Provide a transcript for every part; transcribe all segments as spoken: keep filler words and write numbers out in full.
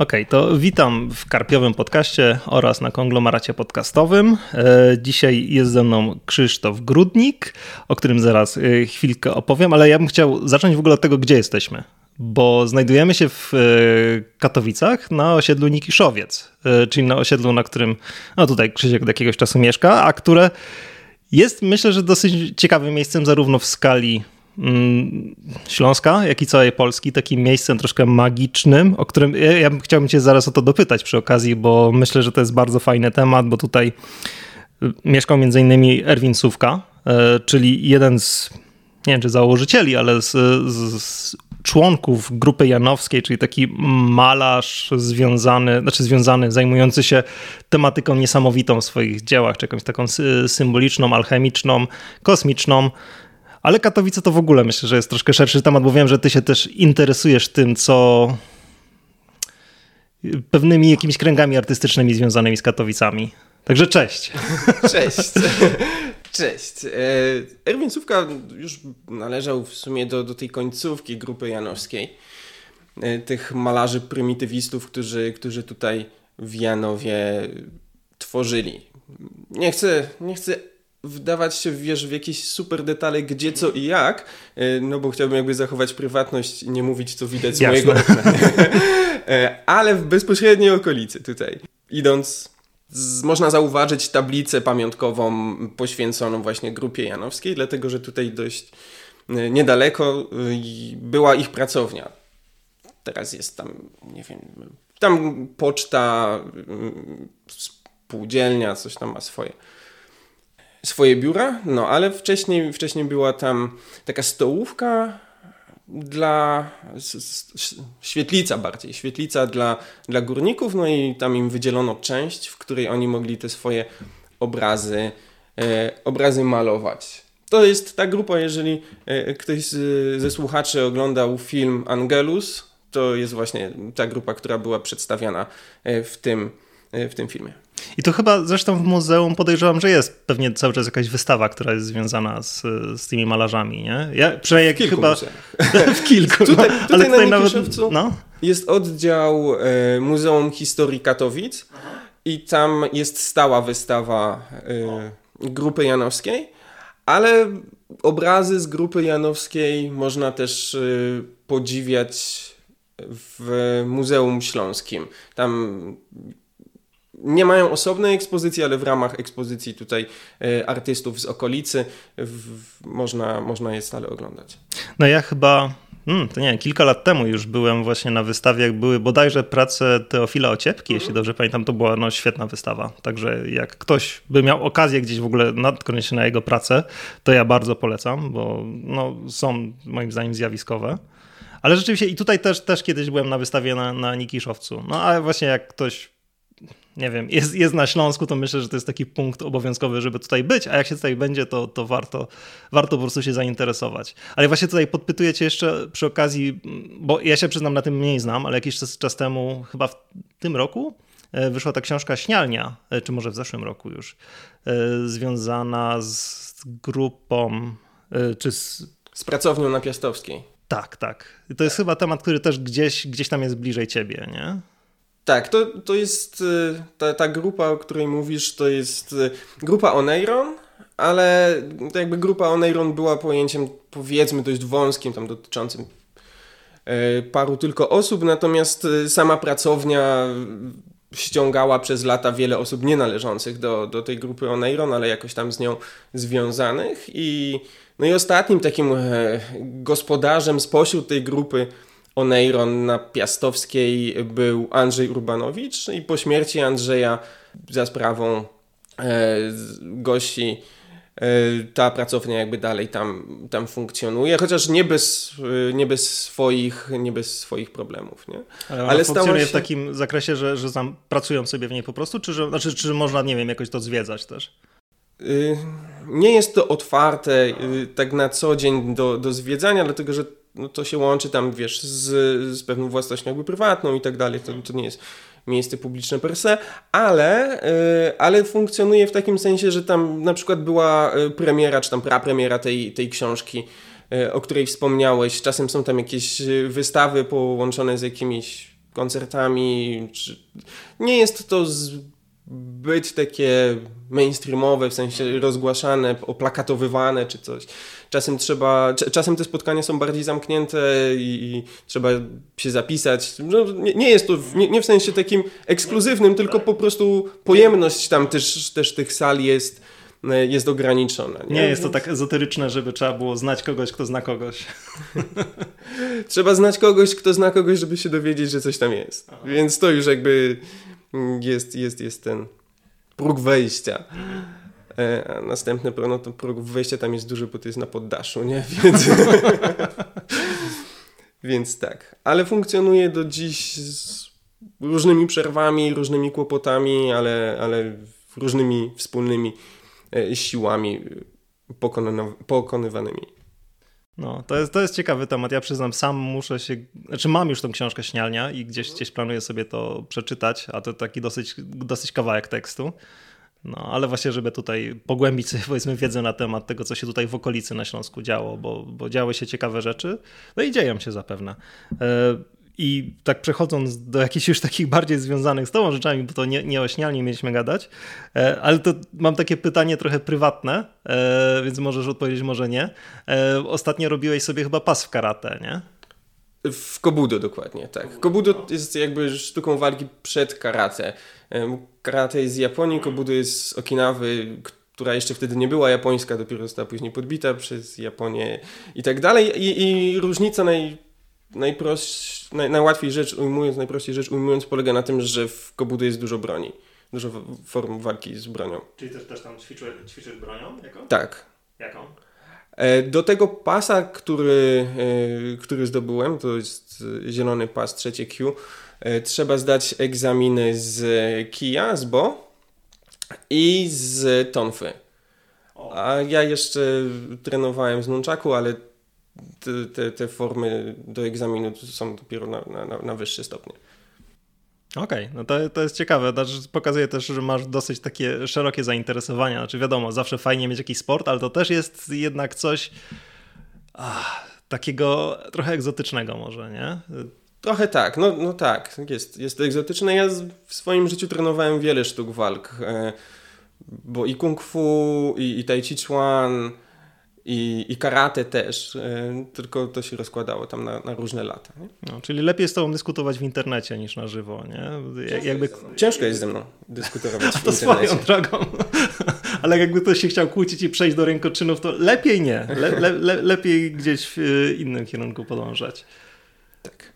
Okej, okay, to witam w Karpiowym Podcaście oraz na konglomeracie podcastowym. Dzisiaj jest ze mną Krzysztof Grudnik, o którym zaraz chwilkę opowiem, ale ja bym chciał zacząć w ogóle od tego, gdzie jesteśmy, bo znajdujemy się w Katowicach na osiedlu Nikiszowiec, czyli na osiedlu, na którym no tutaj Krzysiek od jakiegoś czasu mieszka, a które jest, myślę, że dosyć ciekawym miejscem zarówno w skali Śląska, jak i całej Polski, takim miejscem troszkę magicznym, o którym ja, ja chciałbym cię zaraz o to dopytać przy okazji, bo myślę, że to jest bardzo fajny temat, bo tutaj mieszkał między innymi Erwin Sówka, czyli jeden z, nie wiem czy założycieli, ale z, z, z członków grupy janowskiej, czyli taki malarz związany, znaczy związany, zajmujący się tematyką niesamowitą w swoich dziełach, czy jakąś taką symboliczną, alchemiczną, kosmiczną. Ale Katowice to w ogóle myślę, że jest troszkę szerszy temat, bo wiem, że ty się też interesujesz tym, co pewnymi jakimiś kręgami artystycznymi związanymi z Katowicami. Także cześć. Cześć. Cześć. Erwin Sówka już należał w sumie do, do tej końcówki grupy janowskiej. Tych malarzy prymitywistów, którzy, którzy tutaj w Janowie tworzyli. Nie chcę, nie chcę wdawać się wiesz, w jakieś super detale, gdzie, co i jak, no bo chciałbym jakby zachować prywatność i nie mówić, co widać z Jasne. mojego okna. Ale w bezpośredniej okolicy tutaj, idąc, z, można zauważyć tablicę pamiątkową poświęconą właśnie grupie janowskiej, dlatego, że tutaj dość niedaleko była ich pracownia. Teraz jest tam, nie wiem, tam poczta, spółdzielnia, coś tam ma swoje. swoje biura, no ale wcześniej, wcześniej była tam taka stołówka dla, świetlica bardziej, świetlica dla, dla górników, no i tam im wydzielono część, w której oni mogli te swoje obrazy, e, obrazy malować. To jest ta grupa, jeżeli e, ktoś z, ze słuchaczy oglądał film Angelus, to jest właśnie ta grupa, która była przedstawiana w tym, w tym filmie. I to chyba zresztą w muzeum podejrzewam, że jest pewnie cały czas jakaś wystawa, która jest związana z, z tymi malarzami, nie? Ja przynajmniej w kilku chyba w kilku. Tutaj, no, tutaj ale na tutaj nawet no? jest oddział e, Muzeum Historii Katowic. Aha. I tam jest stała wystawa e, grupy janowskiej, ale obrazy z grupy janowskiej można też e, podziwiać w Muzeum Śląskim. Tam nie mają osobnej ekspozycji, ale w ramach ekspozycji tutaj e, artystów z okolicy w, można, można je stale oglądać. No ja chyba, hmm, to nie wiem, kilka lat temu już byłem właśnie na wystawie, jak były bodajże prace Teofila Ociepki, mm. jeśli dobrze pamiętam, to była no, świetna wystawa. Także jak ktoś by miał okazję gdzieś w ogóle natknąć się na jego pracę, to ja bardzo polecam, bo no, są moim zdaniem zjawiskowe. Ale rzeczywiście i tutaj też, też kiedyś byłem na wystawie na, na Nikiszowcu. No ale właśnie jak ktoś, nie wiem, jest, jest na Śląsku, to myślę, że to jest taki punkt obowiązkowy, żeby tutaj być, a jak się tutaj będzie, to, to warto, warto po prostu się zainteresować. Ale właśnie tutaj podpytuję cię jeszcze przy okazji, bo ja się przyznam, na tym mniej znam, ale jakiś czas, czas temu, chyba w tym roku, wyszła ta książka Śnialnia, czy może w zeszłym roku już, związana z grupą, czy z... Z pracownią na Piastowskiej. Tak, tak. To jest chyba temat, który też gdzieś, gdzieś tam jest bliżej ciebie, nie? Tak, to, to jest ta, ta grupa, o której mówisz, to jest grupa Oneiron, ale to jakby grupa Oneiron była pojęciem powiedzmy dość wąskim, tam dotyczącym paru tylko osób, natomiast sama pracownia ściągała przez lata wiele osób nienależących do, do tej grupy Oneiron, ale jakoś tam z nią związanych i no i ostatnim takim e, gospodarzem spośród tej grupy Oneiron na Piastowskiej był Andrzej Urbanowicz i po śmierci Andrzeja za sprawą e, gości e, ta pracownia jakby dalej tam, tam funkcjonuje, chociaż nie bez, nie bez, swoich, nie bez swoich problemów. Nie? Ale, Ale funkcjonuje się... w takim zakresie, że, że tam pracują sobie w niej po prostu, czy, że, znaczy, czy można, nie wiem, jakoś to zwiedzać też? Nie jest to otwarte tak na co dzień do, do zwiedzania, dlatego że no to się łączy tam, wiesz, z, z pewną własnością jakby prywatną i tak dalej. To, to nie jest miejsce publiczne per se, ale, ale funkcjonuje w takim sensie, że tam na przykład była premiera, czy tam prapremiera tej, tej książki, o której wspomniałeś. Czasem są tam jakieś wystawy połączone z jakimiś koncertami. Czy... Nie jest to zbyt takie mainstreamowe, w sensie rozgłaszane, oplakatowywane czy coś. Czasem trzeba, czasem te spotkania są bardziej zamknięte i, i trzeba się zapisać. No, nie, nie jest to, w, nie, nie w sensie takim ekskluzywnym, tylko po prostu pojemność tam też, też tych sal jest, jest ograniczona. Nie? nie jest to tak ezoteryczne, żeby trzeba było znać kogoś, kto zna kogoś. Trzeba znać kogoś, kto zna kogoś, żeby się dowiedzieć, że coś tam jest. Aha. Więc to już jakby jest, jest, jest ten próg wejścia. A następne, no to próg wejścia tam jest duży, bo to jest na poddaszu, nie? Więc, więc tak. Ale funkcjonuje do dziś z różnymi przerwami, różnymi kłopotami, ale, ale różnymi wspólnymi siłami pokona- pokonywanymi. No, to jest, to jest ciekawy temat. Ja przyznam, sam muszę się... Znaczy mam już tą książkę Śnialnia i gdzieś, gdzieś planuję sobie to przeczytać, a to taki dosyć, dosyć kawałek tekstu. No, ale właśnie, żeby tutaj pogłębić sobie, powiedzmy, wiedzę na temat tego, co się tutaj w okolicy na Śląsku działo, bo, bo działy się ciekawe rzeczy, no i dzieją się zapewne. I tak przechodząc do jakichś już takich bardziej związanych z tą rzeczami, bo to nie, nie o Śnialni mieliśmy gadać, ale to mam takie pytanie trochę prywatne, więc możesz odpowiedzieć, może nie. Ostatnio robiłeś sobie chyba pas w karate, nie? W Kobudo dokładnie, tak. Kobudo jest jakby sztuką walki przed karate. Karate jest z Japonii, Kobudo jest z Okinawy, która jeszcze wtedy nie była japońska, dopiero została później podbita przez Japonię i tak dalej. I, i różnica naj, najprost, naj, najłatwiej rzecz ujmując, najprościej rzecz ujmując polega na tym, że w Kobudo jest dużo broni. Dużo form walki z bronią. Czyli też, też tam ćwiczysz, ćwiczysz bronią? Jaką? Tak. Jaką? Do tego pasa, który, który zdobyłem, to jest zielony pas trzecie Q, trzeba zdać egzaminy z kija, z bo i z tonfy. A ja jeszcze trenowałem z nunchaku, ale te, te, te formy do egzaminu są dopiero na, na, na wyższe stopnie. Okej, okay, no to, to jest ciekawe. Znaczy, pokazuje też, że masz dosyć takie szerokie zainteresowania. Znaczy wiadomo, zawsze fajnie mieć jakiś sport, ale to też jest jednak coś ach, takiego trochę egzotycznego może, nie? Trochę tak, no, no tak, jest, jest to egzotyczne. Ja w swoim życiu trenowałem wiele sztuk walk, bo i kung fu, i, i tai chi chuan, I, i karate też, yy, tylko to się rozkładało tam na, na różne lata. Nie? No, czyli lepiej z tobą dyskutować w internecie niż na żywo, nie? Ciężko, jakby... jest, Ciężko jest ze mną dyskutować w to internecie. Swoją drogą. Ale jakby ktoś się chciał kłócić i przejść do rękoczynów, to lepiej nie. Le, le, le, lepiej gdzieś w innym kierunku podążać. Tak.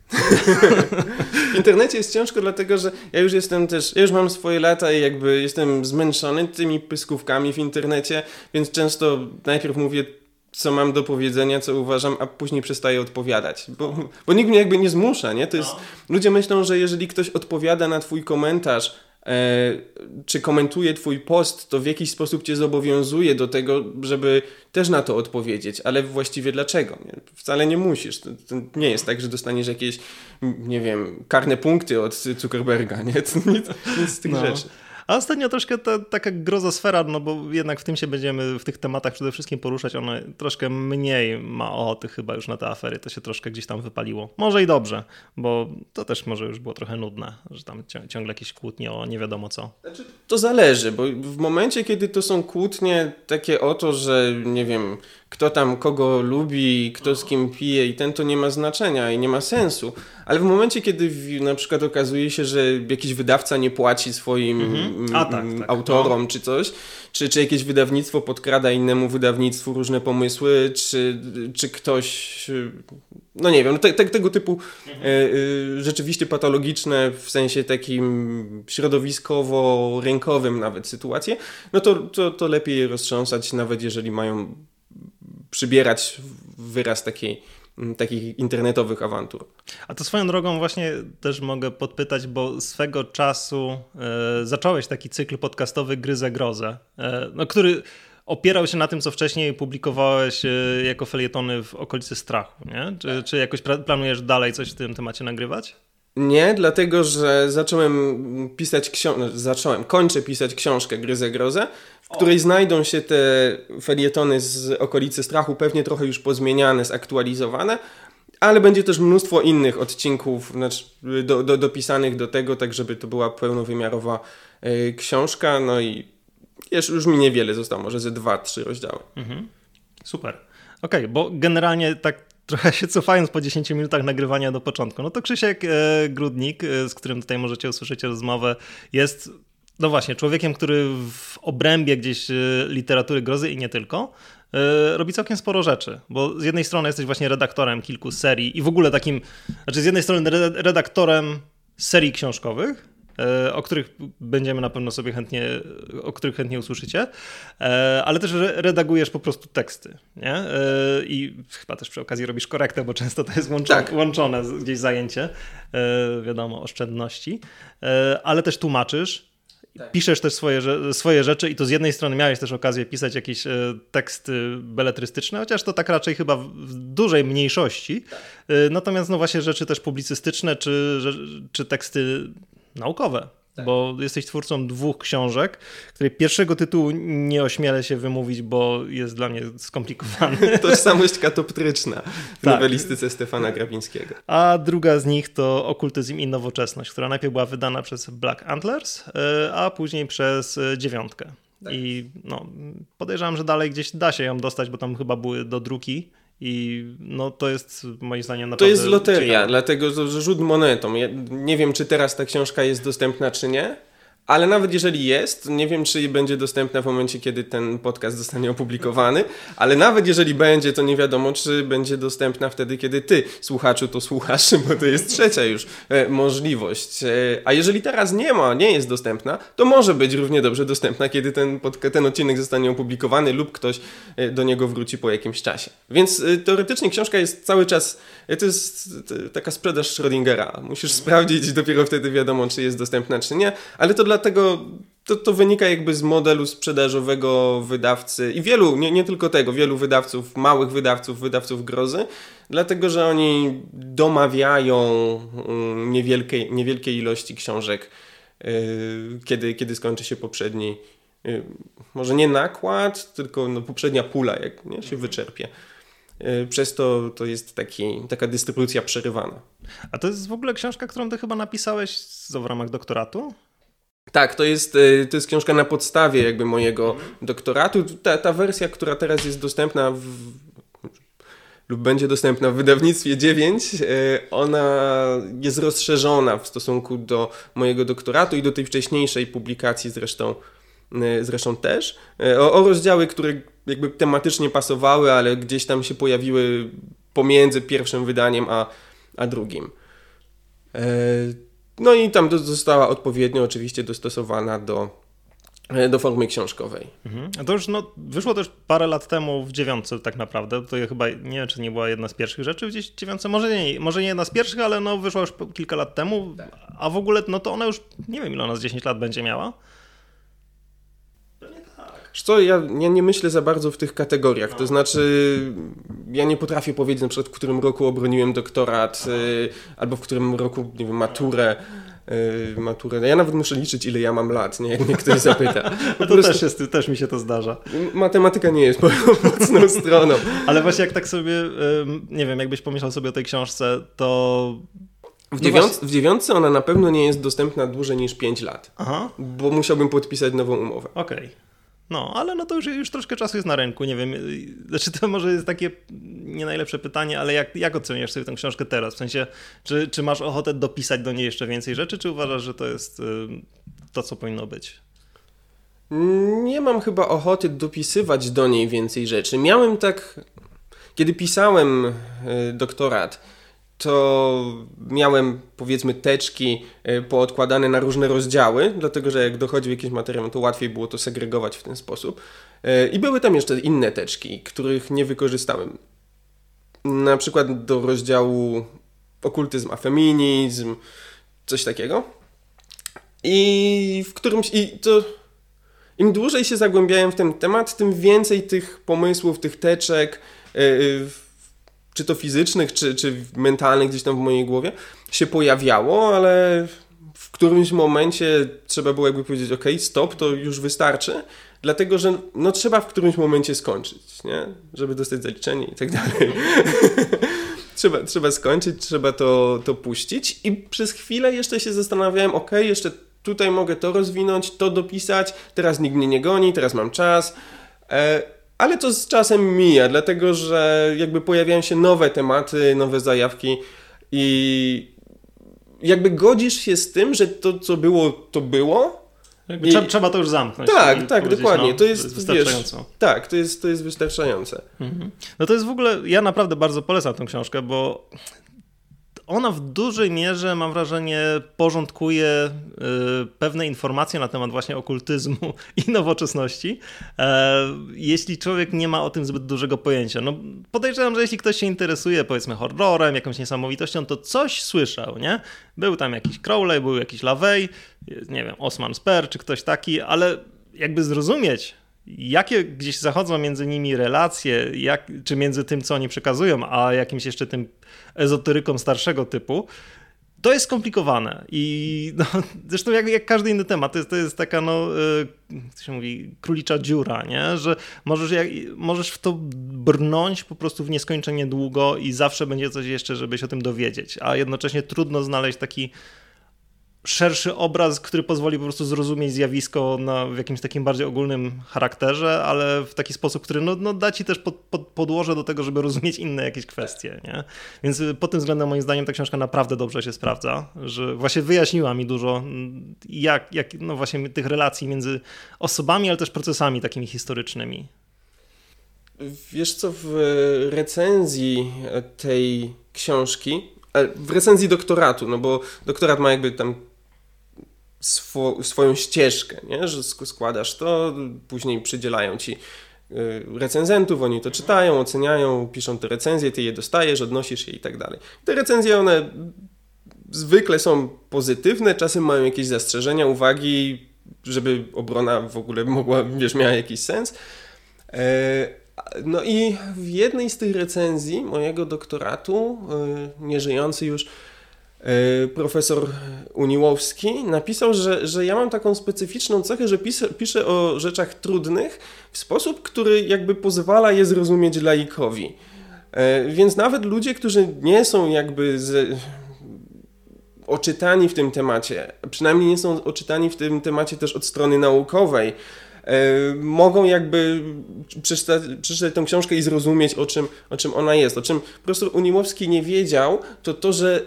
W internecie jest ciężko, dlatego że ja już jestem też, ja już mam swoje lata i jakby jestem zmęczony tymi pyskówkami w internecie, więc często najpierw mówię, co mam do powiedzenia, co uważam, a później przestaję odpowiadać, bo, bo nikt mnie jakby nie zmusza, nie? To jest, ludzie myślą, że jeżeli ktoś odpowiada na twój komentarz, e, czy komentuje twój post, to w jakiś sposób cię zobowiązuje do tego, żeby też na to odpowiedzieć, ale właściwie dlaczego? Nie? Wcale nie musisz. To, to nie jest tak, że dostaniesz jakieś, nie wiem, karne punkty od Zuckerberga, nie? To nic, nic z tych no. rzeczy. A ostatnio troszkę ta, taka grozosfera, no bo jednak w tym się będziemy, w tych tematach przede wszystkim poruszać, ona troszkę mniej ma ochoty chyba już na te afery, to się troszkę gdzieś tam wypaliło. Może i dobrze, bo to też może już było trochę nudne, że tam ciągle jakieś kłótnie o nie wiadomo co. Znaczy, to zależy, bo w momencie, kiedy to są kłótnie takie o to, że nie wiem, kto tam kogo lubi, kto z kim pije i ten, to nie ma znaczenia i nie ma sensu. Ale w momencie, kiedy na przykład okazuje się, że jakiś wydawca nie płaci swoim mhm. A, tak, tak. autorom no. czy coś, czy, czy jakieś wydawnictwo podkrada innemu wydawnictwu różne pomysły, czy, czy ktoś, no nie wiem, te, te, tego typu mhm. y, rzeczywiście patologiczne, w sensie takim środowiskowo-rynkowym nawet sytuacje, no to, to, to lepiej je roztrząsać, nawet jeżeli mają przybierać wyraz takiej, takich internetowych awantur. A to swoją drogą właśnie też mogę podpytać, bo swego czasu e, zacząłeś taki cykl podcastowy Gry za grozę, e, no, który opierał się na tym, co wcześniej publikowałeś e, jako felietony w okolicy strachu, nie? Czy, czy jakoś pra- planujesz dalej coś w tym temacie nagrywać? Nie, dlatego że zacząłem pisać książkę, zacząłem, kończę pisać książkę Gry za grozę, w której znajdą się te felietony z okolicy strachu, pewnie trochę już pozmieniane, zaktualizowane ale będzie też mnóstwo innych odcinków, znaczy do, do, dopisanych do tego, tak żeby to była pełnowymiarowa y, książka, no i już, już mi niewiele zostało, może ze dwa, trzy rozdziały. Mhm. Super. Okej, okay, bo generalnie tak trochę się cofając po dziesięciu minutach nagrywania do początku, no to Krzysiek e, Grudnik, e, z którym tutaj możecie usłyszeć rozmowę, jest no właśnie człowiekiem, który w obrębie gdzieś e, literatury grozy i nie tylko, e, robi całkiem sporo rzeczy, bo z jednej strony jesteś właśnie redaktorem kilku serii i w ogóle takim, znaczy z jednej strony redaktorem serii książkowych, o których będziemy na pewno sobie chętnie, o których chętnie usłyszycie, ale też redagujesz po prostu teksty, nie? I chyba też przy okazji robisz korektę, bo często to jest łączone, tak. łączone gdzieś zajęcie, wiadomo, oszczędności, ale też tłumaczysz, tak. piszesz też swoje, swoje rzeczy i to z jednej strony miałeś też okazję pisać jakieś teksty beletrystyczne, chociaż to tak raczej chyba w dużej mniejszości, tak. natomiast no właśnie rzeczy też publicystyczne czy, czy teksty naukowe, tak. bo jesteś twórcą dwóch książek, której pierwszego tytułu nie ośmielę się wymówić, bo jest dla mnie skomplikowany. Tożsamość katoptryczna w tak. nowelistyce Stefana Grabińskiego. A druga z nich to Okultyzm i nowoczesność, która najpierw była wydana przez Black Antlers, a później przez Dziewiątkę. Tak. I no, podejrzewam, że dalej gdzieś da się ją dostać, bo tam chyba były do druki. I no to jest moim zdaniem naprawdę To jest loteria, ciekawe. Dlatego że rzut monetą. Ja nie wiem, czy teraz ta książka jest dostępna, czy nie, ale nawet jeżeli jest, nie wiem, czy będzie dostępna w momencie, kiedy ten podcast zostanie opublikowany, ale nawet jeżeli będzie, to nie wiadomo, czy będzie dostępna wtedy, kiedy ty, słuchaczu, to słuchasz, bo to jest trzecia już e, możliwość. E, a jeżeli teraz nie ma, nie jest dostępna, to może być równie dobrze dostępna, kiedy ten, podca- ten odcinek zostanie opublikowany lub ktoś e, do niego wróci po jakimś czasie. Więc e, teoretycznie książka jest cały czas, e, to jest e, taka sprzedaż Schrödingera. Musisz sprawdzić i dopiero wtedy wiadomo, czy jest dostępna, czy nie, ale to Dlatego to, to wynika jakby z modelu sprzedażowego wydawcy i wielu, nie, nie tylko tego, wielu wydawców, małych wydawców, wydawców grozy, dlatego że oni domawiają niewielkiej, niewielkiej ilości książek, yy, kiedy, kiedy skończy się poprzedni, yy, może nie nakład, tylko no, poprzednia pula, jak nie, się wyczerpie. Przez to to jest taki, taka dystrybucja przerywana. A to jest w ogóle książka, którą ty chyba napisałeś w ramach doktoratu? Tak, to jest, to jest książka na podstawie jakby mojego doktoratu. Ta, ta wersja, która teraz jest dostępna w, lub będzie dostępna w wydawnictwie dziewięć, ona jest rozszerzona w stosunku do mojego doktoratu i do tej wcześniejszej publikacji zresztą, zresztą też. O, o rozdziały, które jakby tematycznie pasowały, ale gdzieś tam się pojawiły pomiędzy pierwszym wydaniem a, a drugim. No i tam została odpowiednio oczywiście dostosowana do, do formy książkowej. Mhm. A to już no, wyszło też parę lat temu w dziewiątce tak naprawdę. To chyba, nie wiem, czy nie była jedna z pierwszych rzeczy gdzieś w dziewiątce. Może nie, może nie jedna z pierwszych, ale no wyszła już kilka lat temu. Tak. A w ogóle no to ona już, nie wiem ile ona z dziesięć lat będzie miała. Co, ja, ja nie myślę za bardzo w tych kategoriach, no. To znaczy ja nie potrafię powiedzieć na przykład w którym roku obroniłem doktorat y, albo w którym roku, nie wiem, maturę, y, maturę. Ja nawet muszę liczyć ile ja mam lat, nie? Jak mnie ktoś zapyta. To prostu, też, jest, też mi się to zdarza. Matematyka nie jest moją mocną stroną. Ale właśnie jak tak sobie, y, nie wiem, jakbyś pomyślał sobie o tej książce, to... W, dziewiąt, w dziewiątce ona na pewno nie jest dostępna dłużej niż pięć lat, Aha. bo musiałbym podpisać nową umowę. Okej. Okay. No, ale no to już, już troszkę czasu jest na rynku, nie wiem, znaczy to może jest takie nie najlepsze pytanie, ale jak, jak oceniasz sobie tę książkę teraz? W sensie, czy, czy masz ochotę dopisać do niej jeszcze więcej rzeczy, czy uważasz, że to jest to, co powinno być? Nie mam chyba ochoty dopisywać do niej więcej rzeczy. Miałem tak, kiedy pisałem doktorat, to miałem powiedzmy teczki poodkładane na różne rozdziały, dlatego że jak dochodził jakiś materiał, to łatwiej było to segregować w ten sposób. I były tam jeszcze inne teczki, których nie wykorzystałem. Na przykład do rozdziału okultyzm a feminizm, coś takiego. I w którymś... I to, im dłużej się zagłębiałem w ten temat, tym więcej tych pomysłów, tych teczek, yy, czy to fizycznych, czy, czy mentalnych gdzieś tam w mojej głowie się pojawiało, ale w którymś momencie trzeba było jakby powiedzieć, ok, stop, to już wystarczy, dlatego że no trzeba w którymś momencie skończyć, nie? Żeby dostać zaliczenie i tak dalej. trzeba, trzeba skończyć, trzeba to, to puścić i przez chwilę jeszcze się zastanawiałem, ok, jeszcze tutaj mogę to rozwinąć, to dopisać, teraz nikt mnie nie goni, teraz mam czas, e, ale to z czasem mija, dlatego że jakby pojawiają się nowe tematy, nowe zajawki i jakby godzisz się z tym, że to, co było, to było. I... Trzeba, trzeba to już zamknąć. Tak, tak, dokładnie. No, to jest, to jest wystarczające. Wiesz, tak, to jest, to jest wystarczające. Mhm. No to jest w ogóle, ja naprawdę bardzo polecam tę książkę, bo ona w dużej mierze, mam wrażenie, porządkuje y, pewne informacje na temat właśnie okultyzmu i nowoczesności, e, jeśli człowiek nie ma o tym zbyt dużego pojęcia. No, podejrzewam, że jeśli ktoś się interesuje, powiedzmy, horrorem, jakąś niesamowitością, to coś słyszał, nie? Był tam jakiś Crowley, był jakiś LaVey, nie wiem, Osman Spare czy ktoś taki, ale jakby zrozumieć, jakie gdzieś zachodzą między nimi relacje, jak, czy między tym, co oni przekazują, a jakimś jeszcze tym ezoterykom starszego typu, to jest skomplikowane. I no, zresztą jak, jak każdy inny temat, to jest, to jest taka, no, jak to się mówi, królicza dziura, nie? Że możesz, jak, możesz w to brnąć po prostu w nieskończenie długo i zawsze będzie coś jeszcze, żeby się o tym dowiedzieć, a jednocześnie trudno znaleźć taki szerszy obraz, który pozwoli po prostu zrozumieć zjawisko na, w jakimś takim bardziej ogólnym charakterze, ale w taki sposób, który no, no, da ci też pod, pod, podłoże do tego, żeby rozumieć inne jakieś kwestie. Nie? Więc pod tym względem moim zdaniem ta książka naprawdę dobrze się sprawdza, że właśnie wyjaśniła mi dużo jak, jak, no właśnie tych relacji między osobami, ale też procesami takimi historycznymi. Wiesz co, w recenzji tej książki, w recenzji doktoratu, no bo doktorat ma jakby tam Swo, swoją ścieżkę, nie? Że składasz to, później przydzielają ci recenzentów, oni to czytają, oceniają, piszą te recenzje, ty je dostajesz, odnosisz je i tak dalej. Te recenzje, one zwykle są pozytywne, czasem mają jakieś zastrzeżenia, uwagi, żeby obrona w ogóle mogła, wiesz, miała jakiś sens. No i w jednej z tych recenzji mojego doktoratu, nieżyjący już profesor Uniłowski napisał, że, że ja mam taką specyficzną cechę, że piszę, piszę o rzeczach trudnych w sposób, który jakby pozwala je zrozumieć laikowi. Więc nawet ludzie, którzy nie są jakby z, oczytani w tym temacie, przynajmniej nie są oczytani w tym temacie też od strony naukowej, mogą jakby przeczytać, przeczytać tę książkę i zrozumieć, o czym, o czym ona jest. O czym profesor Uniłowski nie wiedział, to to, że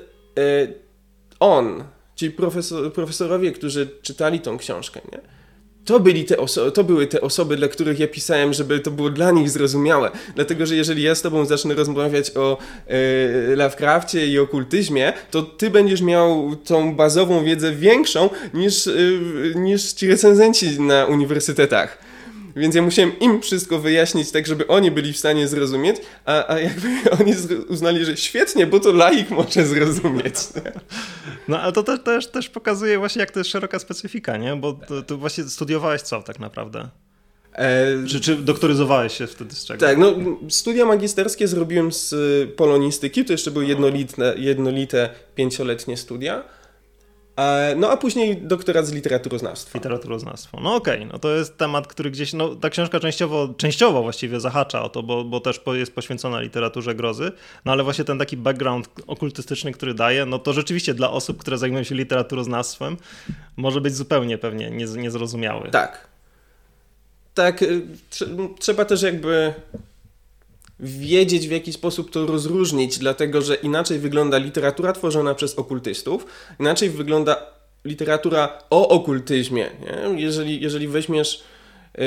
on, ci profesor, profesorowie, którzy czytali tą książkę, nie? To, byli te oso- to były te osoby, dla których ja pisałem, żeby to było dla nich zrozumiałe. Dlatego, że jeżeli ja z tobą zacznę rozmawiać o e, Lovecrafcie i okultyzmie, to ty będziesz miał tą bazową wiedzę większą niż, e, niż ci recenzenci na uniwersytetach. Więc ja musiałem im wszystko wyjaśnić tak, żeby oni byli w stanie zrozumieć, a, a jakby oni uznali, że świetnie, bo to laik może zrozumieć. No ale to też, też, też pokazuje właśnie, jak to jest szeroka specyfika, nie? Bo to, to właśnie studiowałeś co tak naprawdę? E... Czy, czy doktoryzowałeś się wtedy z czego? Tak, no studia magisterskie zrobiłem z polonistyki, to jeszcze były jednolite, jednolite pięcioletnie studia. No a później doktorat z literaturoznawstwa. Literaturoznawstwo. No okej, okay. No to jest temat, który gdzieś, no ta książka częściowo, częściowo właściwie zahacza o to, bo, bo też jest poświęcona literaturze grozy, no ale właśnie ten taki background okultystyczny, który daje, no to rzeczywiście dla osób, które zajmują się literaturoznawstwem, może być zupełnie pewnie niezrozumiały. Tak. Tak, trzeba też jakby wiedzieć, w jaki sposób to rozróżnić, dlatego że inaczej wygląda literatura tworzona przez okultystów, inaczej wygląda literatura o okultyzmie. Nie? Jeżeli, jeżeli weźmiesz yy,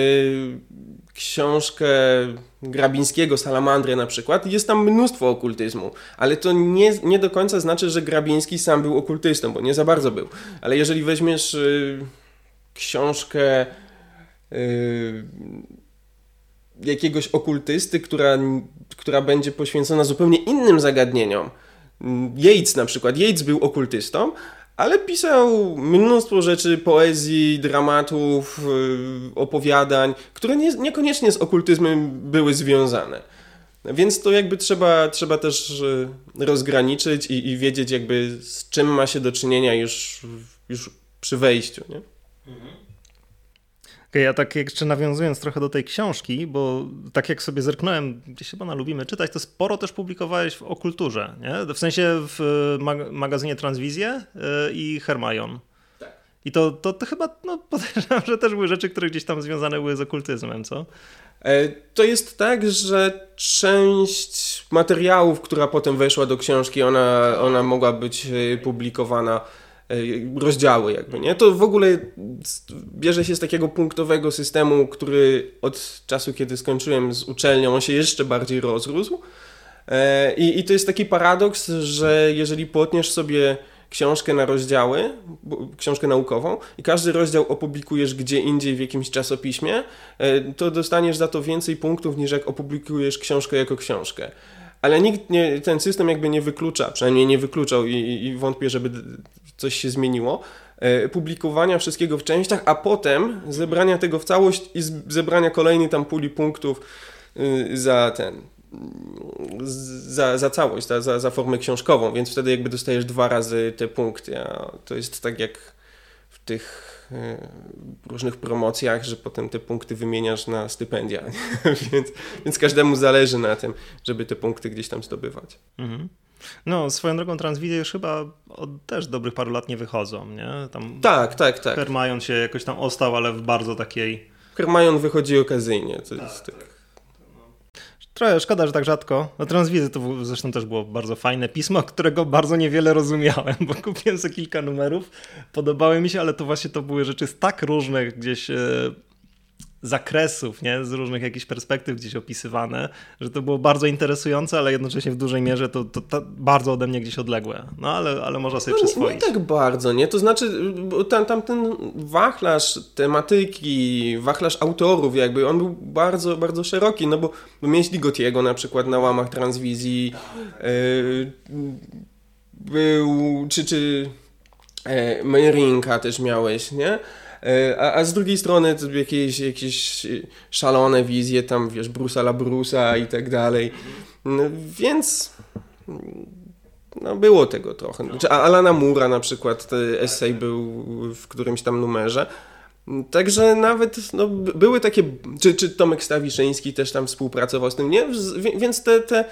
książkę Grabińskiego, Salamandrę na przykład, jest tam mnóstwo okultyzmu, ale to nie, nie do końca znaczy, że Grabiński sam był okultystą, bo nie za bardzo był. Ale jeżeli weźmiesz yy, książkę yy, jakiegoś okultysty, która, która będzie poświęcona zupełnie innym zagadnieniom. Yates na przykład. Yates był okultystą, ale pisał mnóstwo rzeczy, poezji, dramatów, opowiadań, które nie, niekoniecznie z okultyzmem były związane. Więc to jakby trzeba, trzeba też rozgraniczyć i, i wiedzieć jakby z czym ma się do czynienia już, już przy wejściu, nie? Okay, ja tak jeszcze nawiązując trochę do tej książki, bo tak jak sobie zerknąłem, gdzieś chyba na Lubimy czytać, to sporo też publikowałeś o kulturze, nie? W sensie w mag- magazynie Transwizje i Hermaion. Tak. I to, to, to chyba, no podejrzewam, że też były rzeczy, które gdzieś tam związane były z okultyzmem, co? To jest tak, że część materiałów, która potem weszła do książki, ona, ona mogła być publikowana, rozdziały jakby, nie? To w ogóle bierze się z takiego punktowego systemu, który od czasu, kiedy skończyłem z uczelnią, on się jeszcze bardziej rozrósł. I, i to jest taki paradoks, że jeżeli potniesz sobie książkę na rozdziały, książkę naukową i każdy rozdział opublikujesz gdzie indziej w jakimś czasopiśmie, to dostaniesz za to więcej punktów niż jak opublikujesz książkę jako książkę. Ale nikt nie, ten system jakby nie wyklucza, przynajmniej nie wykluczał i, i wątpię, żeby coś się zmieniło, publikowania wszystkiego w częściach, a potem zebrania tego w całość i zebrania kolejnej tam puli punktów za ten... Za, za całość, za, za, za formę książkową, więc wtedy jakby dostajesz dwa razy te punkty, a to jest tak jak w tych y, różnych promocjach, że potem te punkty wymieniasz na stypendia, więc, więc każdemu zależy na tym, żeby te punkty gdzieś tam zdobywać. Mhm. No, swoją drogą Transwizje już chyba od też dobrych paru lat nie wychodzą, nie? Tam tak, tak, tak. Hermaion się jakoś tam ostał, ale w bardzo takiej... Hermaion wychodzi okazyjnie, to jest tak. tak. Trochę szkoda, że tak rzadko. No Transwizje to zresztą też było bardzo fajne pismo, którego bardzo niewiele rozumiałem, bo kupiłem sobie kilka numerów, podobały mi się, ale to właśnie to były rzeczy z tak różnych gdzieś e, zakresów, nie? Z różnych jakichś perspektyw gdzieś opisywane, że to było bardzo interesujące, ale jednocześnie w dużej mierze to, to, to bardzo ode mnie gdzieś odległe. No ale, ale można sobie no, przyswoić. Nie, nie tak bardzo, nie? To znaczy tam, tam ten wachlarz tematyki, wachlarz autorów jakby, on był bardzo, bardzo szeroki, no bo, bo mieliśmy Ligotiego na przykład na łamach Transwizji, yy, był, czy, czy yy, Meyerinka też miałeś, nie? A, a z drugiej strony to jakieś, jakieś szalone wizje tam, wiesz, Bruce'a LaBruce'a i tak dalej. No, więc no, było tego trochę. A Alana Moore'a na przykład, esej był w którymś tam numerze. Także nawet no, były takie, czy, czy Tomek Stawiszyński też tam współpracował z tym, nie? Więc te, te,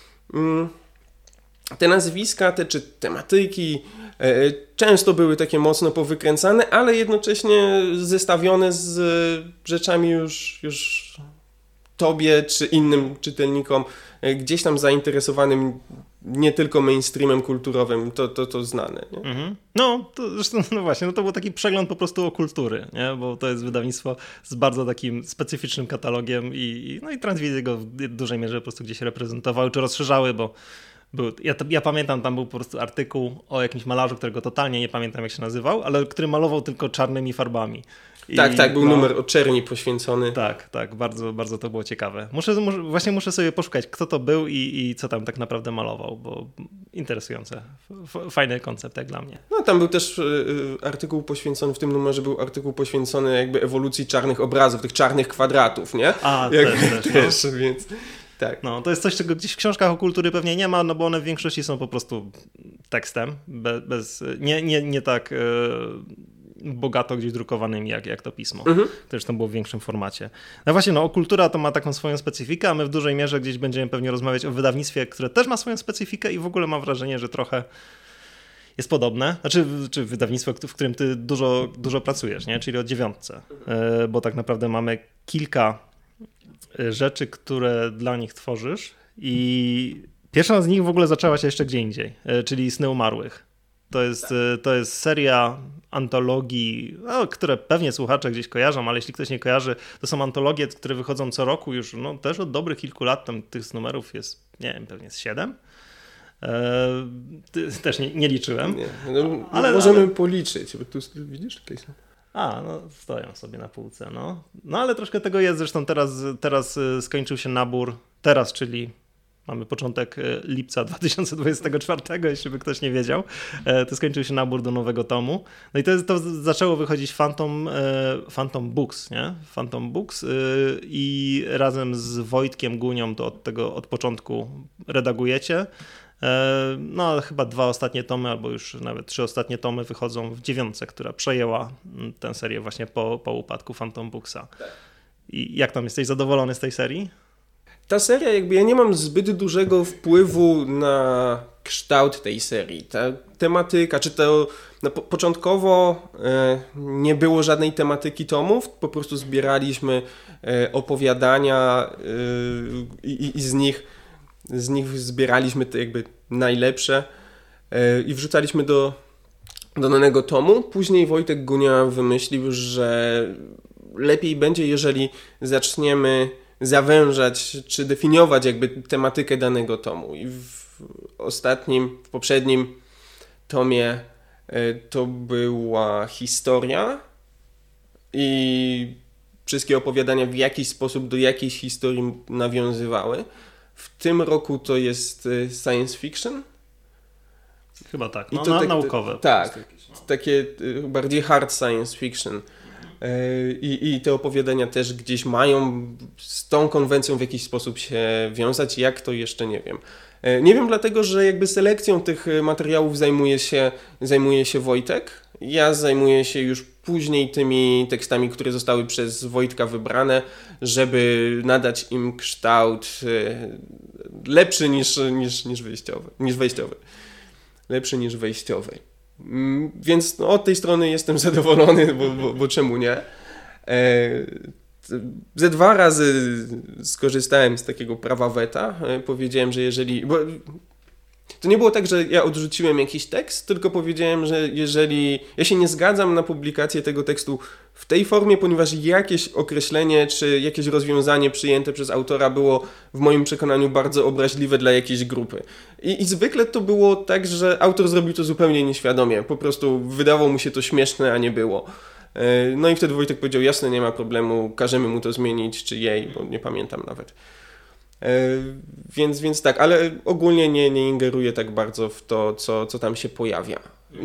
te nazwiska, te czy tematyki często były takie mocno powykręcane, ale jednocześnie zestawione z rzeczami już, już tobie czy innym czytelnikom gdzieś tam zainteresowanym nie tylko mainstreamem kulturowym, to, to, to znane. Nie? Mm-hmm. No, to zresztą, no właśnie, no to był taki przegląd po prostu o kultury, nie? Bo to jest wydawnictwo z bardzo takim specyficznym katalogiem i, no i Transwizje go w dużej mierze po prostu gdzieś reprezentowały czy rozszerzały, bo Był, ja, ja pamiętam, tam był po prostu artykuł o jakimś malarzu, którego totalnie nie pamiętam jak się nazywał, ale który malował tylko czarnymi farbami. I, tak, tak, był no, numer o czerni poświęcony. Tak, tak, bardzo, bardzo to było ciekawe. Muszę, muszę, właśnie muszę sobie poszukać, kto to był i, i co tam tak naprawdę malował, bo interesujące, F- fajny koncept jak dla mnie. No tam był też y, artykuł poświęcony, w tym numerze był artykuł poświęcony jakby ewolucji czarnych obrazów, tych czarnych kwadratów, nie? A, jak, też, też, też no. Więc... Tak. No, to jest coś, czego gdzieś w książkach o kultury pewnie nie ma, no bo one w większości są po prostu tekstem, bez, bez nie, nie, nie tak e, bogato gdzieś drukowanymi jak, jak to pismo, mhm. też tam było w większym formacie. No właśnie, no kultura to ma taką swoją specyfikę, a my w dużej mierze gdzieś będziemy pewnie rozmawiać o wydawnictwie, które też ma swoją specyfikę i w ogóle mam wrażenie, że trochę jest podobne, znaczy czy wydawnictwo, w którym ty dużo, dużo pracujesz, nie? Czyli o dziewiątce, e, bo tak naprawdę mamy kilka rzeczy, które dla nich tworzysz i pierwsza z nich w ogóle zaczęła się jeszcze gdzie indziej, czyli Sny umarłych. To jest, to jest seria antologii, no, które pewnie słuchacze gdzieś kojarzą, ale jeśli ktoś nie kojarzy, to są antologie, które wychodzą co roku już, no też od dobrych kilku lat, tam tych numerów jest, nie wiem, pewnie z siedem. Eee, też nie, nie liczyłem. Nie, no, ale możemy ale... policzyć, bo tu widzisz tutaj są. A, no stoją sobie na półce, no. No ale troszkę tego jest, zresztą teraz, teraz skończył się nabór, teraz, czyli mamy początek lipca dwa tysiące dwudziestego czwartego, jeśli by ktoś nie wiedział, to skończył się nabór do nowego tomu. No i to, jest, to zaczęło wychodzić Phantom, Phantom Books, nie? Phantom Books i razem z Wojtkiem Gunią to od tego, od początku redagujecie. No chyba dwa ostatnie tomy, albo już nawet trzy ostatnie tomy wychodzą w dziewiątce, która przejęła tę serię właśnie po, po upadku Phantom Booksa. I jak tam, jesteś zadowolony z tej serii? Ta seria, jakby ja nie mam zbyt dużego wpływu na kształt tej serii. Ta tematyka, czy to no, po, początkowo e, nie było żadnej tematyki tomów, po prostu zbieraliśmy e, opowiadania e, i, i z nich z nich zbieraliśmy te jakby najlepsze e, i wrzucaliśmy do, do danego tomu. Później Wojtek Gunia wymyślił, że lepiej będzie, jeżeli zaczniemy zawężać czy definiować jakby tematykę danego tomu. I w ostatnim, w poprzednim tomie to była historia i wszystkie opowiadania w jakiś sposób do jakiejś historii nawiązywały. W tym roku to jest science fiction. Chyba tak, no, I to na, tak, naukowe. Tak, takie bardziej hard science fiction. I, I te opowiadania też gdzieś mają z tą konwencją w jakiś sposób się wiązać. Jak to jeszcze nie wiem. Nie wiem dlatego, że jakby selekcją tych materiałów zajmuje się, zajmuje się Wojtek. Ja zajmuję się już później tymi tekstami, które zostały przez Wojtka wybrane, żeby nadać im kształt lepszy niż, niż, niż wejściowy. Niż wejściowy. Lepszy niż wejściowy. Więc no, od tej strony jestem zadowolony, bo, bo, bo czemu nie? E, ze dwa razy skorzystałem z takiego prawa weta. E, powiedziałem, że jeżeli... Bo to nie było tak, że ja odrzuciłem jakiś tekst, tylko powiedziałem, że jeżeli... Ja się nie zgadzam na publikację tego tekstu w tej formie, ponieważ jakieś określenie czy jakieś rozwiązanie przyjęte przez autora było w moim przekonaniu bardzo obraźliwe dla jakiejś grupy. I, i zwykle to było tak, że autor zrobił to zupełnie nieświadomie. Po prostu wydawało mu się to śmieszne, a nie było. No i wtedy Wojtek powiedział, jasne, nie ma problemu, każemy mu to zmienić, czy jej, bo nie pamiętam nawet. Więc, więc tak, ale ogólnie nie, nie ingeruję tak bardzo w to, co, co tam się pojawia.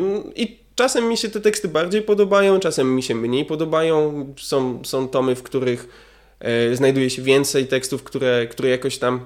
I czasem mi się te teksty bardziej podobają, czasem mi się mniej podobają. Są, są tomy, w których e, znajduje się więcej tekstów, które, które jakoś tam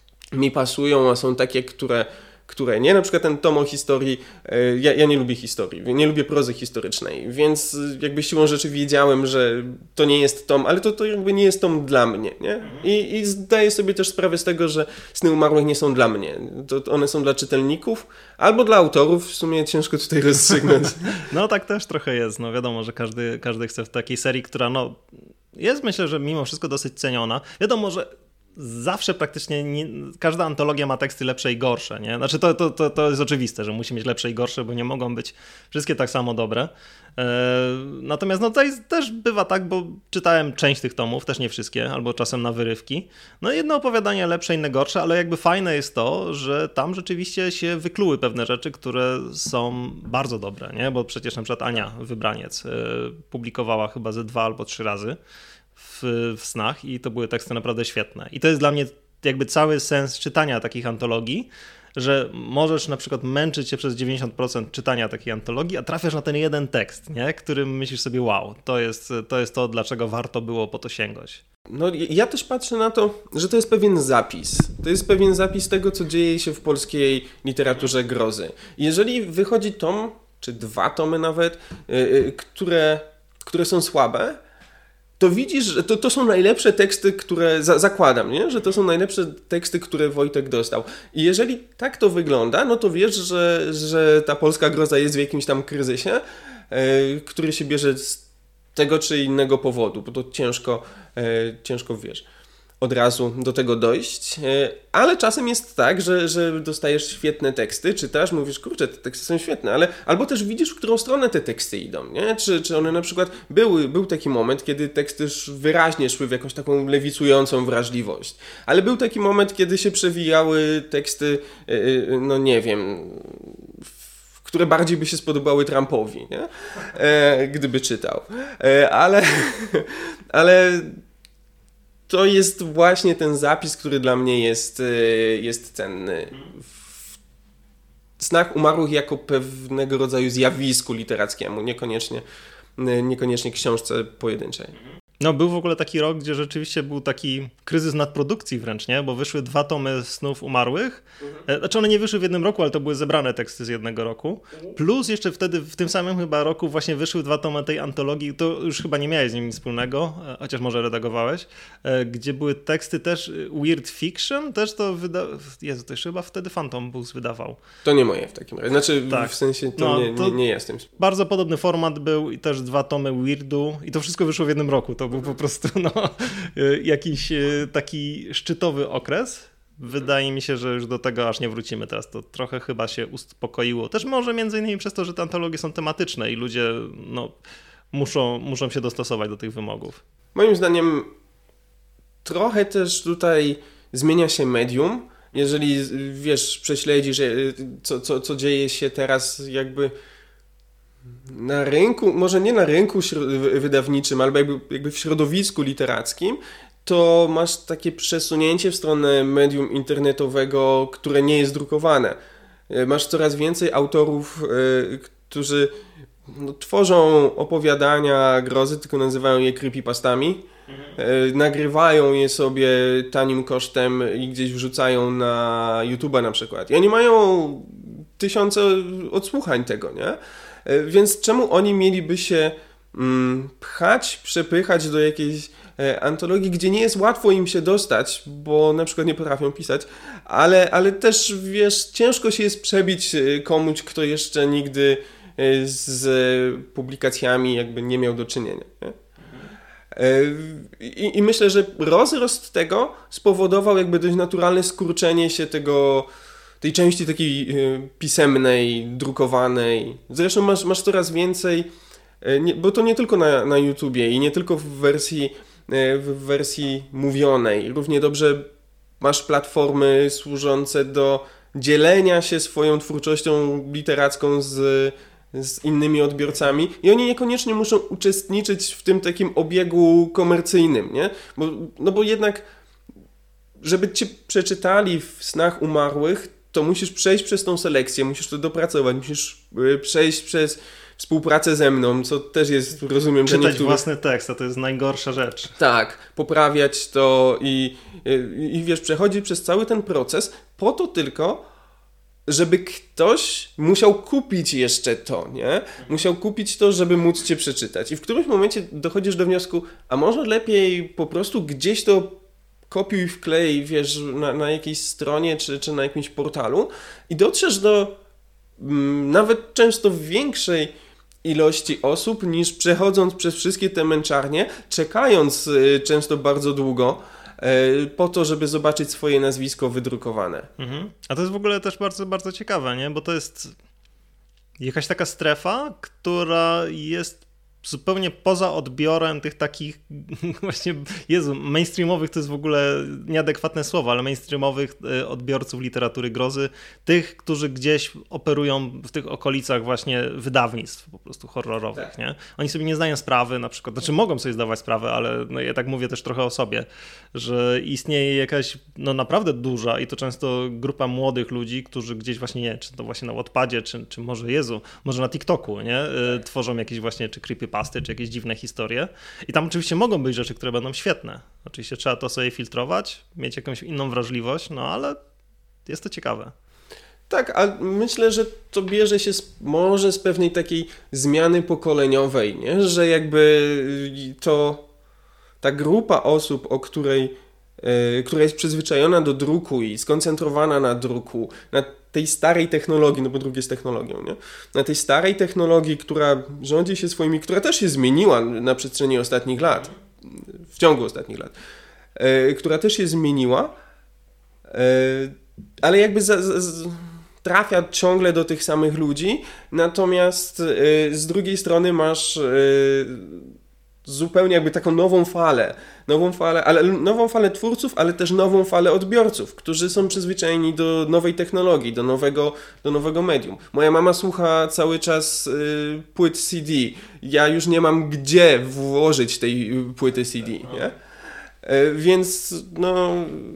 mi pasują, a są takie, które, które nie. Na przykład ten tom o historii, e, ja, ja nie lubię historii, nie lubię prozy historycznej, więc jakby siłą rzeczy wiedziałem, że to nie jest tom, ale to, to jakby nie jest tom dla mnie, nie? I, i zdaję sobie też sprawę z tego, że Sny umarłych nie są dla mnie. To, to one są dla czytelników albo dla autorów, w sumie ciężko tutaj rozstrzygnąć. No tak też trochę jest, no wiadomo, że każdy, każdy chce w takiej serii, która no jest, myślę, że mimo wszystko dosyć ceniona. Wiadomo, że zawsze praktycznie nie, każda antologia ma teksty lepsze i gorsze, nie? Znaczy to, to, to, to jest oczywiste, że musi mieć lepsze i gorsze, bo nie mogą być wszystkie tak samo dobre. E, natomiast no tutaj też bywa tak, bo czytałem część tych tomów, też nie wszystkie, albo czasem na wyrywki. No jedno opowiadanie lepsze, inne gorsze, ale jakby fajne jest to, że tam rzeczywiście się wykluły pewne rzeczy, które są bardzo dobre, nie? Bo przecież na przykład Ania Wybraniec e, publikowała chyba ze dwa albo trzy razy W, w snach i to były teksty naprawdę świetne. I to jest dla mnie jakby cały sens czytania takich antologii, że możesz na przykład męczyć się przez dziewięćdziesiąt procent czytania takiej antologii, a trafiasz na ten jeden tekst, nie? Którym myślisz sobie, wow, to jest, to jest to, dlaczego warto było po to sięgać. No ja też patrzę na to, że to jest pewien zapis. To jest pewien zapis tego, co dzieje się w polskiej literaturze grozy. Jeżeli wychodzi tom, czy dwa tomy nawet, yy, które, które są słabe, to widzisz, że to, to są najlepsze teksty, które za, zakładam, nie? Że to są najlepsze teksty, które Wojtek dostał. I jeżeli tak to wygląda, no to wiesz, że, że ta polska groza jest w jakimś tam kryzysie, yy, który się bierze z tego czy innego powodu, bo to ciężko, yy, ciężko wiesz, od razu do tego dojść, yy, ale czasem jest tak, że, że dostajesz świetne teksty, czytasz, mówisz, kurczę, te teksty są świetne, ale albo też widzisz, w którą stronę te teksty idą, nie? Czy, czy one na przykład, były, był taki moment, kiedy teksty wyraźnie szły w jakąś taką lewicującą wrażliwość, ale był taki moment, kiedy się przewijały teksty, yy, no nie wiem, które bardziej by się spodobały Trumpowi, nie? E, gdyby czytał. E, ale, ale to jest właśnie ten zapis, który dla mnie jest, jest cenny. W Snach umarłych jako pewnego rodzaju zjawisku literackiemu, niekoniecznie, niekoniecznie książce pojedynczej. No, był w ogóle taki rok, gdzie rzeczywiście był taki kryzys nadprodukcji wręcz, nie? Bo wyszły dwa tomy Snów umarłych. Mhm. Znaczy one nie wyszły w jednym roku, ale to były zebrane teksty z jednego roku. Mhm. Plus jeszcze wtedy, w tym samym chyba roku właśnie wyszły dwa tomy tej antologii, to już chyba nie miałeś z nimi wspólnego, chociaż może redagowałeś, gdzie były teksty też Weird Fiction, też to wyda... Jezu, to jeszcze chyba wtedy Phantom Books wydawał. To nie moje w takim razie. Znaczy tak. w sensie to, no, nie, nie, nie jestem. Bardzo podobny format był i też dwa tomy Weirdu i to wszystko wyszło w jednym roku. To był po prostu no, jakiś taki szczytowy okres. Wydaje mi się, że już do tego aż nie wrócimy teraz. To trochę chyba się uspokoiło. Też może między innymi przez to, że te antologie są tematyczne i ludzie no, muszą, muszą się dostosować do tych wymogów. Moim zdaniem trochę też tutaj zmienia się medium. Jeżeli wiesz, prześledzisz co, co, co dzieje się teraz jakby na rynku, może nie na rynku wydawniczym, albo jakby, jakby w środowisku literackim, to masz takie przesunięcie w stronę medium internetowego, które nie jest drukowane. Masz coraz więcej autorów, którzy no, tworzą opowiadania grozy, tylko nazywają je creepypastami. Mhm. Nagrywają je sobie tanim kosztem i gdzieś wrzucają na YouTube'a na przykład. I oni mają tysiące odsłuchań tego, nie? Więc czemu oni mieliby się mm, pchać, przepychać do jakiejś e, antologii, gdzie nie jest łatwo im się dostać, bo na przykład nie potrafią pisać, ale, ale też, wiesz, ciężko się jest przebić komuś, kto jeszcze nigdy z publikacjami jakby nie miał do czynienia. Nie? I, I myślę, że rozrost tego spowodował jakby dość naturalne skurczenie się tego tej części takiej pisemnej, drukowanej. Zresztą masz, masz coraz więcej, nie, bo to nie tylko na, na YouTubie i nie tylko w wersji, w wersji mówionej. Równie dobrze masz platformy służące do dzielenia się swoją twórczością literacką z, z innymi odbiorcami i oni niekoniecznie muszą uczestniczyć w tym takim obiegu komercyjnym, nie? Bo, no bo jednak, żeby cię przeczytali w Snach umarłych, to musisz przejść przez tą selekcję, musisz to dopracować, musisz przejść przez współpracę ze mną, co też jest, rozumiem, czytać że niektórych... własny tekst, a to jest najgorsza rzecz. Tak, poprawiać to i, i, i wiesz, przechodzić przez cały ten proces po to tylko, żeby ktoś musiał kupić jeszcze to, nie? Musiał kupić to, żeby móc cię przeczytać. I w którymś momencie dochodzisz do wniosku, a może lepiej po prostu gdzieś to kopiuj, wklej, wiesz, na, na jakiejś stronie czy, czy na jakimś portalu i dotrzesz do m, nawet często większej ilości osób niż przechodząc przez wszystkie te męczarnie, czekając y, często bardzo długo y, po to, żeby zobaczyć swoje nazwisko wydrukowane. Mhm. A to jest w ogóle też bardzo, bardzo ciekawe, nie? Bo to jest jakaś taka strefa, która jest zupełnie poza odbiorem tych takich właśnie, Jezu, mainstreamowych to jest w ogóle nieadekwatne słowo, ale mainstreamowych odbiorców literatury grozy, tych, którzy gdzieś operują w tych okolicach właśnie wydawnictw po prostu horrorowych, tak. Nie? Oni sobie nie zdają sprawy na przykład, znaczy mogą sobie zdawać sprawę, ale no ja tak mówię też trochę o sobie, że istnieje jakaś no naprawdę duża i to często grupa młodych ludzi, którzy gdzieś właśnie, nie, czy to właśnie na Wattpadzie, czy, czy może Jezu, może na TikToku, nie? Tak. Tworzą jakieś właśnie, czy creepy pasty, czy jakieś dziwne historie. I tam oczywiście mogą być rzeczy, które będą świetne. Oczywiście trzeba to sobie filtrować, mieć jakąś inną wrażliwość, no ale jest to ciekawe. Tak, a myślę, że to bierze się z, może z pewnej takiej zmiany pokoleniowej, nie? Że jakby to ta grupa osób, o której, yy, która jest przyzwyczajona do druku i skoncentrowana na druku, na tej starej technologii, no bo drugie jest technologią, nie? Na tej starej technologii, która rządzi się swoimi, która też się zmieniła na przestrzeni ostatnich lat, w ciągu ostatnich lat, yy, która też się zmieniła, yy, ale jakby za, za, trafia ciągle do tych samych ludzi, natomiast yy, z drugiej strony masz yy, zupełnie jakby taką nową falę, nową falę, ale nową falę twórców, ale też nową falę odbiorców, którzy są przyzwyczajeni do nowej technologii, do nowego, do nowego medium. Moja mama słucha cały czas y, płyt C D. Ja już nie mam gdzie włożyć tej płyty C D, nie? Y, więc no...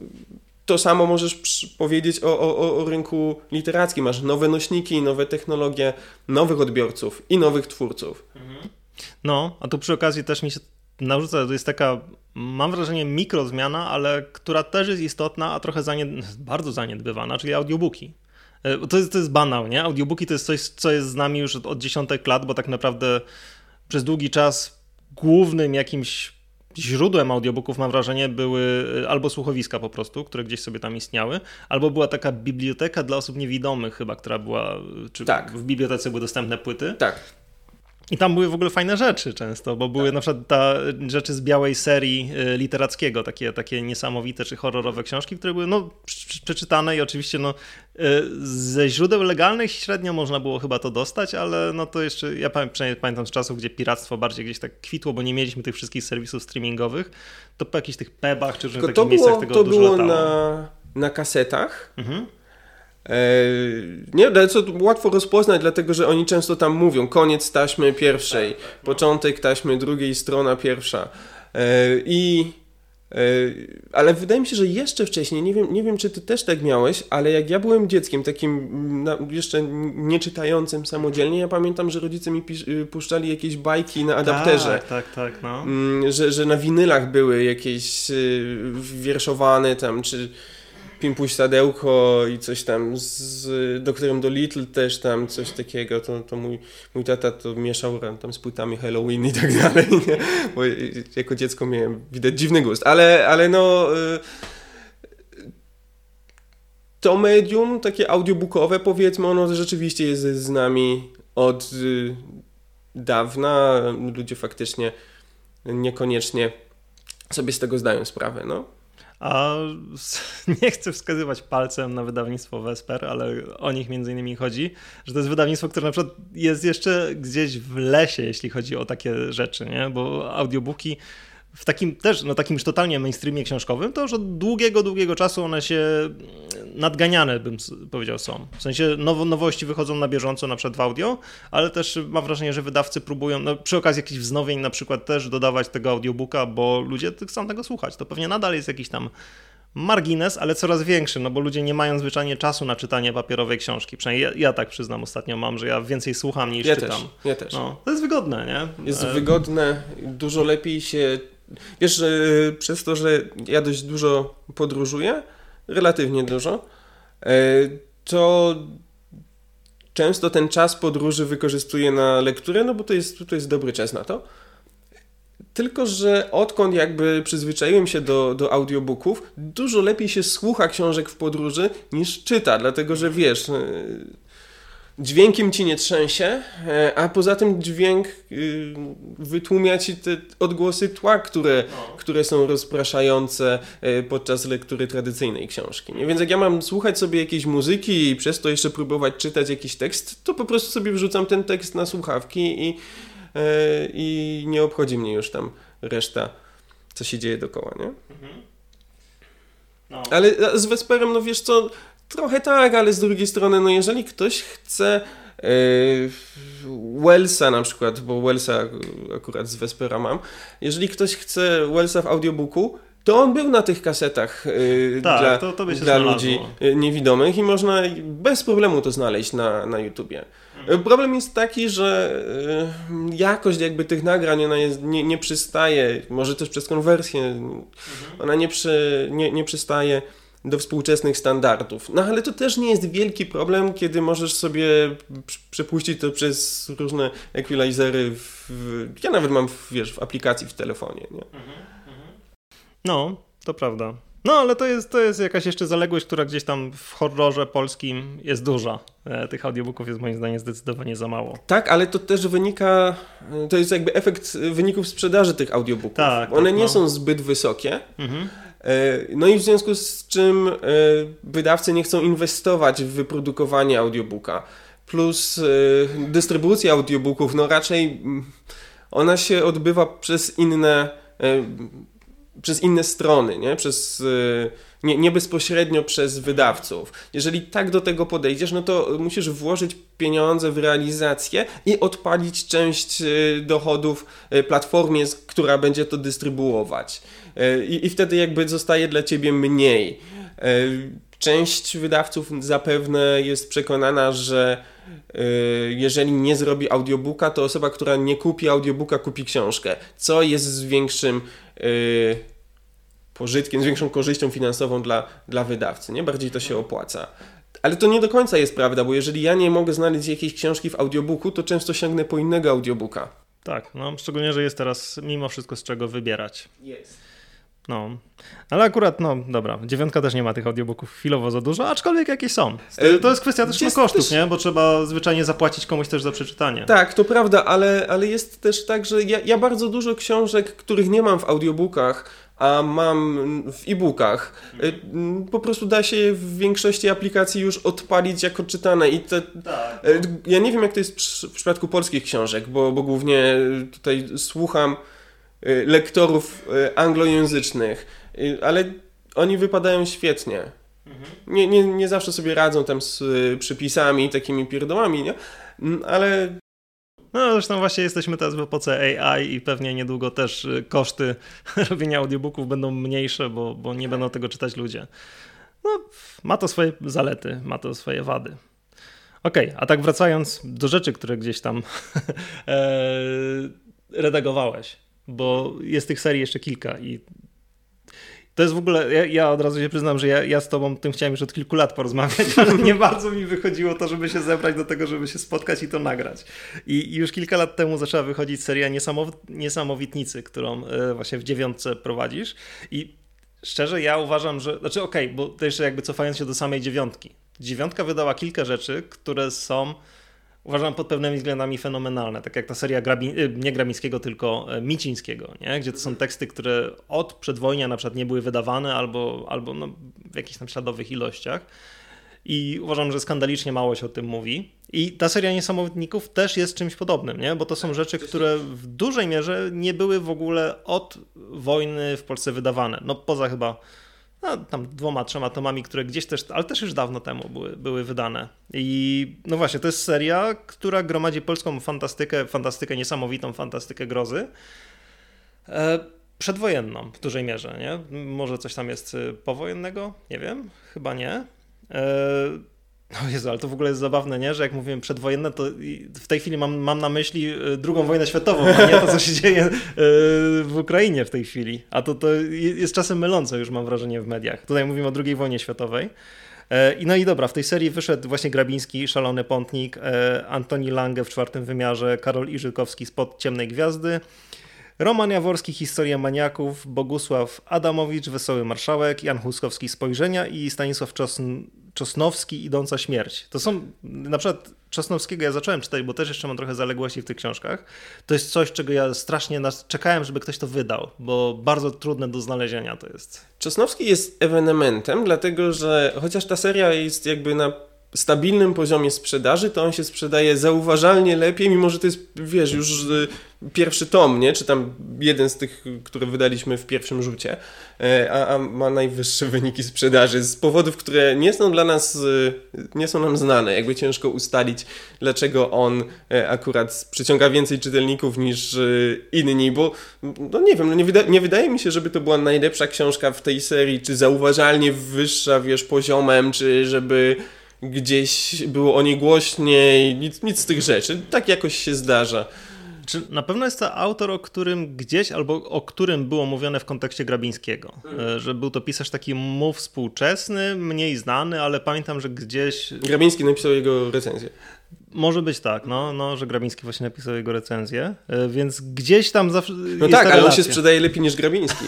To samo możesz powiedzieć o, o, o rynku literackim. Masz nowe nośniki, nowe technologie, nowych odbiorców i nowych twórców. No, a tu przy okazji też mi się narzucę, to jest taka, mam wrażenie, mikrozmiana, ale która też jest istotna, a trochę zanied... bardzo zaniedbywana, czyli audiobooki. To jest, to jest banał, nie? Audiobooki to jest coś, co jest z nami już od, od dziesiątek lat, bo tak naprawdę przez długi czas głównym jakimś źródłem audiobooków, mam wrażenie, były albo słuchowiska po prostu, które gdzieś sobie tam istniały, albo była taka biblioteka dla osób niewidomych chyba, która była, czy tak. w bibliotece były dostępne płyty. Tak. I tam były w ogóle fajne rzeczy często, bo były tak. na przykład ta rzeczy z białej serii literackiego, takie, takie niesamowite czy horrorowe książki, które były no, przeczytane i oczywiście no, ze źródeł legalnych średnio można było chyba to dostać, ale no to jeszcze, ja przynajmniej pamiętam z czasów, gdzie piractwo bardziej gdzieś tak kwitło, bo nie mieliśmy tych wszystkich serwisów streamingowych, to po jakichś tych pebach czy różnych takich miejscach tego to dużo było latało. na, na kasetach. Mhm. Nie, ale co łatwo rozpoznać, dlatego że oni często tam mówią koniec taśmy pierwszej, tak, tak, no. początek taśmy drugiej, strona pierwsza. I ale wydaje mi się, że jeszcze wcześniej, nie wiem, nie wiem czy ty też tak miałeś, ale jak ja byłem dzieckiem takim jeszcze nie czytającym samodzielnie, ja pamiętam, że rodzice mi pisz- puszczali jakieś bajki na adapterze. Tak, tak, tak, no. Że, że na winylach były jakieś wierszowane tam, czy Pimpuś Sadełko i coś tam z doktorem Dolittle też tam coś takiego, to, to mój, mój tata to mieszał tam z płytami Halloween i tak dalej, nie? Bo jako dziecko miałem widać dziwny gust, ale, ale no to medium takie audiobookowe powiedzmy, ono rzeczywiście jest z nami od dawna, ludzie faktycznie niekoniecznie sobie z tego zdają sprawę, no. A nie chcę wskazywać palcem na wydawnictwo Vesper, ale o nich między innymi chodzi, że to jest wydawnictwo, które na przykład jest jeszcze gdzieś w lesie, jeśli chodzi o takie rzeczy, nie? Bo audiobooki w takim też, no takim już totalnie mainstreamie książkowym, to już od długiego, długiego czasu one się nadganiane, bym powiedział, są. W sensie now, nowości wychodzą na bieżąco, na przykład w audio, ale też mam wrażenie, że wydawcy próbują, no przy okazji jakichś wznowień na przykład też dodawać tego audiobooka, bo ludzie chcą tego słuchać. To pewnie nadal jest jakiś tam margines, ale coraz większy, no bo ludzie nie mają zwyczajnie czasu na czytanie papierowej książki. Przynajmniej ja, ja tak przyznam ostatnio mam, że ja więcej słucham niż ja czytam. Też, ja też. No, to jest wygodne, nie? Jest wygodne, dużo lepiej się... Wiesz, że przez to, że ja dość dużo podróżuję, relatywnie dużo, to często ten czas podróży wykorzystuję na lekturę, no bo to jest, to jest dobry czas na to. Tylko że odkąd jakby przyzwyczaiłem się do, do audiobooków, dużo lepiej się słucha książek w podróży niż czyta, dlatego że wiesz, dźwiękiem ci nie trzęsie, a poza tym dźwięk wytłumia ci te odgłosy tła, które, które są rozpraszające podczas lektury tradycyjnej książki. Nie? Więc jak ja mam słuchać sobie jakiejś muzyki i przez to jeszcze próbować czytać jakiś tekst, to po prostu sobie wrzucam ten tekst na słuchawki i i nie obchodzi mnie już tam reszta, co się dzieje dookoła, nie? Mhm. No. Ale z Vesperem, no wiesz co, trochę tak, ale z drugiej strony, no jeżeli ktoś chce yy, Wellsa na przykład, bo Wellsa akurat z Vespera mam, jeżeli ktoś chce Wellsa w audiobooku, to on był na tych kasetach yy, tak, dla, to, to by się dla ludzi niewidomych i można bez problemu to znaleźć na, na YouTubie. Problem jest taki, że jakość jakby tych nagrań ona jest, nie, nie przystaje, może też przez konwersję, mhm. ona nie, przy, nie, nie przystaje do współczesnych standardów. No ale to też nie jest wielki problem, kiedy możesz sobie przepuścić to przez różne equalizery. W, ja nawet mam wiesz, w aplikacji w telefonie. Nie? Mhm. No, to prawda. No, ale to jest, to jest jakaś jeszcze zaległość, która gdzieś tam w horrorze polskim jest duża. Tych audiobooków jest moim zdaniem zdecydowanie za mało. Tak, ale to też wynika, to jest jakby efekt wyników sprzedaży tych audiobooków. Tak, One tak, nie no. są zbyt wysokie. Mhm. No i w związku z czym wydawcy nie chcą inwestować w wyprodukowanie audiobooka. Plus dystrybucja audiobooków, no raczej ona się odbywa przez inne... przez inne strony, nie? Przez, nie, nie bezpośrednio przez wydawców. Jeżeli tak do tego podejdziesz, no to musisz włożyć pieniądze w realizację i odpalić część dochodów platformie, która będzie to dystrybuować. I, i wtedy jakby zostaje dla ciebie mniej. część wydawców zapewne jest przekonana, że y, jeżeli nie zrobi audiobooka, to osoba, która nie kupi audiobooka, kupi książkę, co jest z większym y, pożytkiem, z większą korzyścią finansową dla, dla wydawcy, nie? Bardziej to się opłaca. Ale to nie do końca jest prawda, bo jeżeli ja nie mogę znaleźć jakiejś książki w audiobooku, to często sięgnę po innego audiobooka. Tak, no szczególnie, że jest teraz mimo wszystko z czego wybierać. Jest. No, ale akurat, no dobra, dziewiątka też nie ma tych audiobooków chwilowo za dużo, aczkolwiek jakieś są. To jest kwestia też jest kosztów, też... nie? Bo trzeba zwyczajnie zapłacić komuś też za przeczytanie. Tak, to prawda, ale, ale jest też tak, że ja, ja bardzo dużo książek, których nie mam w audiobookach, a mam w e-bookach, po prostu da się w większości aplikacji już odpalić jako czytane i te, tak, no. Ja nie wiem, jak to jest w przypadku polskich książek, bo, bo głównie tutaj słucham lektorów anglojęzycznych, ale oni wypadają świetnie. Mhm. Nie, nie, nie zawsze sobie radzą tam z przypisami i takimi pierdołami, nie? Ale... No zresztą właśnie jesteśmy teraz w epoce A I i pewnie niedługo też koszty robienia audiobooków będą mniejsze, bo, bo nie będą tego czytać ludzie. No, ma to swoje zalety, ma to swoje wady. Okej, okay, a tak wracając do rzeczy, które gdzieś tam e, redagowałeś, bo jest tych serii jeszcze kilka i to jest w ogóle, ja, ja od razu się przyznam, że ja, ja z tobą tym chciałem już od kilku lat porozmawiać, ale nie bardzo mi wychodziło to, żeby się zebrać do tego, żeby się spotkać i to nagrać. I, i już kilka lat temu zaczęła wychodzić seria Niesamow- Niesamowitnicy, którą y, właśnie w dziewiątce prowadzisz i szczerze ja uważam, że, znaczy okej, okay, bo to jeszcze jakby cofając się do samej dziewiątki. Dziewiątka wydała kilka rzeczy, które są uważam pod pewnymi względami fenomenalne, tak jak ta seria Grabi- nie Grabińskiego, tylko Micińskiego, nie? Gdzie to są teksty, które od przedwojnia na przykład nie były wydawane albo, albo no w jakichś tam śladowych ilościach i uważam, że skandalicznie mało się o tym mówi. I ta seria Niesamowitników też jest czymś podobnym, nie? Bo to są rzeczy, które w dużej mierze nie były w ogóle od wojny w Polsce wydawane, no poza chyba no, tam dwoma, trzema tomami, które gdzieś też, ale też już dawno temu były, były wydane. I no właśnie, to jest seria, która gromadzi polską fantastykę, fantastykę niesamowitą, fantastykę grozy. E, przedwojenną w dużej mierze, nie? Może coś tam jest powojennego? Nie wiem, chyba nie. E, No Jezu, ale to w ogóle jest zabawne, nie? Że jak mówiłem przedwojenne, to w tej chwili mam, mam na myśli drugą wojnę światową, a nie to, co się dzieje w Ukrainie w tej chwili. A to, to jest czasem mylące już, mam wrażenie, w mediach. Tutaj mówimy o drugiej wojnie światowej. I no i dobra, w tej serii wyszedł właśnie Grabiński, Szalony Pątnik, Antoni Lange w Czwartym Wymiarze, Karol Iżykowski Spod ciemnej gwiazdy, Roman Jaworski, Historia maniaków, Bogusław Adamowicz, Wesoły Marszałek, Jan Huskowski, Spojrzenia i Stanisław Czosn- Czosnowski, Idąca śmierć. To są, na przykład Czosnowskiego ja zacząłem czytać, bo też jeszcze mam trochę zaległości w tych książkach. To jest coś, czego ja strasznie nas czekałem, żeby ktoś to wydał, bo bardzo trudne do znalezienia to jest. Czosnowski jest ewenementem, dlatego że chociaż ta seria jest jakby na stabilnym poziomie sprzedaży, to on się sprzedaje zauważalnie lepiej, mimo że to jest, wiesz, już pierwszy tom, nie? Czy tam jeden z tych, które wydaliśmy w pierwszym rzucie, a, a ma najwyższe wyniki sprzedaży z powodów, które nie są dla nas, nie są nam znane. Jakby ciężko ustalić, dlaczego on akurat przyciąga więcej czytelników niż inni, bo no nie wiem, no nie, wyda- nie wydaje mi się, żeby to była najlepsza książka w tej serii, czy zauważalnie wyższa, wiesz, poziomem, czy żeby gdzieś było o niej głośniej, nic, nic z tych rzeczy. Tak jakoś się zdarza. Czy na pewno jest to autor, o którym gdzieś, albo o którym było mówione w kontekście Grabińskiego? Hmm. Że był to pisarz taki mu współczesny, mniej znany, ale pamiętam, że gdzieś... Grabiński napisał jego recenzję. Może być tak, no, no, że Grabiński właśnie napisał jego recenzję, więc gdzieś tam zawsze No tak, ale on się sprzedaje lepiej niż Grabiński.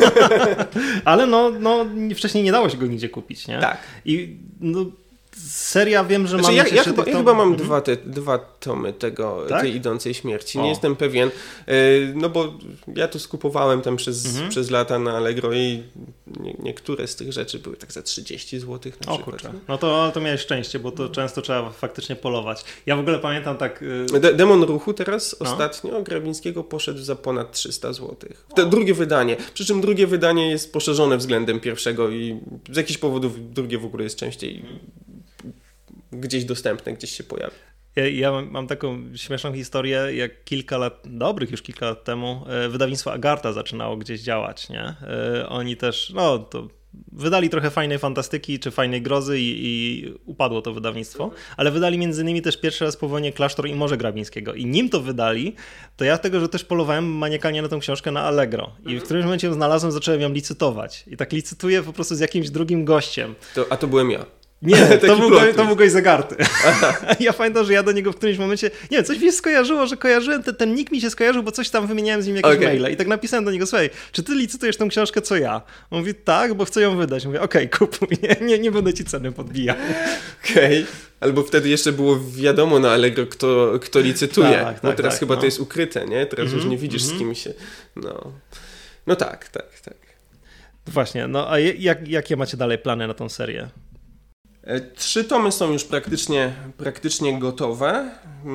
Ale no, no, wcześniej nie dało się go nigdzie kupić, nie? Tak. I no, seria wiem, że znaczy, mam... Ja, ja, chyba, ja chyba mam mhm. dwa, te, dwa tomy tego, tak? tej Idącej śmierci. Nie o. jestem pewien, no bo ja to skupowałem tam przez, mhm. przez lata na Allegro i nie, niektóre z tych rzeczy były tak za trzydzieści złotych na o, przykład. Kurczę. No to, to miałeś szczęście, bo to często trzeba faktycznie polować. Ja w ogóle pamiętam tak... De- Demon Ruchu teraz no. ostatnio Grabińskiego poszedł za ponad trzysta złotych. To drugie wydanie. Przy czym drugie wydanie jest poszerzone względem pierwszego i z jakichś powodów drugie w ogóle jest częściej... Mhm. gdzieś dostępne, gdzieś się pojawi. Ja, ja mam, mam taką śmieszną historię, jak kilka lat, dobrych już kilka lat temu, wydawnictwo Agartha zaczynało gdzieś działać, nie? Oni też, no to wydali trochę fajnej fantastyki czy fajnej grozy i, i upadło to wydawnictwo, ale wydali między innymi też pierwszy raz po wojnie Klasztor i Morze Grabińskiego i nim to wydali, to ja tego, że też polowałem maniakalnie na tą książkę na Allegro i w którymś momencie ją znalazłem, zacząłem ją licytować i tak licytuję po prostu z jakimś drugim gościem. To, a to byłem ja. Nie, to był, gość, to był gość Zagarty. Ja pamiętam, że ja do niego w którymś momencie, nie wiem, coś mi się skojarzyło, że kojarzyłem, ten, ten nick mi się skojarzył, bo coś tam wymieniałem z nim jakieś okay. maile i tak napisałem do niego, słuchaj, czy ty licytujesz tą książkę co ja? On mówi, tak, bo chcę ją wydać. Mówię, okej, okay, kupuj, nie, nie, nie będę ci ceny podbijał. Okej, okay. Albo wtedy jeszcze było wiadomo na Allegro, kto, kto licytuje, tak, bo tak, teraz tak, chyba no. to jest ukryte, nie? Teraz mm-hmm, już nie widzisz mm-hmm. z kim się, no. No tak, tak, tak. Właśnie, no a jak, jakie macie dalej plany na tą serię? Trzy tomy są już praktycznie, praktycznie gotowe.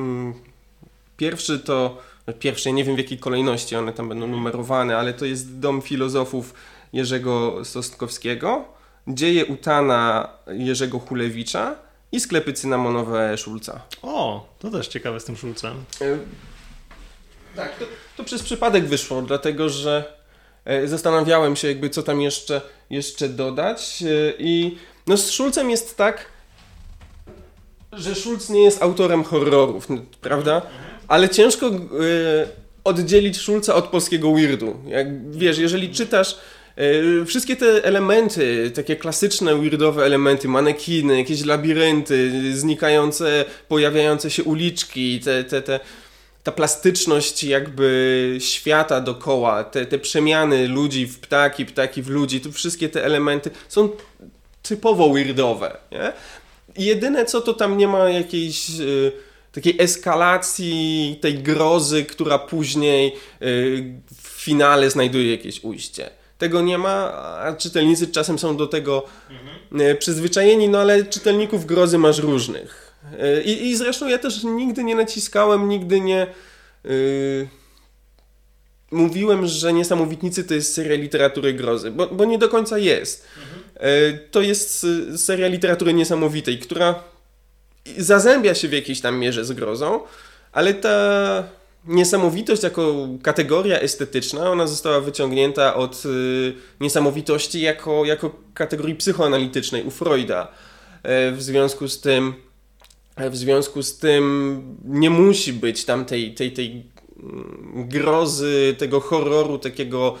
Pierwszy to, pierwszy, nie wiem w jakiej kolejności one tam będą numerowane, ale to jest Dom Filozofów Jerzego Sosnkowskiego, Dzieje Utana Jerzego Hulewicza i Sklepy cynamonowe Szulca. O, to też ciekawe z tym Szulcem. Tak, to, to przez przypadek wyszło, dlatego że zastanawiałem się jakby co tam jeszcze, jeszcze dodać i no z Szulcem jest tak, że Szulc nie jest autorem horrorów, prawda? Ale ciężko y, oddzielić Szulca od polskiego weirdu. Jak wiesz, jeżeli czytasz y, wszystkie te elementy, takie klasyczne weirdowe elementy, manekiny, jakieś labirynty, znikające, pojawiające się uliczki, te, te, te, ta plastyczność jakby świata dookoła, te, te przemiany ludzi w ptaki, ptaki w ludzi, to wszystkie te elementy są typowo weirdowe, nie? I jedyne co, to tam nie ma jakiejś y, takiej eskalacji tej grozy, która później y, w finale znajduje jakieś ujście. Tego nie ma, a czytelnicy czasem są do tego mhm. y, przyzwyczajeni, no ale czytelników grozy masz różnych. Y, I zresztą ja też nigdy nie naciskałem, nigdy nie... Y, mówiłem, że Niesamowitnicy to jest seria literatury grozy, bo, bo nie do końca jest. Mhm. To jest seria literatury niesamowitej, która zazębia się w jakiejś tam mierze z grozą, ale ta niesamowitość jako kategoria estetyczna, ona została wyciągnięta od niesamowitości jako, jako kategorii psychoanalitycznej u Freuda. W związku z tym w związku z tym nie musi być tam tej, tej, tej grozy, tego horroru takiego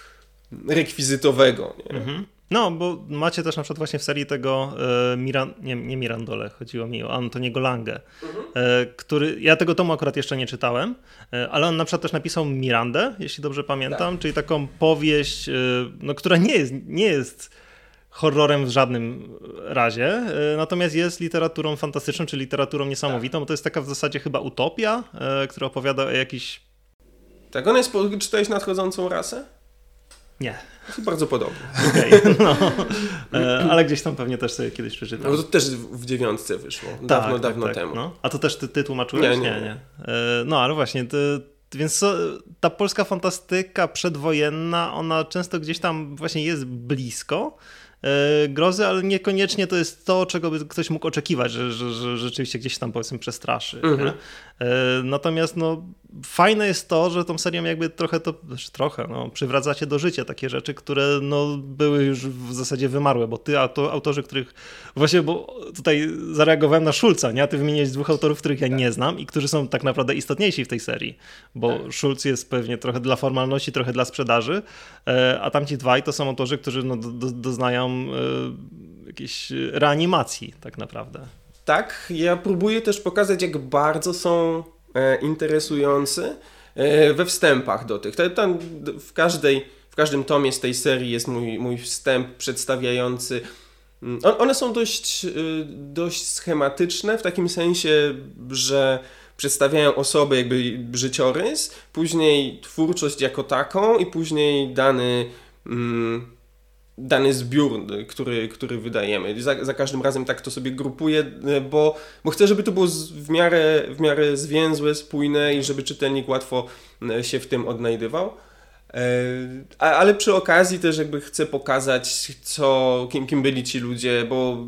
rekwizytowego. Nie? Mhm. No, bo macie też na przykład właśnie w serii tego e, Miran, nie, nie Mirandole, chodziło mi o Antoniego Langę, mhm. e, który, ja tego tomu akurat jeszcze nie czytałem, e, ale on na przykład też napisał Mirandę, jeśli dobrze pamiętam, tak. czyli taką powieść, e, no, która nie jest, nie jest horrorem w żadnym razie, e, natomiast jest literaturą fantastyczną, czy literaturą niesamowitą, tak. bo to jest taka w zasadzie chyba utopia, e, która opowiada o jakiś... Tak, ona jest, czytałeś Nadchodzącą rasę? Nie. Bardzo podobnie. Okay, no. e, ale gdzieś tam pewnie też sobie kiedyś przeczytam. No to też w dziewiątce wyszło. Dawno, tak, dawno tak, temu. No. A to też ty, ty tłumaczyłeś? Nie, nie. nie, nie. E, no ale właśnie, ty, więc ta polska fantastyka przedwojenna, ona często gdzieś tam właśnie jest blisko e, grozy, ale niekoniecznie to jest to, czego by ktoś mógł oczekiwać, że, że, że rzeczywiście gdzieś tam powiedzmy przestraszy. Mhm. E, natomiast no fajne jest to, że tą serią jakby trochę to, znaczy trochę, no, przywracacie do życia takie rzeczy, które no, były już w zasadzie wymarłe, bo ty, auto, autorzy, których właśnie, bo tutaj zareagowałem na Szulca, nie? A ty wymieniłeś dwóch autorów, których ja nie znam i którzy są tak naprawdę istotniejsi w tej serii, bo tak. Szulc jest pewnie trochę dla formalności, trochę dla sprzedaży, a tamci dwaj to są autorzy, którzy no, do, doznają e, jakiejś reanimacji tak naprawdę. Tak, ja próbuję też pokazać, jak bardzo są e, interesujący e, we wstępach do tych. Tam w, każdej, w każdym tomie z tej serii jest mój, mój wstęp przedstawiający. On, one są dość, dość schematyczne w takim sensie, że przedstawiają osobę, jakby życiorys, później twórczość jako taką i później dany... Mm, dany zbiór, który, który wydajemy. Za, za każdym razem tak to sobie grupuję, bo, bo chcę, żeby to było w miarę, w miarę zwięzłe, spójne i żeby czytelnik łatwo się w tym odnajdywał. A, ale przy okazji też jakby chcę pokazać, co, kim, kim byli ci ludzie, bo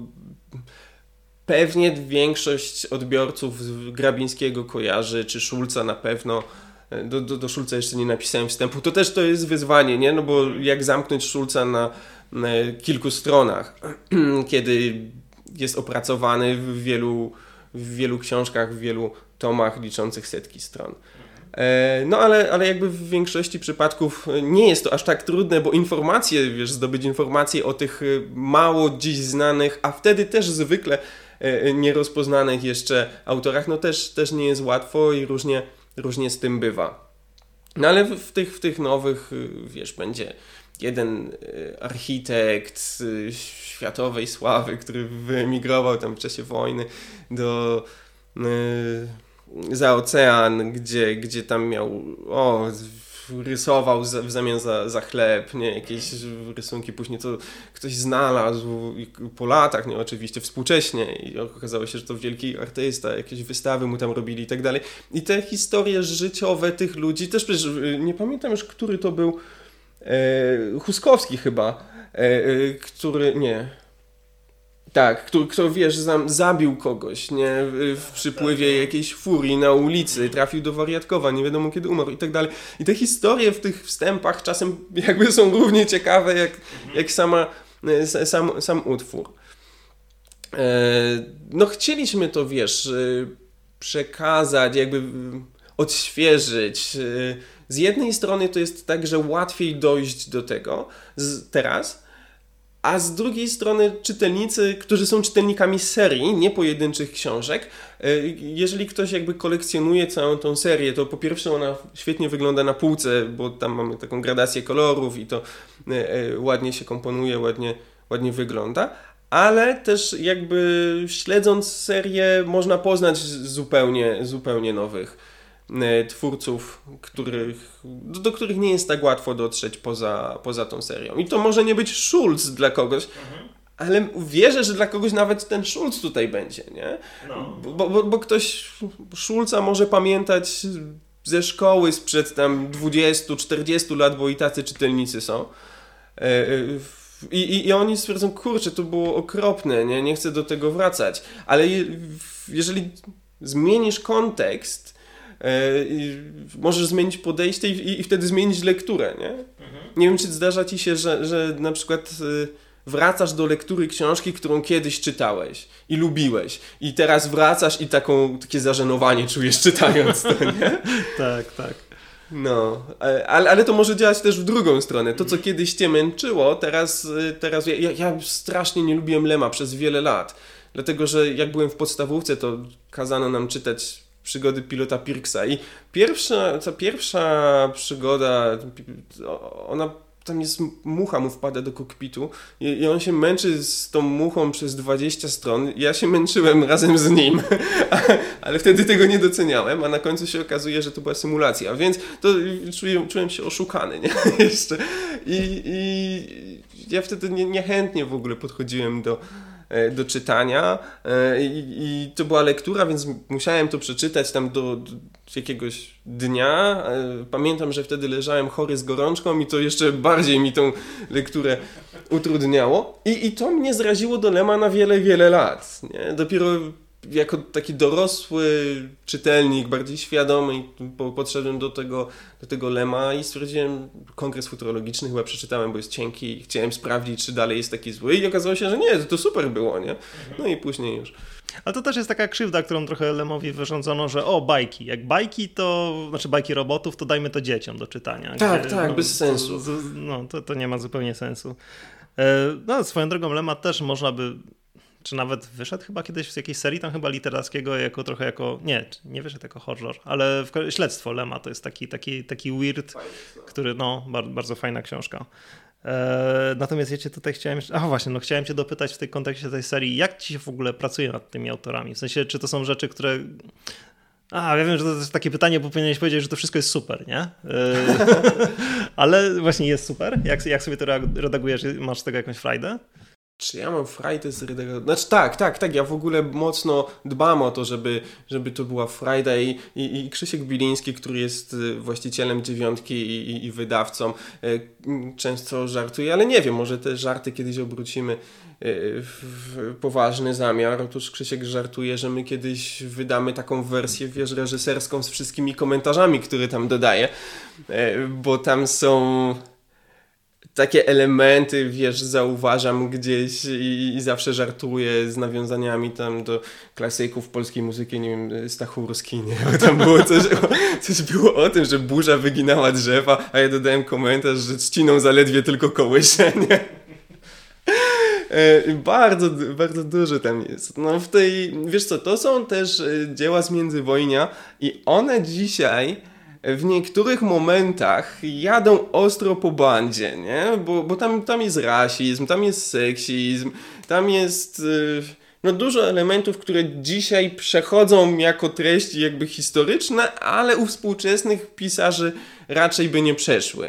pewnie większość odbiorców Grabińskiego kojarzy, czy Szulca na pewno. Do, do, do Szulca jeszcze nie napisałem wstępu. To też to jest wyzwanie, nie? No bo jak zamknąć Szulca na, kilku stronach, kiedy jest opracowany w wielu, w wielu książkach, w wielu tomach liczących setki stron. No ale, ale jakby w większości przypadków nie jest to aż tak trudne, bo informacje, wiesz, zdobyć informacje o tych mało dziś znanych, a wtedy też zwykle nierozpoznanych jeszcze autorach, no też, też nie jest łatwo i różnie, różnie z tym bywa. No ale w, w, tych, w tych nowych, wiesz, będzie jeden architekt światowej sławy, który wyemigrował tam w czasie wojny do... za ocean, gdzie, gdzie tam miał, o, rysował za, w zamian za, za chleb, nie, jakieś rysunki później to ktoś znalazł po latach, nie, oczywiście współcześnie i okazało się, że to wielki artysta, jakieś wystawy mu tam robili i tak dalej. I te historie życiowe tych ludzi, też przecież nie pamiętam już, który to był, e, Huskowski chyba, e, który, nie... Tak, kto, kto wiesz, zam, zabił kogoś, nie, w przypływie jakiejś furii na ulicy, trafił do wariatkowa, nie wiadomo kiedy umarł i tak dalej. I te historie w tych wstępach czasem jakby są równie ciekawe jak, jak sama, sam, sam utwór. No chcieliśmy to, wiesz, przekazać, jakby odświeżyć. Z jednej strony to jest tak, że łatwiej dojść do tego teraz, a z drugiej strony czytelnicy, którzy są czytelnikami serii, nie pojedynczych książek, jeżeli ktoś jakby kolekcjonuje całą tą serię, to po pierwsze ona świetnie wygląda na półce, bo tam mamy taką gradację kolorów i to ładnie się komponuje, ładnie, ładnie wygląda, ale też jakby śledząc serię można poznać zupełnie, zupełnie nowych twórców, których, do, do których nie jest tak łatwo dotrzeć poza, poza tą serią. I to może nie być Schulz dla kogoś, mhm. ale wierzę, że dla kogoś nawet ten Schulz tutaj będzie, nie? No. Bo, bo, bo ktoś Schulza może pamiętać ze szkoły sprzed tam dwudziestu czterdziestu lat, bo i tacy czytelnicy są. I, i, i oni stwierdzą, kurczę, to było okropne, nie? Nie chcę do tego wracać. Ale je, jeżeli zmienisz kontekst, I możesz zmienić podejście i, i wtedy zmienić lekturę, nie? Mhm. Nie wiem, czy zdarza ci się, że, że na przykład wracasz do lektury książki, którą kiedyś czytałeś i lubiłeś i teraz wracasz i taką, takie zażenowanie czujesz czytając to, nie? Tak, tak. No, ale, ale to może działać też w drugą stronę. To, co kiedyś cię męczyło, teraz, teraz ja, ja strasznie nie lubiłem Lema przez wiele lat, dlatego, że jak byłem w podstawówce, to kazano nam czytać przygody pilota Pirksa i pierwsza, ta pierwsza przygoda, ona, tam jest mucha, mu wpada do kokpitu i, i on się męczy z tą muchą przez dwadzieścia stron. Ja się męczyłem razem z nim, ale wtedy tego nie doceniałem, a na końcu się okazuje, że to była symulacja, więc to czułem, czułem się oszukany, nie? Jeszcze. I, i ja wtedy nie, niechętnie w ogóle podchodziłem do do czytania I, i to była lektura, więc musiałem to przeczytać tam do, do jakiegoś dnia. Pamiętam, że wtedy leżałem chory z gorączką i to jeszcze bardziej mi tą lekturę utrudniało. I, i to mnie zraziło do Lema na wiele, wiele lat. Nie? Dopiero jako taki dorosły czytelnik, bardziej świadomy, podszedłem do tego, do tego Lema i stwierdziłem, Kongres Futurologiczny chyba przeczytałem, bo jest cienki i chciałem sprawdzić, czy dalej jest taki zły i okazało się, że nie, to super było, nie? No i później już. Ale to też jest taka krzywda, którą trochę Lemowi wyrządzono, że o, bajki. Jak bajki to, znaczy bajki robotów, to dajmy to dzieciom do czytania. Tak, gdzie, tak, no, bez sensu. To, no, to, to nie ma zupełnie sensu. No, swoją drogą Lema też można by... Czy nawet wyszedł chyba kiedyś z jakiejś serii tam chyba literackiego jako trochę jako, nie, nie wyszedł jako horror, ale w, Śledztwo Lema to jest taki, taki, taki weird, który no, bardzo, bardzo fajna książka. E, natomiast ja cię tutaj chciałem, a właśnie, no chciałem cię dopytać w tej kontekście tej serii, jak ci się w ogóle pracuje nad tymi autorami? W sensie, czy to są rzeczy, które... A, ja wiem, że to jest takie pytanie, bo powinieneś powiedzieć, że to wszystko jest super, nie? E, ale właśnie jest super? Jak, jak sobie to redagujesz? Masz z tego jakąś frajdę? Czy ja mam frajdę z redaktorem? Znaczy tak, tak, tak, ja w ogóle mocno dbam o to, żeby, żeby to była frajda i, i, i Krzysiek Biliński, który jest właścicielem Dziewiątki i, i, i wydawcą, często żartuje, ale nie wiem, może te żarty kiedyś obrócimy w poważny zamiar. Otóż Krzysiek żartuje, że my kiedyś wydamy taką wersję, wiesz, reżyserską z wszystkimi komentarzami, które tam dodaje, bo tam są... takie elementy, wiesz, zauważam gdzieś i, i zawsze żartuję z nawiązaniami tam do klasyków polskiej muzyki, nie wiem, Stachurski, nie? Tam było coś, coś było o tym, że burza wyginała drzewa, a ja dodałem komentarz, że trzciną zaledwie tylko kołyszenie. Bardzo, bardzo dużo tam jest. No w tej, wiesz co, to są też dzieła z międzywojnia i one dzisiaj w niektórych momentach jadą ostro po bandzie, nie? Bo, bo tam, tam jest rasizm, tam jest seksizm, tam jest no, dużo elementów, które dzisiaj przechodzą jako treści jakby historyczne, ale u współczesnych pisarzy raczej by nie przeszły.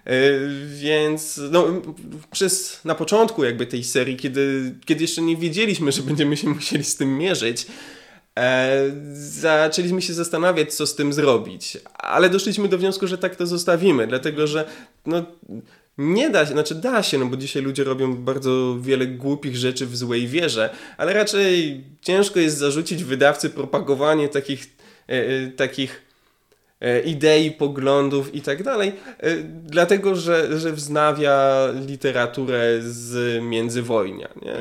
Więc no, przez, na początku jakby tej serii, kiedy, kiedy jeszcze nie wiedzieliśmy, że będziemy się musieli z tym mierzyć, e, zaczęliśmy się zastanawiać, co z tym zrobić. Ale doszliśmy do wniosku, że tak to zostawimy, dlatego że no, nie da się, znaczy da się, no bo dzisiaj ludzie robią bardzo wiele głupich rzeczy w złej wierze, ale raczej ciężko jest zarzucić wydawcy propagowanie takich, e, e, takich idei, poglądów i tak dalej, dlatego, że, że wznawia literaturę z międzywojnia, nie?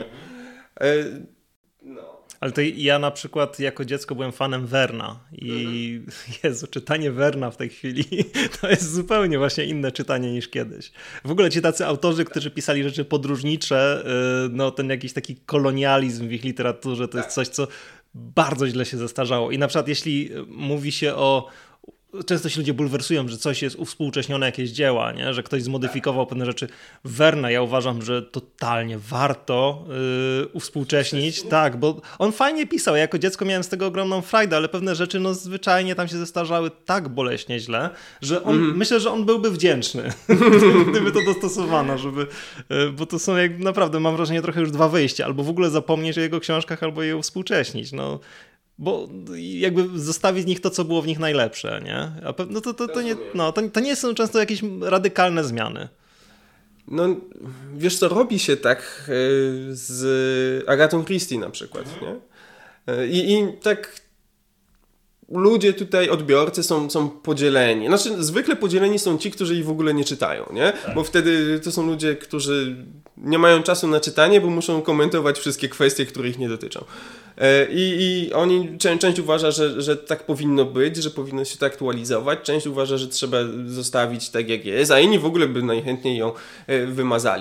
No. Ale to ja na przykład jako dziecko byłem fanem Verna i mhm. Jezu, czytanie Verna w tej chwili to jest zupełnie właśnie inne czytanie niż kiedyś. W ogóle ci tacy autorzy, którzy pisali rzeczy podróżnicze, no ten jakiś taki kolonializm w ich literaturze to jest coś, co bardzo źle się zestarzało. I na przykład jeśli mówi się o często się ludzie bulwersują, że coś jest uwspółcześnione, jakieś dzieła, nie? Że ktoś zmodyfikował pewne rzeczy. Verna, ja uważam, że totalnie warto yy, uwspółcześnić. Tak, bo on fajnie pisał. Ja jako dziecko miałem z tego ogromną frajdę, ale pewne rzeczy no zwyczajnie tam się zestarzały tak boleśnie źle, że on, mm. myślę, że on byłby wdzięczny, gdyby to dostosowano, żeby, yy, bo to są jak naprawdę, mam wrażenie, trochę już dwa wyjścia. Albo w ogóle zapomnieć o jego książkach, albo je uwspółcześnić. No. Bo jakby zostawić z nich to, co było w nich najlepsze, nie? A no to, to, to, nie, no, to, to nie są często jakieś radykalne zmiany. No, wiesz co, robi się tak z Agatą Christie na przykład, nie? I, i tak ludzie tutaj, odbiorcy są, są podzieleni. Znaczy, zwykle podzieleni są ci, którzy ich w ogóle nie czytają, nie? Tak. Bo wtedy to są ludzie, którzy nie mają czasu na czytanie, bo muszą komentować wszystkie kwestie, które ich nie dotyczą. I, i oni, część, część uważa, że, że tak powinno być, że powinno się to aktualizować, część uważa, że trzeba zostawić tak, jak jest, a inni w ogóle by najchętniej ją wymazali.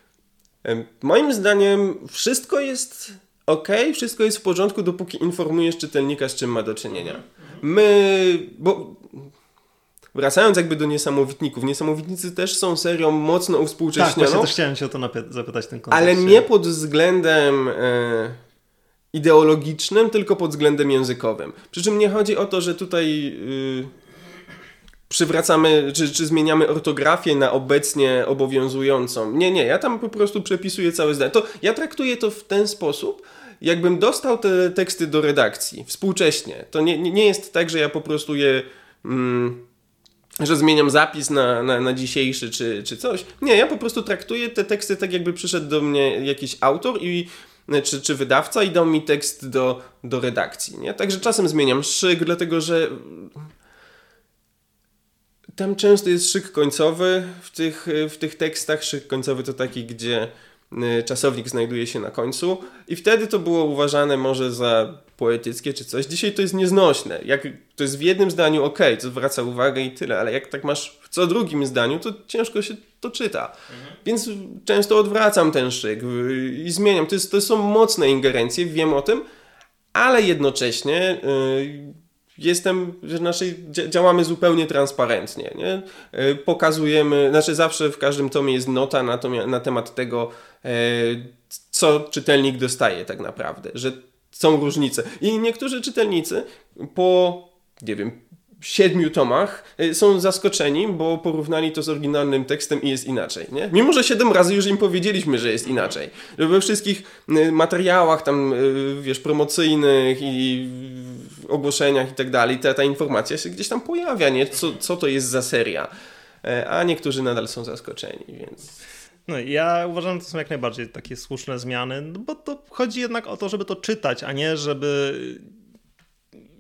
Moim zdaniem wszystko jest okej, okay, wszystko jest w porządku, dopóki informujesz czytelnika, z czym ma do czynienia. My, bo wracając jakby do Niesamowitników, Niesamowitnicy też są serią mocno uwspółcześnioną. Tak, właśnie też chciałem się o to napy- zapytać w tym kontekście. Ale nie pod względem e, ideologicznym, tylko pod względem językowym. Przy czym nie chodzi o to, że tutaj y, przywracamy, czy, czy zmieniamy ortografię na obecnie obowiązującą. Nie, nie, ja tam po prostu przepisuję całe zdanie. To ja traktuję to w ten sposób, jakbym dostał te teksty do redakcji współcześnie. To nie, nie jest tak, że ja po prostu je... Mm, że zmieniam zapis na, na, na dzisiejszy czy, czy coś. Nie, ja po prostu traktuję te teksty tak, jakby przyszedł do mnie jakiś autor i, czy, czy wydawca i dał mi tekst do, do redakcji. Nie? Także czasem zmieniam szyk, dlatego że tam często jest szyk końcowy w tych, w tych tekstach. Szyk końcowy to taki, gdzie czasownik znajduje się na końcu i wtedy to było uważane może za poetyckie czy coś. Dzisiaj to jest nieznośne. Jak to jest w jednym zdaniu, okej, okay, to zwraca uwagę i tyle, ale jak tak masz w co drugim zdaniu, to ciężko się to czyta. Mhm. Więc często odwracam ten szyk i zmieniam. To, jest, to są mocne ingerencje, wiem o tym, ale jednocześnie yy, jestem, że naszej, działamy zupełnie transparentnie. Nie? Yy, pokazujemy, znaczy zawsze w każdym tomie jest nota na, tomie, na temat tego, yy, co czytelnik dostaje tak naprawdę, że są różnice. I niektórzy czytelnicy po, nie wiem, siedmiu tomach są zaskoczeni, bo porównali to z oryginalnym tekstem i jest inaczej, nie? Mimo, że siedem razy już im powiedzieliśmy, że jest inaczej. We wszystkich materiałach tam, wiesz, promocyjnych i ogłoszeniach i tak dalej, ta, ta informacja się gdzieś tam pojawia, nie? Co, co to jest za seria. A niektórzy nadal są zaskoczeni, więc... No, ja uważam, że to są jak najbardziej takie słuszne zmiany, bo to chodzi jednak o to, żeby to czytać, a nie żeby...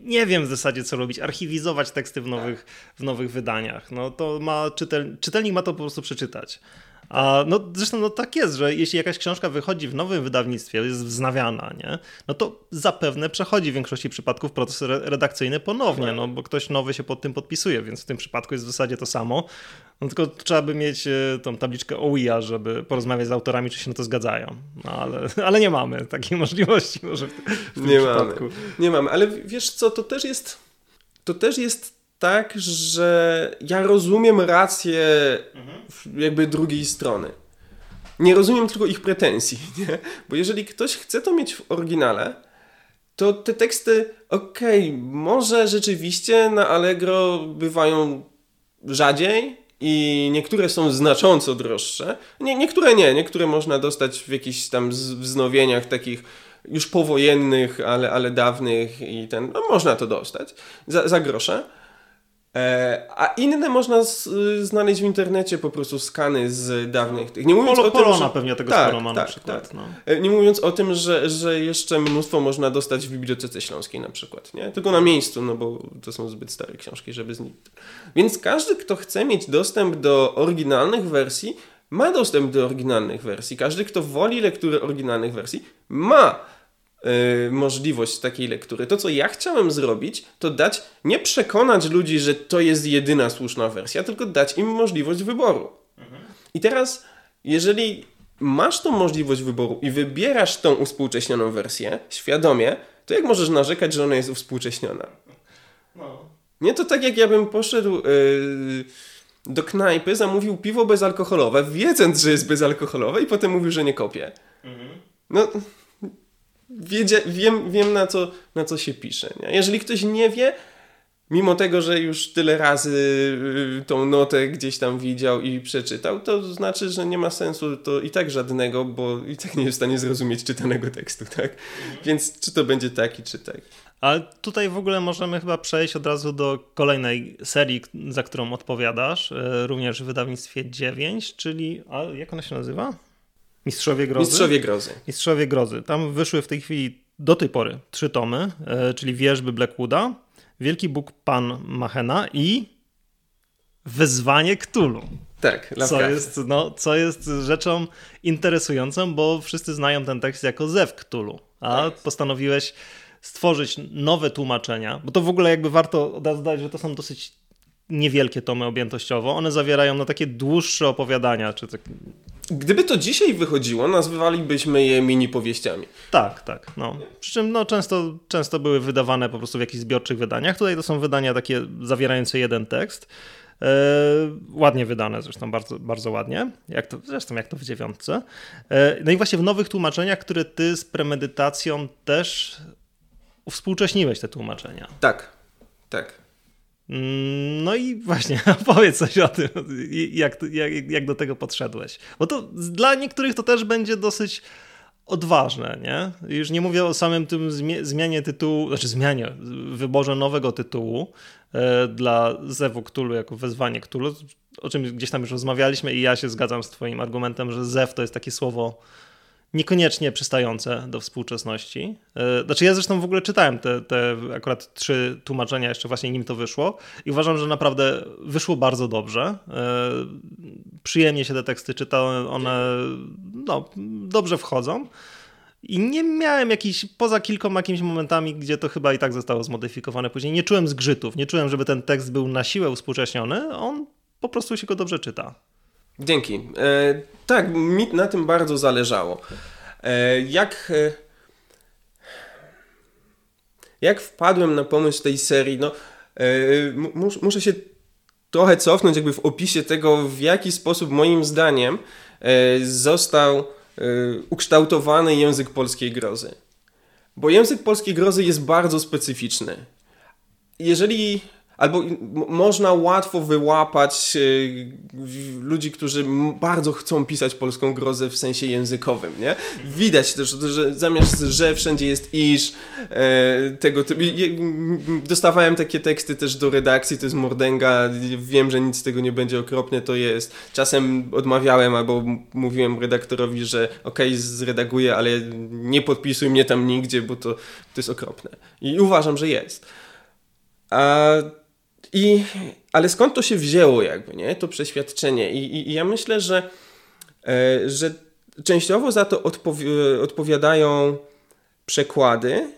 nie wiem w zasadzie co robić, archiwizować teksty w nowych, w nowych wydaniach. No to ma czytel, czytelnik ma to po prostu przeczytać. A no zresztą no tak jest, że jeśli jakaś książka wychodzi w nowym wydawnictwie, jest wznawiana, nie? No to zapewne przechodzi w większości przypadków proces redakcyjny ponownie, no bo ktoś nowy się pod tym podpisuje, więc w tym przypadku jest w zasadzie to samo. No tylko trzeba by mieć tą tabliczkę O I A, żeby porozmawiać z autorami, czy się na to zgadzają. No ale, ale nie mamy takiej możliwości może w, w tym nie przypadku. Mamy. Nie mamy, ale wiesz co, to też jest to też jest tak, że ja rozumiem rację jakby drugiej strony. Nie rozumiem tylko ich pretensji, nie? Bo jeżeli ktoś chce to mieć w oryginale, to te teksty, okej, okay, może rzeczywiście na Allegro bywają rzadziej i niektóre są znacząco droższe. Nie, niektóre nie, niektóre można dostać w jakichś tam wznowieniach takich już powojennych, ale, ale dawnych i ten, no można to dostać za, za grosze. A inne można z, znaleźć w internecie, po prostu skany z dawnych tych. Nie mówiąc Polo, o tym, Polona że... pewnie tego tak, sporo ma tak, na przykład. Tak. No. Nie mówiąc o tym, że, że jeszcze mnóstwo można dostać w Bibliotece Śląskiej na przykład. Nie? Tylko na miejscu, no bo to są zbyt stare książki, żeby z nich... Więc każdy, kto chce mieć dostęp do oryginalnych wersji, ma dostęp do oryginalnych wersji. Każdy, kto woli lektury oryginalnych wersji, ma Yy, możliwość takiej lektury. To, co ja chciałem zrobić, to dać, nie przekonać ludzi, że to jest jedyna słuszna wersja, tylko dać im możliwość wyboru. Mhm. I teraz, jeżeli masz tą możliwość wyboru i wybierasz tą uwspółcześnioną wersję świadomie, to jak możesz narzekać, że ona jest uwspółcześniona? No. Nie, to tak jak ja bym poszedł yy, do knajpy, zamówił piwo bezalkoholowe, wiedząc, że jest bezalkoholowe i potem mówił, że nie kopie. Mhm. No... Wiedzie, wiem, wiem na, co, na co się pisze. Nie? Jeżeli ktoś nie wie, mimo tego, że już tyle razy tą notę gdzieś tam widział i przeczytał, to znaczy, że nie ma sensu to i tak żadnego, bo i tak nie jest w stanie zrozumieć czytanego tekstu. Tak? Mhm. Więc czy to będzie taki, czy tak. Ale tutaj w ogóle możemy chyba przejść od razu do kolejnej serii, za którą odpowiadasz, również w wydawnictwie dziewięć, czyli, a jak ona się nazywa? Mistrzowie Grozy. Mistrzowie Grozy. Mistrzowie Grozy. Tam wyszły w tej chwili do tej pory trzy tomy, e, czyli Wierzby Blackwooda, Wielki Bóg Pan Machena i Wezwanie Cthulhu. Tak, co jest, no, co jest rzeczą interesującą, bo wszyscy znają ten tekst jako Zew Cthulhu, a tak. Postanowiłeś stworzyć nowe tłumaczenia, bo to w ogóle jakby warto od razu dać, że to są dosyć niewielkie tomy objętościowo. One zawierają no, takie dłuższe opowiadania, czy tak... Gdyby to dzisiaj wychodziło, nazywalibyśmy je mini powieściami. Tak, tak. No. Przy czym no, często, często były wydawane po prostu w jakichś zbiorczych wydaniach. Tutaj to są wydania takie zawierające jeden tekst. Yy, ładnie wydane zresztą, bardzo, bardzo ładnie. Jak to, zresztą jak to w dziewiątce. Yy, no i właśnie w nowych tłumaczeniach, które ty z premedytacją też uwspółcześniłeś te tłumaczenia. Tak, tak. No i właśnie, powiedz coś o tym, jak, jak, jak do tego podszedłeś. Bo to dla niektórych to też będzie dosyć odważne, nie? Już nie mówię o samym tym zmianie tytułu, znaczy zmianie, wyborze nowego tytułu e, dla Zewu Cthulhu jako Wezwanie Cthulhu, o czym gdzieś tam już rozmawialiśmy i ja się zgadzam z twoim argumentem, że Zew to jest takie słowo niekoniecznie przystające do współczesności. Znaczy ja zresztą w ogóle czytałem te, te akurat trzy tłumaczenia, jeszcze właśnie nim to wyszło i uważam, że naprawdę wyszło bardzo dobrze. Przyjemnie się te teksty czyta, one no, dobrze wchodzą. I nie miałem jakichś, poza kilkoma jakimiś momentami, gdzie to chyba i tak zostało zmodyfikowane później, nie czułem zgrzytów, nie czułem, żeby ten tekst był na siłę uwspółcześniony, on po prostu się go dobrze czyta. Dzięki. E, tak, mi na tym bardzo zależało. E, jak, e, jak wpadłem na pomysł tej serii, no e, mus, muszę się trochę cofnąć jakby w opisie tego, w jaki sposób moim zdaniem e, został e, ukształtowany język polskiej grozy. Bo język polskiej grozy jest bardzo specyficzny. Jeżeli... Albo można łatwo wyłapać y, ludzi, którzy bardzo chcą pisać polską grozę w sensie językowym, nie? Widać też, że zamiast że wszędzie jest iż, e, tego typu. Dostawałem takie teksty też do redakcji, to jest mordęga, wiem, że nic z tego nie będzie okropne, to jest. Czasem odmawiałem albo mówiłem redaktorowi, że okej, okay, zredaguję, ale nie podpisuj mnie tam nigdzie, bo to, to jest okropne. I uważam, że jest. A, i, ale skąd to się wzięło jakby, nie? To przeświadczenie. I, i, i ja myślę, że, e, że częściowo za to odpowi- odpowiadają przekłady,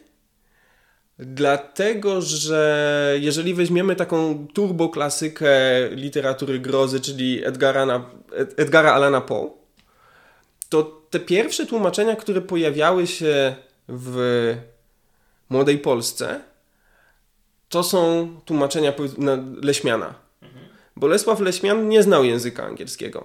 dlatego, że jeżeli weźmiemy taką turboklasykę literatury grozy, czyli Edgara, na, Edgara Allana Poe, to te pierwsze tłumaczenia, które pojawiały się w Młodej Polsce, to są tłumaczenia Leśmiana. Mhm. Bolesław Leśmian nie znał języka angielskiego,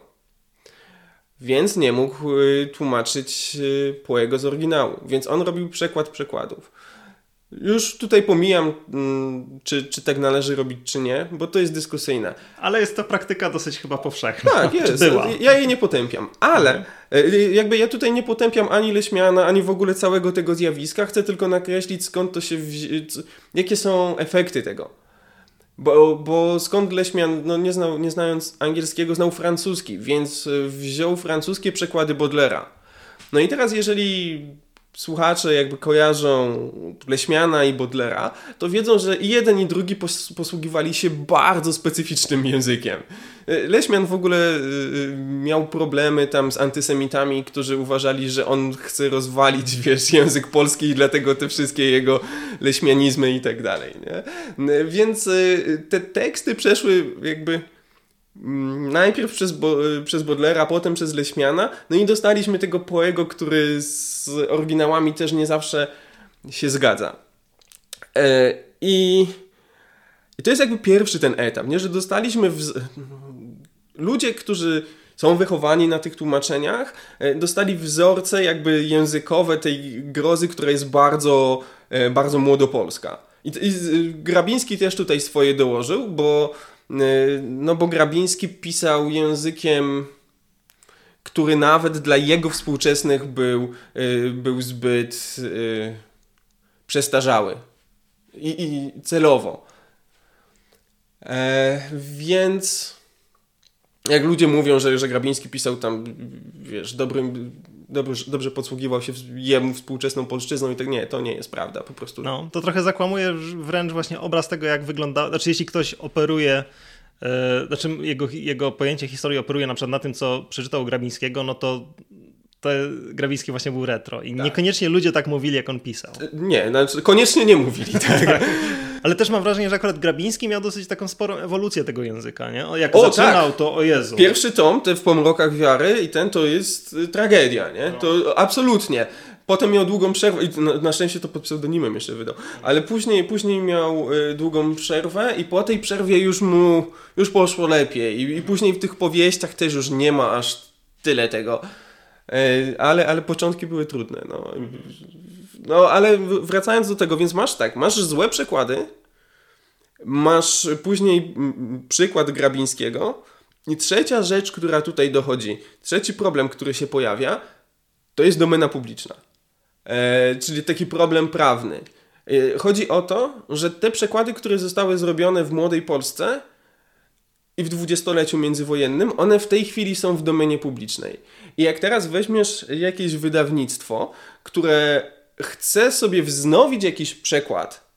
więc nie mógł tłumaczyć Poego z oryginału, więc on robił przekład przekładów. Już tutaj pomijam, czy, czy tak należy robić, czy nie, bo to jest dyskusyjne. Ale jest to praktyka dosyć chyba powszechna. Tak, jest. Ja jej nie potępiam. Ale mhm. jakby ja tutaj nie potępiam ani Leśmiana, ani w ogóle całego tego zjawiska. Chcę tylko nakreślić, skąd to się... Wzi- jakie są efekty tego. Bo, bo skąd Leśmian, no nie, znał, nie znając angielskiego, znał francuski, więc wziął francuskie przekłady Baudelaire'a. No i teraz jeżeli... słuchacze jakby kojarzą Leśmiana i Baudelaire'a, to wiedzą, że i jeden i drugi pos- posługiwali się bardzo specyficznym językiem. Leśmian w ogóle y, miał problemy tam z antysemitami, którzy uważali, że on chce rozwalić, wiesz, język polski i dlatego te wszystkie jego leśmianizmy i tak dalej, nie? Więc y, te teksty przeszły jakby... najpierw przez, Bo, przez Baudelaire'a, potem przez Leśmiana, no i dostaliśmy tego Poego, który z oryginałami też nie zawsze się zgadza. E, i, I to jest jakby pierwszy ten etap, nie? Że dostaliśmy wz... ludzie, którzy są wychowani na tych tłumaczeniach, e, dostali wzorce jakby językowe tej grozy, która jest bardzo, e, bardzo młodopolska. I, i Grabiński też tutaj swoje dołożył, bo No bo Grabiński pisał językiem, który nawet dla jego współczesnych był, był zbyt y, przestarzały i, i celowo. E, więc jak ludzie mówią, że, że Grabiński pisał tam, wiesz, dobrym, dobrze, dobrze podsługiwał się jemu współczesną polszczyzną i tak, nie, to nie jest prawda, po prostu. No, to trochę zakłamuje wręcz właśnie obraz tego, jak wygląda, znaczy jeśli ktoś operuje, yy, znaczy jego, jego pojęcie historii operuje na przykład na tym, co przeczytał Grabińskiego, no to to Grabiński właśnie był retro i tak. Niekoniecznie ludzie tak mówili, jak on pisał. Nie, znaczy koniecznie nie mówili, tak. tak. Ale też mam wrażenie, że akurat Grabiński miał dosyć taką sporą ewolucję tego języka, nie? Jak o, zaczynał, tak. to o Jezu. Pierwszy tom, ten w Pomrokach Wiary i ten to jest y, tragedia, nie? No. To absolutnie. Potem miał długą przerwę i na, na szczęście to pod pseudonimem jeszcze wydał. Ale później, później miał y, długą przerwę i po tej przerwie już mu już poszło lepiej. I, i później w tych powieściach też już nie ma aż tyle tego. Y, ale, ale początki były trudne, no. No, ale wracając do tego, więc masz tak, masz złe przekłady, masz później przykład Grabińskiego i trzecia rzecz, która tutaj dochodzi, trzeci problem, który się pojawia, to jest domena publiczna, e, czyli taki problem prawny. E, chodzi o to, że te przekłady, które zostały zrobione w Młodej Polsce i w dwudziestoleciu międzywojennym, one w tej chwili są w domenie publicznej. I jak teraz weźmiesz jakieś wydawnictwo, które chce sobie wznowić jakiś przekład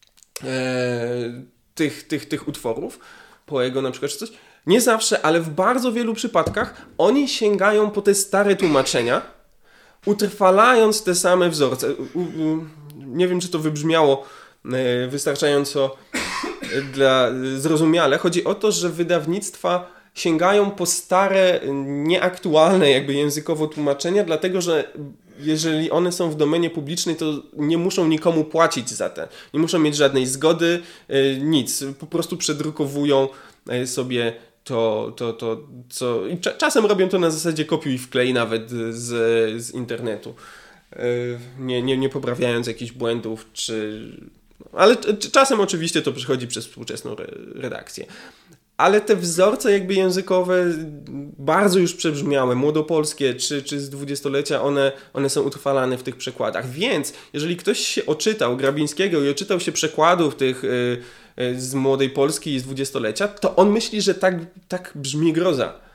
e, tych, tych, tych utworów, Poego na przykład czy coś, nie zawsze, ale w bardzo wielu przypadkach oni sięgają po te stare tłumaczenia, utrwalając te same wzorce. U, u, nie wiem, czy to wybrzmiało e, wystarczająco dla zrozumiale. Chodzi o to, że wydawnictwa sięgają po stare, nieaktualne jakby językowo tłumaczenia, dlatego że jeżeli one są w domenie publicznej, to nie muszą nikomu płacić za te. Nie muszą mieć żadnej zgody, nic. Po prostu przedrukowują sobie to, to, to co... I czasem robią to na zasadzie kopiuj i wklej nawet z, z internetu. Nie, nie, nie poprawiając jakichś błędów, czy... Ale czasem oczywiście to przychodzi przez współczesną redakcję. Ale te wzorce jakby językowe bardzo już przebrzmiałe, młodopolskie czy, czy z dwudziestolecia, one, one są utrwalane w tych przekładach. Więc jeżeli ktoś się oczytał Grabińskiego i oczytał się przekładów tych y, y, z Młodej Polski i z dwudziestolecia, to on myśli, że tak, tak brzmi groza.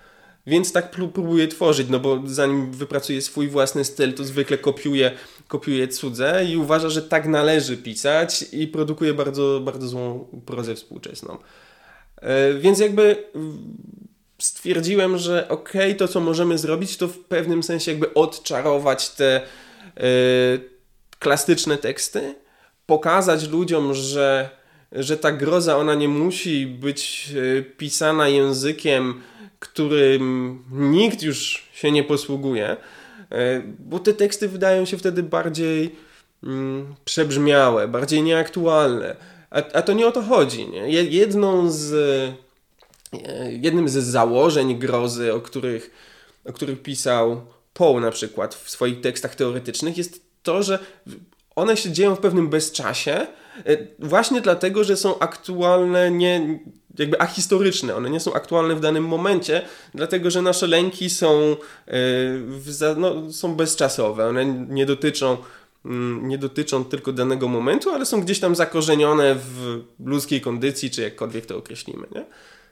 Więc tak próbuje tworzyć, no bo zanim wypracuje swój własny styl, to zwykle kopiuje, kopiuje cudze i uważa, że tak należy pisać i produkuje bardzo, bardzo złą prozę współczesną. Więc jakby stwierdziłem, że okej, okay, to co możemy zrobić, to w pewnym sensie jakby odczarować te y, klasyczne teksty, pokazać ludziom, że, że ta groza, ona nie musi być y, pisana językiem, którym nikt już się nie posługuje, y, bo te teksty wydają się wtedy bardziej y, przebrzmiałe, bardziej nieaktualne. A, a to nie o to chodzi. Nie? Jedną z Jednym z założeń grozy, o których, o których pisał Poe na przykład w swoich tekstach teoretycznych, jest to, że one się dzieją w pewnym bezczasie właśnie dlatego, że są aktualne, nie, jakby ahistoryczne. One nie są aktualne w danym momencie, dlatego, że nasze lęki są, no, są bezczasowe. One nie dotyczą nie dotyczą tylko danego momentu, ale są gdzieś tam zakorzenione w ludzkiej kondycji, czy jakkolwiek to określimy, nie?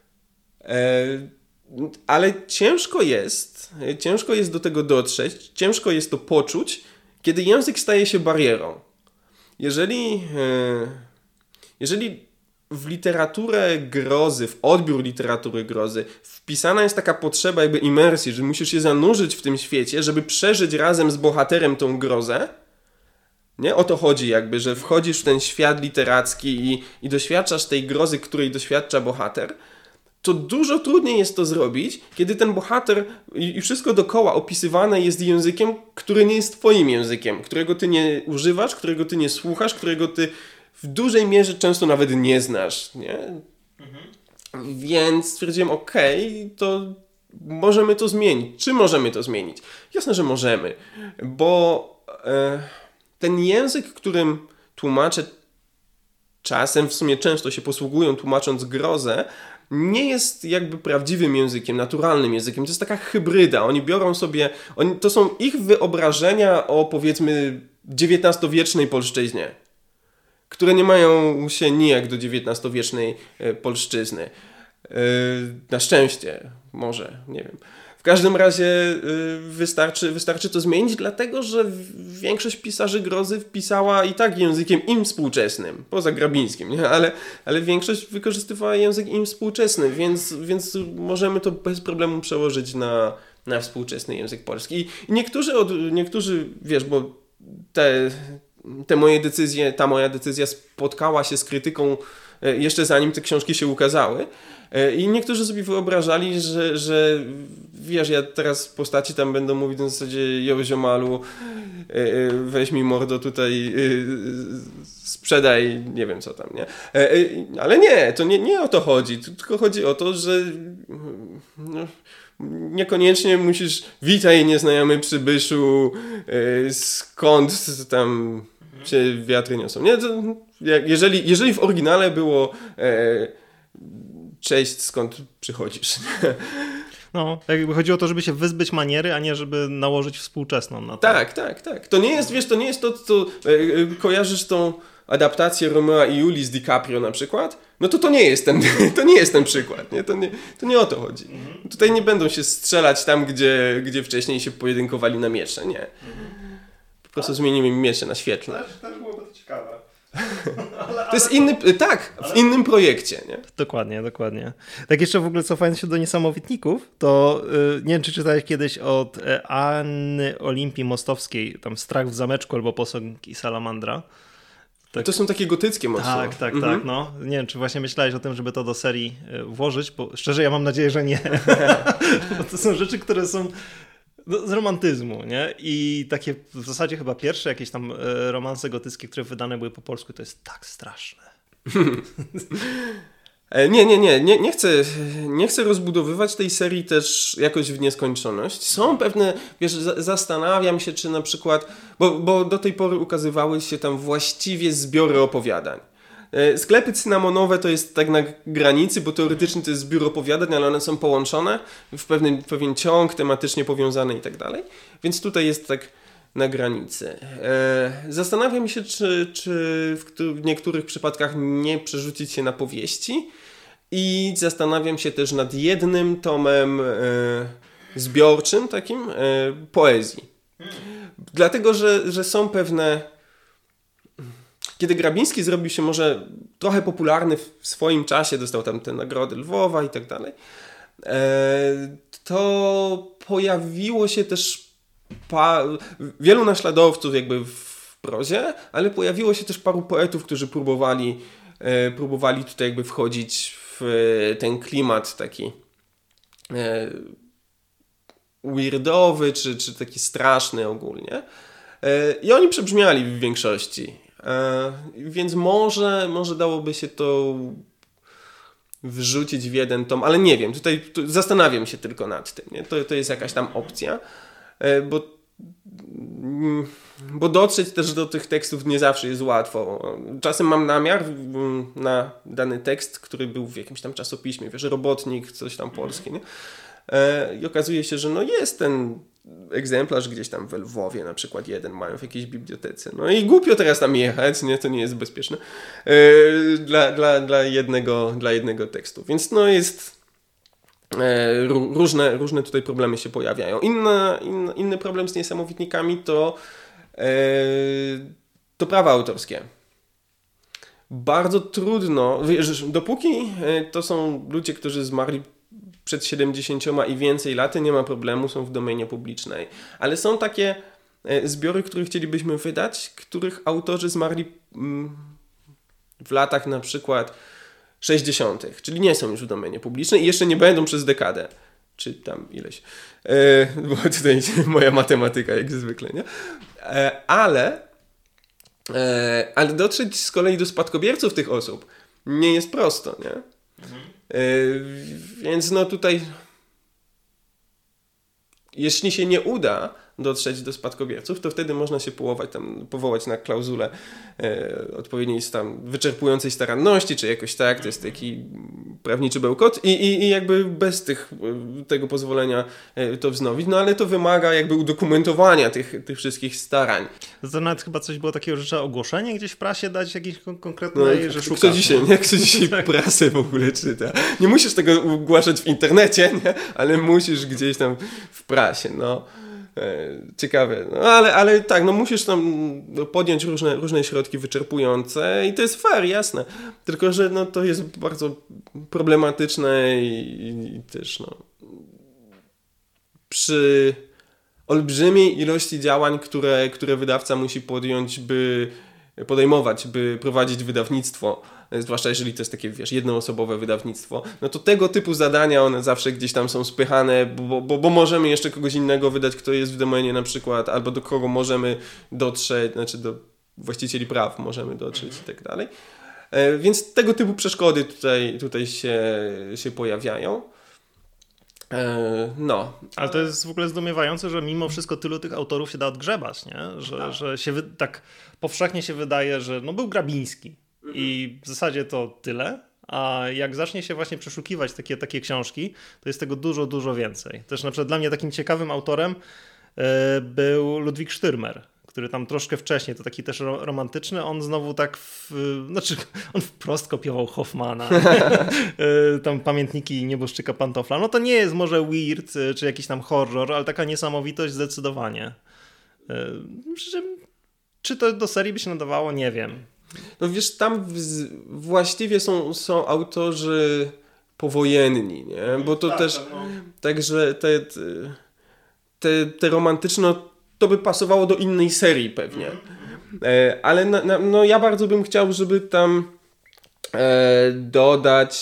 Ale ciężko jest, ciężko jest do tego dotrzeć, ciężko jest to poczuć, kiedy język staje się barierą. Jeżeli, jeżeli w literaturę grozy, w odbiór literatury grozy wpisana jest taka potrzeba jakby imersji, że musisz się zanurzyć w tym świecie, żeby przeżyć razem z bohaterem tą grozę, nie? O to chodzi jakby, że wchodzisz w ten świat literacki i, i doświadczasz tej grozy, której doświadcza bohater, to dużo trudniej jest to zrobić, kiedy ten bohater i wszystko dookoła opisywane jest językiem, który nie jest twoim językiem, którego ty nie używasz, którego ty nie słuchasz, którego ty w dużej mierze często nawet nie znasz, nie? Mhm. Więc stwierdziłem, okej, okay, to możemy to zmienić. Czy możemy to zmienić? Jasne, że możemy, bo e, ten język, którym tłumacze czasem, w sumie często się posługują tłumacząc grozę, nie jest jakby prawdziwym językiem, naturalnym językiem. To jest taka hybryda. Oni biorą sobie... Oni, to są ich wyobrażenia o, powiedzmy, dziewiętnastowiecznej polszczyźnie, które nie mają się nijak do dziewiętnastowiecznej polszczyzny. Na szczęście. Może. Nie wiem. W każdym razie wystarczy, wystarczy to zmienić, dlatego że większość pisarzy grozy wpisała i tak językiem im współczesnym, poza Grabińskim, nie? Ale, ale większość wykorzystywała język im współczesny, więc, więc możemy to bez problemu przełożyć na, na współczesny język polski. I niektórzy, od, niektórzy wiesz, bo te, te moje decyzje, ta moja decyzja spotkała się z krytyką jeszcze zanim te książki się ukazały. I niektórzy sobie wyobrażali, że, że wiesz, ja teraz postaci tam będą mówić na zasadzie jo ziomalu, weź mi mordo tutaj, sprzedaj, nie wiem co tam, nie? Ale nie, to nie, nie o to chodzi, tylko chodzi o to, że no, niekoniecznie musisz witaj nieznajomy przybyszu, skąd tam się wiatry niosą. Nie, to, jeżeli, jeżeli w oryginale było cześć, skąd przychodzisz. No, jakby chodzi o to, żeby się wyzbyć maniery, a nie żeby nałożyć współczesną na to. Tak, tak, tak. To nie jest, wiesz, to nie jest to, co yy, kojarzysz tą adaptację Romea i Julii z DiCaprio na przykład, no to to nie jest ten, to nie jest ten przykład. Nie? To, nie, to nie o to chodzi. Mhm. Tutaj nie będą się strzelać tam, gdzie, gdzie wcześniej się pojedynkowali na miecze, nie. Mhm. Po prostu a? zmienimy miecze na świetlne. Też, też byłoby to ciekawe. Ale, to jest inny, tak, ale... w innym projekcie, nie? Dokładnie, dokładnie. Tak jeszcze w ogóle cofając się do Niesamowitników, to yy, nie wiem, czy czytałeś kiedyś od y, Anny Olimpii Mostowskiej, tam Strach w zameczku albo Posąg i Salamandra. Tak. To są takie gotyckie mocno. Tak, tak, mhm. tak, no. Nie wiem, czy właśnie myślałeś o tym, żeby to do serii y, włożyć, bo szczerze ja mam nadzieję, że nie. Bo to są rzeczy, które są z romantyzmu, nie? I takie w zasadzie chyba pierwsze jakieś tam romanse gotyckie, które wydane były po polsku, to jest tak straszne. Nie, nie, nie, nie, nie chcę, nie chcę rozbudowywać tej serii też jakoś w nieskończoność. Są pewne, wiesz, zastanawiam się, czy na przykład, bo, bo do tej pory ukazywały się tam właściwie zbiory opowiadań. Sklepy cynamonowe to jest tak na granicy, bo teoretycznie to jest zbiór opowiadań, ale one są połączone w pewien, pewien ciąg tematycznie powiązany i tak dalej. Więc tutaj jest tak na granicy. Zastanawiam się, czy, czy w niektórych przypadkach nie przerzucić się na powieści i zastanawiam się też nad jednym tomem zbiorczym takim e, poezji. Dlatego, że, że są pewne... Kiedy Grabiński zrobił się może trochę popularny w swoim czasie, dostał tam te nagrody Lwowa i tak dalej, to pojawiło się też pa- wielu naśladowców jakby w prozie, ale pojawiło się też paru poetów, którzy próbowali, próbowali tutaj jakby wchodzić w ten klimat taki weirdowy, czy, czy taki straszny ogólnie. I oni przebrzmiali w większości. Więc może, może dałoby się to wrzucić w jeden tom, ale nie wiem, tutaj tu zastanawiam się tylko nad tym. Nie? To, to jest jakaś tam opcja, bo, bo dotrzeć też do tych tekstów nie zawsze jest łatwo. Czasem mam namiar na dany tekst, który był w jakimś tam czasopiśmie, wiesz, robotnik, coś tam polskie, nie? I okazuje się, że no jest ten egzemplarz gdzieś tam w Lwowie, na przykład jeden mają w jakiejś bibliotece. No i głupio teraz tam jechać, nie? To nie jest bezpieczne yy, dla, dla, dla, jednego, dla jednego tekstu. Więc no jest yy, różne, różne tutaj problemy się pojawiają. Inna, in, inny problem z niesamowitnikami to, yy, to prawa autorskie. Bardzo trudno, wiesz, dopóki to są ludzie, którzy zmarli przed siedemdziesięcioma i więcej laty, nie ma problemu, są w domenie publicznej. Ale są takie zbiory, które chcielibyśmy wydać, których autorzy zmarli w latach na przykład sześćdziesiątych, czyli nie są już w domenie publicznej i jeszcze nie będą przez dekadę. Czy tam ileś. E, bo tutaj moja matematyka jak zwykle, nie? E, ale, e, ale dotrzeć z kolei do spadkobierców tych osób nie jest prosto, nie? Mhm. Yy, więc no tutaj jeśli się nie uda dotrzeć do spadkobierców, to wtedy można się powołać, tam, powołać na klauzulę e, odpowiedniej tam wyczerpującej staranności, czy jakoś tak, to jest taki prawniczy bełkot i, i, i jakby bez tych, tego pozwolenia e, to wznowić, no ale to wymaga jakby udokumentowania tych, tych wszystkich starań. To nawet chyba coś było takiego, że trzeba ogłoszenie gdzieś w prasie dać jakieś konkretnej, no, że szukasz. Kto dzisiaj, nie? Kto dzisiaj prasę w ogóle czyta? Nie musisz tego ogłaszać w internecie, nie? Ale musisz gdzieś tam w prasie, no. Ciekawe, no ale, ale tak, no musisz tam podjąć różne, różne środki wyczerpujące i to jest fair, jasne, tylko że no, to jest bardzo problematyczne i, i też no, przy olbrzymiej ilości działań, które, które wydawca musi podjąć, by podejmować, by prowadzić wydawnictwo, zwłaszcza jeżeli to jest takie, wiesz, jednoosobowe wydawnictwo, no to tego typu zadania, one zawsze gdzieś tam są spychane, bo, bo, bo możemy jeszcze kogoś innego wydać, kto jest w domenie na przykład, albo do kogo możemy dotrzeć, znaczy do właścicieli praw możemy dotrzeć mhm. i tak dalej. Więc tego typu przeszkody tutaj, tutaj się, się pojawiają. No. Ale to jest w ogóle zdumiewające, że mimo wszystko tylu tych autorów się da odgrzebać, nie? Że, tak. że się wy... tak powszechnie się wydaje, że no był Grabiński mhm. i w zasadzie to tyle, a jak zacznie się właśnie przeszukiwać takie, takie książki, to jest tego dużo, dużo więcej. Też na przykład dla mnie takim ciekawym autorem y, był Ludwik Stürmer, który tam troszkę wcześniej, to taki też romantyczny, on znowu tak, w, znaczy on wprost kopiował Hoffmana, tam Pamiętniki Nieboszczyka Pantofla, no to nie jest może weird, czy jakiś tam horror, ale taka niesamowitość zdecydowanie. Czy to do serii by się nadawało? Nie wiem. No wiesz, tam w, właściwie są, są autorzy powojenni, nie? Bo to tak, też, no. Także te, te, te romantyczne to by pasowało do innej serii pewnie. E, ale na, na, no ja bardzo bym chciał, żeby tam e, dodać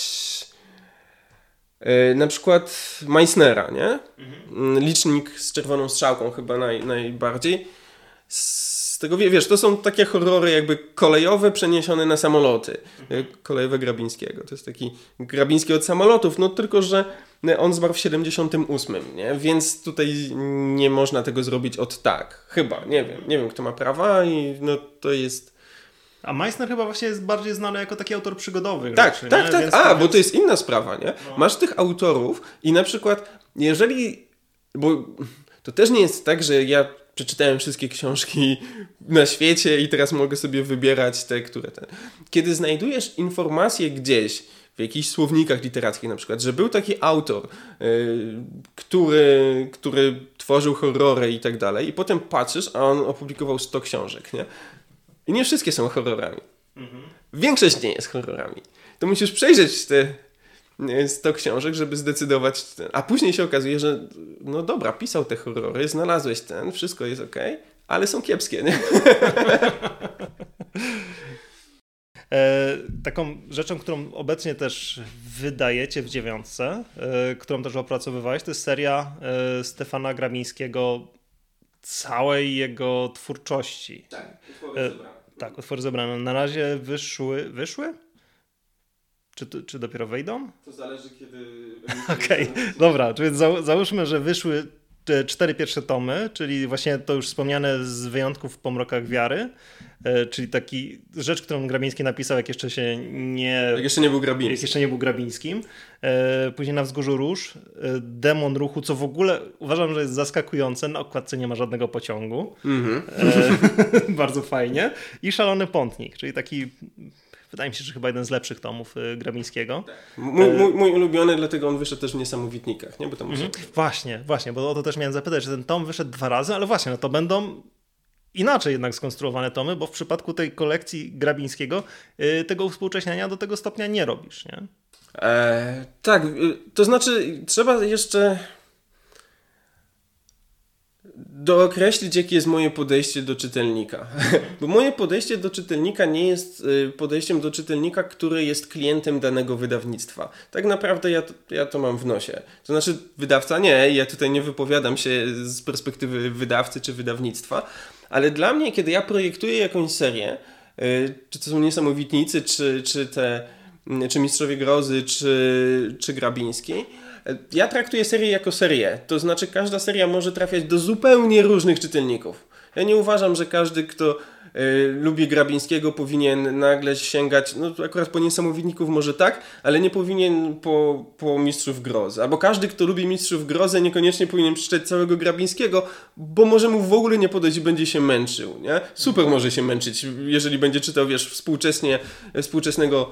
e, na przykład Meissnera, nie? Mhm. Licznik z czerwoną strzałką chyba naj, najbardziej. Z tego, wiesz, to są takie horrory jakby kolejowe przeniesione na samoloty. Mhm. Kolejowe Grabińskiego. To jest taki Grabiński od samolotów, no tylko, że on zmarł w siedemdziesiątym ósmym, nie? Więc tutaj nie można tego zrobić od tak. Chyba, nie wiem. Nie wiem, kto ma prawa i no to jest... A Meissner chyba właśnie jest bardziej znany jako taki autor przygodowy. Tak, rzeczy, tak, nie? tak. Więc A, to bo jest... to jest inna sprawa, nie? No. Masz tych autorów i na przykład, jeżeli... Bo to też nie jest tak, że ja przeczytałem wszystkie książki na świecie i teraz mogę sobie wybierać te, które... Te... Kiedy znajdujesz informacje gdzieś w jakichś słownikach literackich na przykład, że był taki autor, yy, który, który tworzył horrory i tak dalej i potem patrzysz, a on opublikował sto książek, nie? I nie wszystkie są horrorami. Mhm. Większość nie jest horrorami. To musisz przejrzeć te sto książek, żeby zdecydować. A później się okazuje, że no dobra, pisał te horrory, znalazłeś ten, wszystko jest okej, ale są kiepskie, nie? E, taką rzeczą, którą obecnie też wydajecie w dziewiątce, e, którą też opracowywałeś, to jest seria e, Stefana Gramińskiego, całej jego twórczości. Tak, utwory zebrane. E, tak, utwory zebrane. Na razie wyszły, wyszły? Czy, czy dopiero wejdą? To zależy, kiedy... Okej, okay. Dobra, więc za, załóżmy, że wyszły cztery pierwsze tomy, czyli właśnie to już wspomniane z wyjątków w pomrokach wiary, czyli taki rzecz, którą Grabiński napisał, jak jeszcze się nie... Jak jeszcze nie był Grabińskim. Jak jeszcze nie był Grabińskim. Później Na wzgórzu róż, Demon ruchu, co w ogóle uważam, że jest zaskakujące. Na okładce nie ma żadnego pociągu. Mm-hmm. E, bardzo fajnie. I Szalony Pątnik, czyli taki... Wydaje mi się, że chyba jeden z lepszych tomów Grabińskiego. Tak. Mój, mój, mój ulubiony, dlatego on wyszedł też w Niesamowitnikach. Nie? Bo tam mhm. Właśnie, właśnie, bo o to też miałem zapytać, że ten tom wyszedł dwa razy, ale właśnie, no to będą inaczej jednak skonstruowane tomy, bo w przypadku tej kolekcji Grabińskiego yy, tego uwspółcześniania do tego stopnia nie robisz, nie? Eee, tak, to znaczy trzeba jeszcze dookreślić, jakie jest moje podejście do czytelnika. Bo moje podejście do czytelnika nie jest podejściem do czytelnika, który jest klientem danego wydawnictwa. Tak naprawdę ja to, ja to mam w nosie. To znaczy wydawca nie, ja tutaj nie wypowiadam się z perspektywy wydawcy czy wydawnictwa, ale dla mnie, kiedy ja projektuję jakąś serię, czy to są Niesamowitnicy, czy, czy te czy Mistrzowie Grozy, czy, czy Grabiński, ja traktuję serię jako serię. To znaczy każda seria może trafiać do zupełnie różnych czytelników. Ja nie uważam, że każdy, kto y, lubi Grabińskiego, powinien nagle sięgać, no akurat po Niesamowitników może tak, ale nie powinien po, po Mistrzów Grozy. Albo każdy, kto lubi Mistrzów Grozy, niekoniecznie powinien przeczytać całego Grabińskiego, bo może mu w ogóle nie podejść i będzie się męczył. Nie? Super może się męczyć, jeżeli będzie czytał, wiesz, współcześnie, współczesnego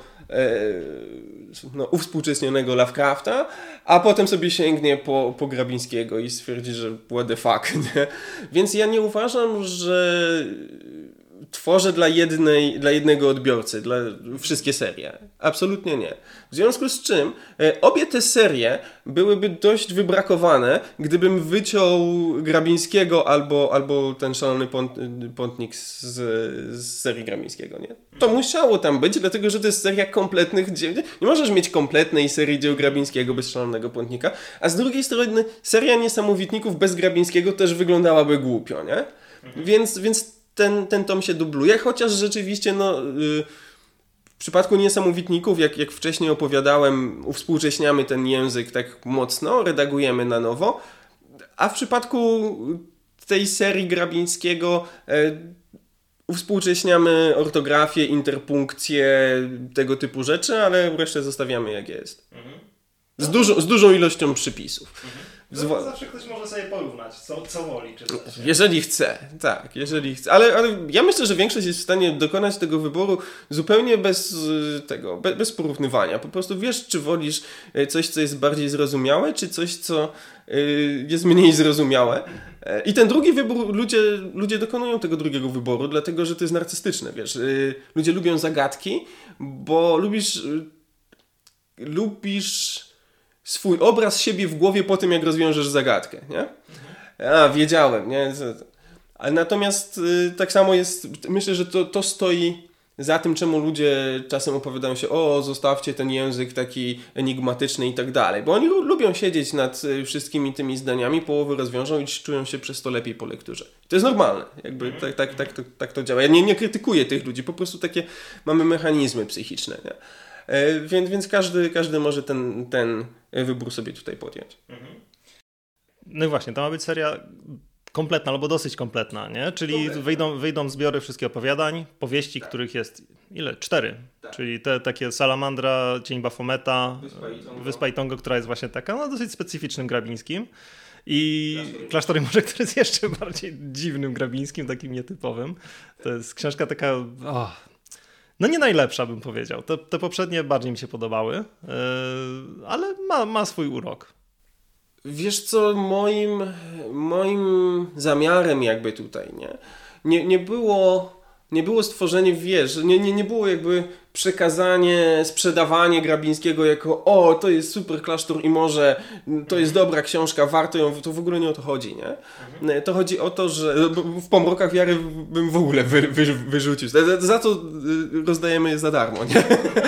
no, uwspółcześnionego Lovecrafta, a potem sobie sięgnie po, po Grabińskiego i stwierdzi, że what the fuck, nie? Więc ja nie uważam, że tworzę dla, jednej, dla jednego odbiorcy, dla wszystkie serie. Absolutnie nie. W związku z czym e, obie te serie byłyby dość wybrakowane, gdybym wyciął Grabińskiego albo, albo ten Szalony pąt, Pątnik z, z serii Grabińskiego, nie? To musiało tam być, dlatego że to jest seria kompletnych dzieł. Nie możesz mieć kompletnej serii dzieł Grabińskiego bez Szalonego Pątnika, a z drugiej strony seria Niesamowitników bez Grabińskiego też wyglądałaby głupio, nie? Mhm. Więc, więc ten, ten tom się dubluje, chociaż rzeczywiście no, yy, w przypadku Niesamowitników, jak, jak wcześniej opowiadałem, uwspółcześniamy ten język tak mocno, redagujemy na nowo, a w przypadku tej serii Grabińskiego yy, uwspółcześniamy ortografię, interpunkcję, tego typu rzeczy, ale resztę zostawiamy jak jest. Mhm. Z, dużo, z dużą ilością przypisów. Mhm. Zwa... Zawsze ktoś może sobie porównać, co, co woli. Czy coś. Jeżeli chce, tak, jeżeli chce. Ale, ale ja myślę, że większość jest w stanie dokonać tego wyboru zupełnie bez tego, bez, bez porównywania. Po prostu wiesz, czy wolisz coś, co jest bardziej zrozumiałe, czy coś, co y, jest mniej zrozumiałe. I ten drugi wybór, ludzie, ludzie dokonują tego drugiego wyboru, dlatego, że to jest narcystyczne, wiesz. Y, ludzie lubią zagadki, bo lubisz... Y, lubisz... swój obraz siebie w głowie po tym, jak rozwiążesz zagadkę, nie? A, wiedziałem, nie? Ale natomiast y, tak samo jest, myślę, że to, to stoi za tym, czemu ludzie czasem opowiadają się, o, zostawcie ten język taki enigmatyczny i tak dalej, bo oni lubią siedzieć nad wszystkimi tymi zdaniami, połowę rozwiążą i czują się przez to lepiej po lekturze. To jest normalne, jakby tak, tak, tak, to, tak to działa. Ja nie, nie krytykuję tych ludzi, po prostu takie mamy mechanizmy psychiczne, nie? Więc, więc każdy, każdy może ten, ten wybór sobie tutaj podjąć. No i właśnie, to ma być seria kompletna albo dosyć kompletna, nie? Czyli wyjdą, wyjdą zbiory wszystkich opowiadań, powieści, tak. których jest ile? Cztery. Tak. Czyli te takie Salamandra, Cień Bafometa, Wyspa i Tongo, Wyspa i Tongo, która jest właśnie taka no, dosyć specyficznym Grabińskim. I Klasztor i Morze, który jest jeszcze bardziej dziwnym Grabińskim, takim nietypowym. To jest książka taka... Oh. no nie najlepsza, bym powiedział. Te, te poprzednie bardziej mi się podobały, yy, ale ma, ma swój urok. Wiesz co, moim, moim zamiarem jakby tutaj, nie? Nie, nie było... Nie było stworzenie, wiesz, nie, nie, nie było jakby przekazanie, sprzedawanie Grabińskiego jako o, to jest super klasztor i może, to jest dobra książka, warto ją, to w ogóle nie o to chodzi, nie? Mhm. To chodzi o to, że w Pomrokach Wiary bym w ogóle wy, wy, wyrzucił. Za, za to rozdajemy je za darmo, nie?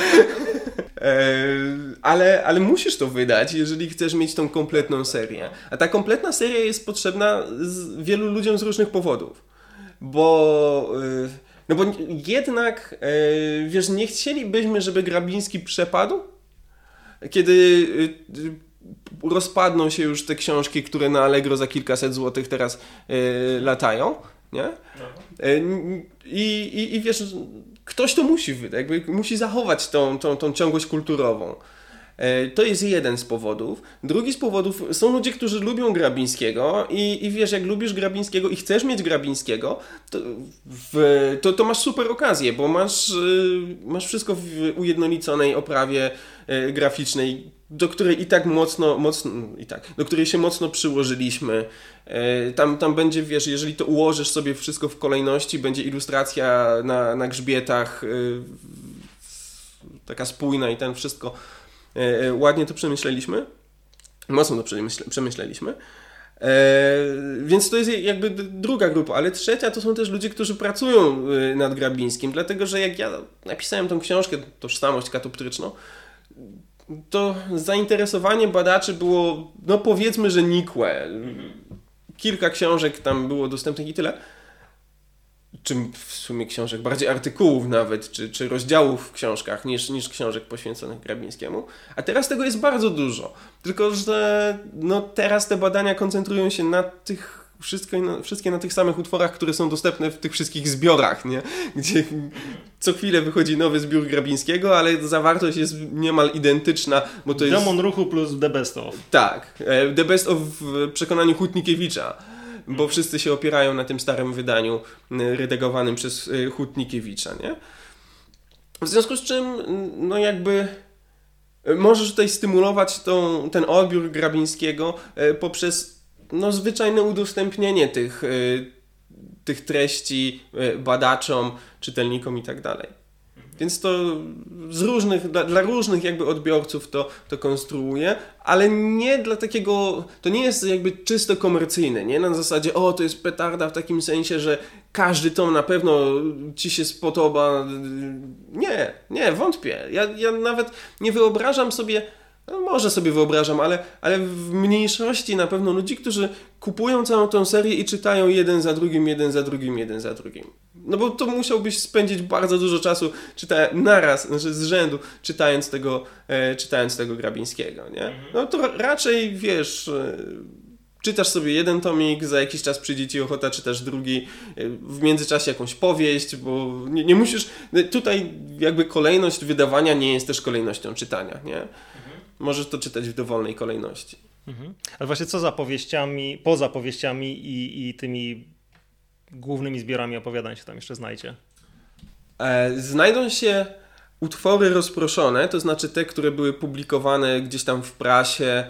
ale, ale musisz to wydać, jeżeli chcesz mieć tą kompletną serię. A ta kompletna seria jest potrzebna z wielu ludziom z różnych powodów. Bo... No bo jednak, yy, wiesz, nie chcielibyśmy, żeby Grabiński przepadł, kiedy yy, rozpadną się już te książki, które na Allegro za kilkaset złotych teraz yy, latają, nie? Yy, i, i wiesz, ktoś to musi wydać, jakby musi zachować tą, tą, tą ciągłość kulturową. To jest jeden z powodów. Drugi z powodów, są ludzie, którzy lubią Grabińskiego i, i wiesz, jak lubisz Grabińskiego i chcesz mieć Grabińskiego, to, w, to, to masz super okazję, bo masz, masz wszystko w ujednoliconej oprawie graficznej, do której i tak mocno, mocno i tak, do której się mocno przyłożyliśmy. Tam, tam będzie, wiesz, jeżeli to ułożysz sobie wszystko w kolejności, będzie ilustracja na, na grzbietach, taka spójna i ten wszystko. Ładnie to przemyśleliśmy, mocno to przemyśle, przemyśleliśmy, e, więc to jest jakby druga grupa, ale trzecia to są też ludzie, którzy pracują nad Grabińskim, dlatego że jak ja napisałem tą książkę Tożsamość katoptryczną, to zainteresowanie badaczy było, no powiedzmy, że nikłe. Kilka książek tam było dostępnych i tyle. Czy w sumie książek, bardziej artykułów nawet, czy, czy rozdziałów w książkach niż, niż książek poświęconych Grabińskiemu. A teraz tego jest bardzo dużo. Tylko, że no teraz te badania koncentrują się na tych, wszystkie na, wszystkie na tych samych utworach, które są dostępne w tych wszystkich zbiorach, nie? Gdzie co chwilę wychodzi nowy zbiór Grabińskiego, ale zawartość jest niemal identyczna, bo to jest... Demon Ruchu plus The Best Of. Tak, The Best Of w przekonaniu Hutnikiewicza. Bo wszyscy się opierają na tym starym wydaniu redagowanym przez Hutnikiewicza, nie? W związku z czym, no jakby możesz tutaj stymulować tą, ten odbiór Grabińskiego poprzez no, zwyczajne udostępnienie tych, tych treści badaczom, czytelnikom i tak dalej. Więc to z różnych, dla, dla różnych jakby odbiorców to, to konstruuje, ale nie dla takiego, to nie jest jakby czysto komercyjne, nie? Na zasadzie, o, to jest petarda w takim sensie, że każdy tom na pewno ci się spodoba. Nie, nie, wątpię. Ja, ja nawet nie wyobrażam sobie, no może sobie wyobrażam, ale, ale w mniejszości na pewno ludzi, którzy kupują całą tą serię i czytają jeden za drugim, jeden za drugim, jeden za drugim. No bo to musiałbyś spędzić bardzo dużo czasu czyta- naraz, znaczy z rzędu, czytając tego, e, czytając tego Grabińskiego, nie? No to raczej, wiesz, e, czytasz sobie jeden tomik, za jakiś czas przyjdzie ci ochota, czytasz drugi, e, w międzyczasie jakąś powieść, bo nie, nie musisz, tutaj jakby kolejność wydawania nie jest też kolejnością czytania, nie? Możesz to czytać w dowolnej kolejności. Mhm. Ale właśnie co za powieściami, poza powieściami i, i tymi głównymi zbiorami opowiadań się tam jeszcze znajdzie? E, znajdą się utwory rozproszone, to znaczy te, które były publikowane gdzieś tam w prasie e,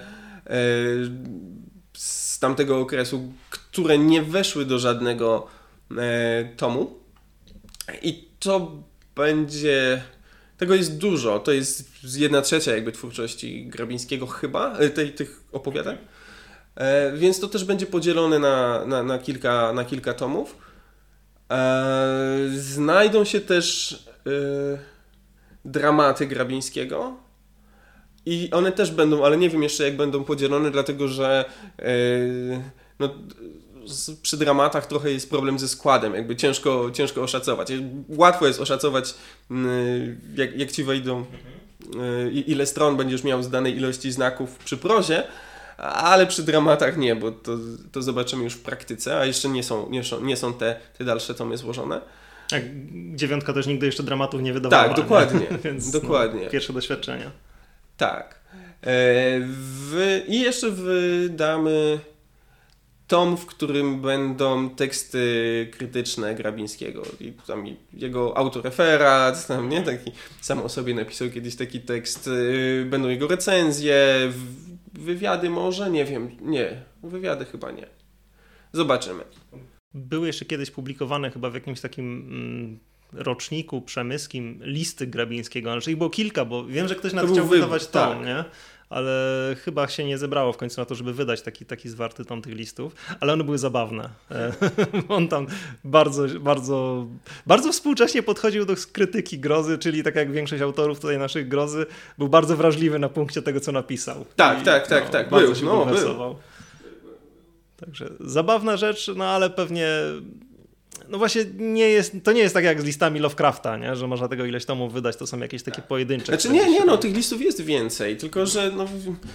z tamtego okresu, które nie weszły do żadnego e, tomu. I to będzie... Tego jest dużo, to jest jedna trzecia jakby twórczości Grabińskiego chyba, tej, tych opowiadań, e, więc to też będzie podzielone na, na, na, kilka, na kilka tomów. E, znajdą się też e, dramaty Grabińskiego i one też będą, ale nie wiem jeszcze jak będą podzielone, dlatego że e, no, przy dramatach trochę jest problem ze składem, jakby ciężko, ciężko oszacować. Łatwo jest oszacować, jak, jak ci wejdą, ile stron będziesz miał z danej ilości znaków przy prozie, ale przy dramatach nie, bo to, to zobaczymy już w praktyce, a jeszcze nie są, nie są, nie są te, te dalsze tomy złożone. Jak dziewiątka też nigdy jeszcze dramatów nie wydawała. Tak, dokładnie. Więc dokładnie. No, pierwsze doświadczenia. Tak. E, w, I jeszcze wydamy tom, w którym będą teksty krytyczne Grabińskiego. I tam jego autoreferat, tam, nie? Taki sam o sobie napisał kiedyś taki tekst. Yy, będą jego recenzje, wywiady może? Nie wiem. Nie. Wywiady chyba nie. Zobaczymy. Były jeszcze kiedyś publikowane chyba w jakimś takim mm, roczniku przemyskim listy Grabińskiego. Znaczy ich było kilka, bo wiem, że ktoś nawet chciał wydawać tom, tak. nie? Ale chyba się nie zebrało w końcu na to, żeby wydać taki, taki zwarty tom tych listów, ale one były zabawne. On tam bardzo, bardzo, bardzo współcześnie podchodził do krytyki grozy, czyli tak jak większość autorów tutaj naszych grozy, był bardzo wrażliwy na punkcie tego, co napisał. Tak, I, tak, tak, no, tak. Bardzo był, się no, bulwersował. Także zabawna rzecz, no ale pewnie no właśnie nie jest, to nie jest tak jak z listami Lovecrafta, nie? Że można tego ileś tomów wydać, to są jakieś takie pojedyncze. Znaczy nie, nie, no tych listów jest więcej, tylko że no,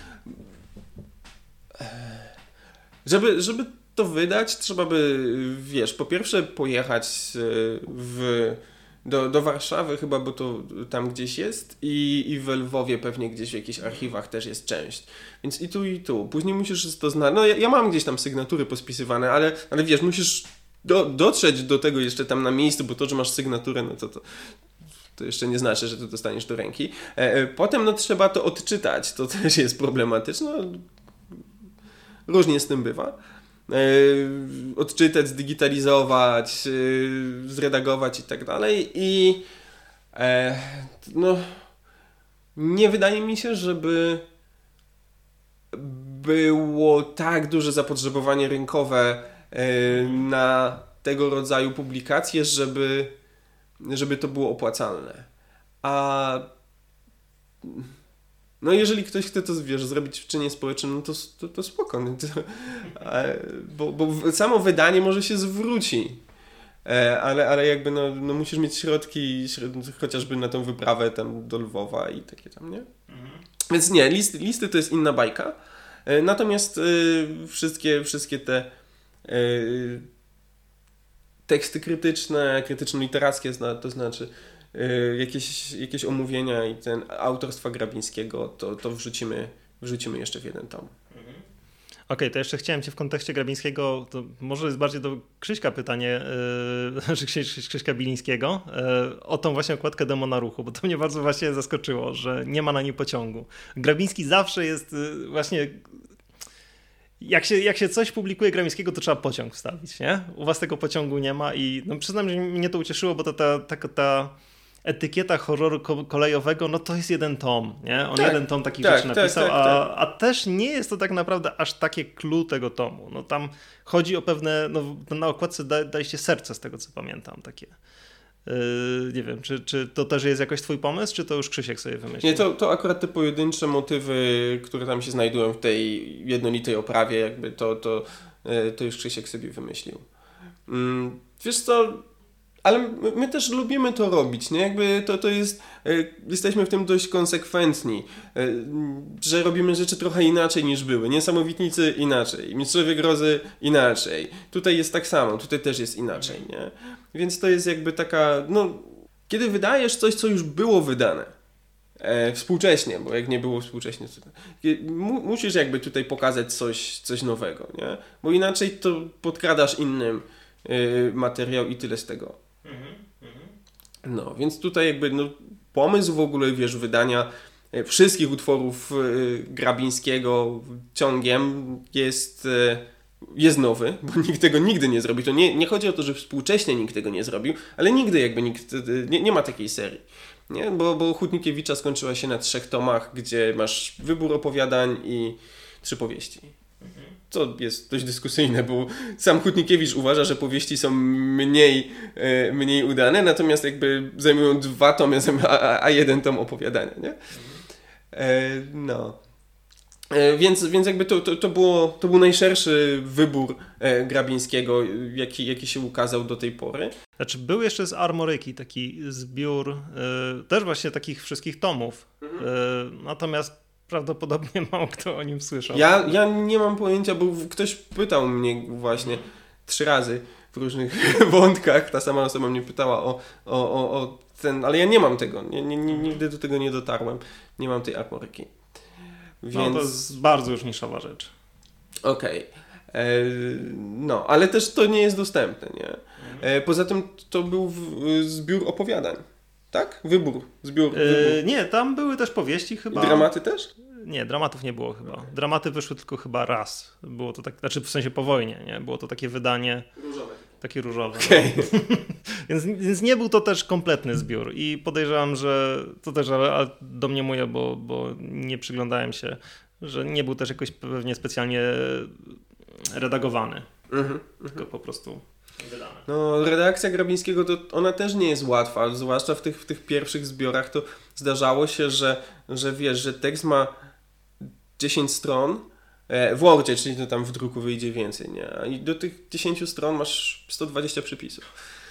żeby, żeby to wydać, trzeba by, wiesz, po pierwsze pojechać w, do, do Warszawy chyba, bo to tam gdzieś jest i, i w Lwowie pewnie gdzieś w jakichś archiwach też jest część. Więc i tu, i tu. Później musisz to znać. No ja, ja mam gdzieś tam sygnatury pospisywane, ale, ale wiesz, musisz do, dotrzeć do tego jeszcze tam na miejscu, bo to, że masz sygnaturę, no to, to, to jeszcze nie znaczy, że to dostaniesz do ręki. E, potem no trzeba to odczytać. To też jest problematyczne. Różnie z tym bywa. E, odczytać, zdigitalizować, e, zredagować i tak dalej. I e, no nie wydaje mi się, żeby było tak duże zapotrzebowanie rynkowe na tego rodzaju publikacje, żeby, żeby to było opłacalne. A no jeżeli ktoś chce to, wiesz, zrobić w czynie społecznym, no to, to, to spoko. No to, bo, bo samo wydanie może się zwróci. Ale, ale jakby no, no musisz mieć środki chociażby na tą wyprawę tam do Lwowa i takie tam, nie? Mhm. Więc nie, listy, listy to jest inna bajka. Natomiast y, wszystkie, wszystkie te y, teksty krytyczne, krytyczno-literackie, to znaczy y, jakieś, jakieś omówienia i ten autorstwa Grabińskiego, to, to wrzucimy, wrzucimy jeszcze w jeden tom. Okej, okay, to jeszcze chciałem cię w kontekście Grabińskiego, to może jest bardziej do Krzyśka pytanie, yy, Krzyśka Bilińskiego, yy, o tą właśnie okładkę Demona Ruchu, bo to mnie bardzo właśnie zaskoczyło, że nie ma na niej pociągu. Grabiński zawsze jest yy, właśnie, jak się, jak się coś publikuje Grabińskiego, to trzeba pociąg wstawić, nie? U was tego pociągu nie ma i no, przyznam, że mnie to ucieszyło, bo to ta, ta, ta etykieta horroru kolejowego, no to jest jeden tom, nie? On tak, jeden tom takich tak, rzeczy napisał, tak, tak, tak. A, a też nie jest to tak naprawdę aż takie clue tego tomu. No tam chodzi o pewne, no na okładce da, daliście serce z tego, co pamiętam, takie. Yy, nie wiem, czy, czy to też jest jakoś twój pomysł, czy to już Krzysiek sobie wymyślił? Nie, to, to akurat te pojedyncze motywy, które tam się znajdują w tej jednolitej oprawie, jakby to, to, to już Krzysiek sobie wymyślił. Mm, wiesz co, ale my, my też lubimy to robić, nie? Jakby to, to jest, y, jesteśmy w tym dość konsekwentni, y, że robimy rzeczy trochę inaczej niż były. Niesamowitnicy inaczej, Mistrzowie Grozy inaczej. Tutaj jest tak samo, tutaj też jest inaczej, nie? Więc to jest jakby taka, no, kiedy wydajesz coś, co już było wydane, e, współcześnie, bo jak nie było współcześnie, to, mu, musisz jakby tutaj pokazać coś, coś nowego, nie? Bo inaczej to podkradasz innym y, materiał i tyle z tego. No, więc tutaj jakby no, pomysł w ogóle, wiesz, wydania wszystkich utworów y, Grabińskiego ciągiem jest, y, jest nowy, bo nikt tego nigdy nie zrobił. To nie, nie chodzi o to, że współcześnie nikt tego nie zrobił, ale nigdy jakby nikt, y, nie, nie ma takiej serii. Nie? Bo, bo Hutnikiewicza skończyła się na trzech tomach, gdzie masz wybór opowiadań i trzy powieści. Co jest dość dyskusyjne, bo sam Hutnikiewicz uważa, że powieści są mniej, e, mniej udane, natomiast jakby zajmują dwa tomy, a, a jeden tom opowiadania, nie? E, no. E, więc, więc jakby to, to, to, było, to był najszerszy wybór e, Grabińskiego, jaki, jaki się ukazał do tej pory. Znaczy był jeszcze z Armoryki taki zbiór, e, też właśnie takich wszystkich tomów, mhm. e, natomiast prawdopodobnie mało kto o nim słyszał. Ja, ja nie mam pojęcia, bo ktoś pytał mnie właśnie trzy razy w różnych wątkach. Ta sama osoba mnie pytała o, o, o, o ten, ale ja nie mam tego. Nie, nie, nie, nigdy do tego nie dotarłem. Nie mam tej Armoryki. Więc... No to jest bardzo już niszowa rzecz. Okej. No, ale też to nie jest dostępne, nie? Poza tym to był zbiór opowiadań, tak? Wybór, zbiór, wybór. Yy, nie, tam były też powieści chyba. I dramaty też? Nie, dramatów nie było chyba. Dramaty wyszły tylko chyba raz. Było to tak, znaczy w sensie po wojnie, nie? Było to takie wydanie. Różowe. Takie różowe. Okay. No. więc, więc nie był to też kompletny zbiór i podejrzewam, że to też ale, ale domniemuję, bo, bo nie przyglądałem się, że nie był też jakoś pewnie specjalnie redagowany. Mm-hmm. Tylko po prostu wydane. No, redakcja Grabińskiego to ona też nie jest łatwa, zwłaszcza w tych, w tych pierwszych zbiorach to zdarzało się, że, że wiesz, że tekst ma dziesięć stron w Wordzie, czyli to tam w druku wyjdzie więcej, nie? I do tych dziesięciu stron masz sto dwadzieścia przepisów.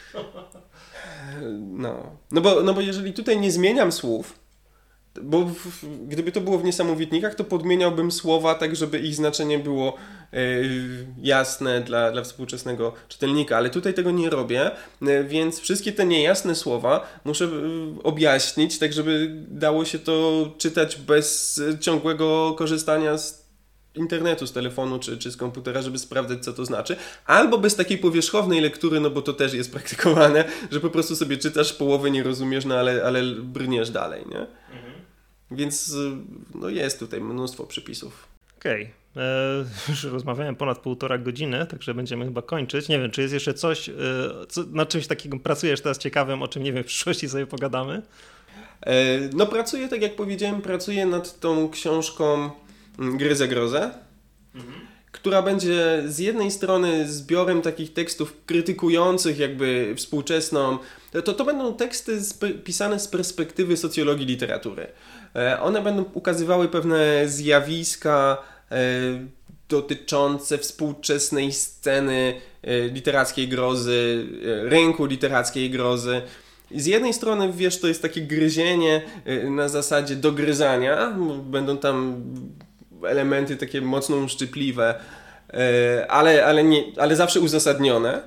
No. No bo, no bo jeżeli tutaj nie zmieniam słów, bo w, gdyby to było w niesamowitnikach, to podmieniałbym słowa tak, żeby ich znaczenie było yy, jasne dla, dla współczesnego czytelnika, ale tutaj tego nie robię, yy, więc wszystkie te niejasne słowa muszę yy, objaśnić, tak żeby dało się to czytać bez ciągłego korzystania z internetu, z telefonu czy, czy z komputera, żeby sprawdzać, co to znaczy. Albo bez takiej powierzchownej lektury, no bo to też jest praktykowane, że po prostu sobie czytasz, połowy nie rozumiesz, no ale, ale brniesz dalej, nie? Mhm. Więc no jest tutaj mnóstwo przepisów. Okej. Okay. Już rozmawiałem ponad półtora godziny, także będziemy chyba kończyć. Nie wiem, czy jest jeszcze coś, co, nad czymś takim pracujesz teraz ciekawym, o czym nie wiem, w przyszłości sobie pogadamy? No pracuję, tak jak powiedziałem, pracuję nad tą książką Gry za grozę, mhm. która będzie z jednej strony zbiorem takich tekstów krytykujących jakby współczesną, to, to będą teksty sp- pisane z perspektywy socjologii literatury. E, one będą ukazywały pewne zjawiska e, dotyczące współczesnej sceny e, literackiej grozy, e, rynku literackiej grozy. I z jednej strony, wiesz, to jest takie gryzienie e, na zasadzie dogryzania, będą tam elementy takie mocno uszczypliwe, ale, ale, nie, ale zawsze uzasadnione.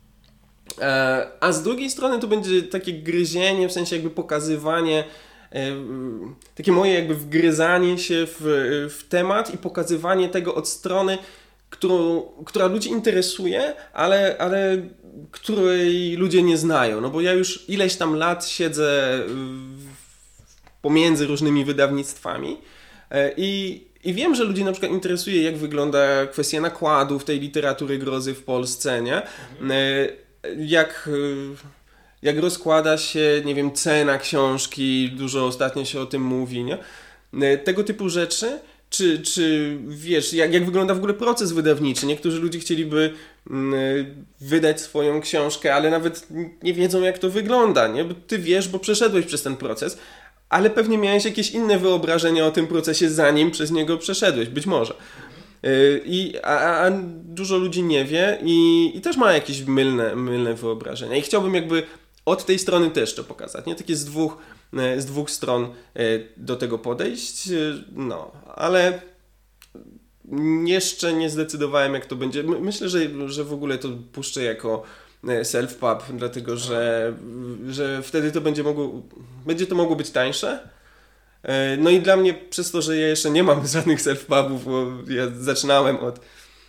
A z drugiej strony to będzie takie gryzienie, w sensie jakby pokazywanie, takie moje jakby wgryzanie się w, w temat i pokazywanie tego od strony, którą, która ludzi interesuje, ale, ale której ludzie nie znają. No bo ja już ileś tam lat siedzę pomiędzy różnymi wydawnictwami i I wiem, że ludzi na przykład interesuje, jak wygląda kwestia nakładów tej literatury grozy w Polsce, nie? Mhm. Jak, jak rozkłada się, nie wiem, cena książki, dużo ostatnio się o tym mówi, nie? Tego typu rzeczy, czy, czy wiesz, jak, jak wygląda w ogóle proces wydawniczy. Niektórzy ludzie chcieliby wydać swoją książkę, ale nawet nie wiedzą, jak to wygląda, nie? Bo ty wiesz, bo przeszedłeś przez ten proces, ale pewnie miałeś jakieś inne wyobrażenia o tym procesie, zanim przez niego przeszedłeś, być może. I, a, a dużo ludzi nie wie i, i też ma jakieś mylne, mylne wyobrażenia. I chciałbym jakby od tej strony też to pokazać, nie? Takie z dwóch, z dwóch stron do tego podejść, no, ale jeszcze nie zdecydowałem, jak to będzie. Myślę, że, że w ogóle to puszczę jako self-pub, dlatego że, że wtedy to będzie mogło, będzie to mogło być tańsze. No i dla mnie, przez to, że ja jeszcze nie mam żadnych self-pubów, bo ja zaczynałem od,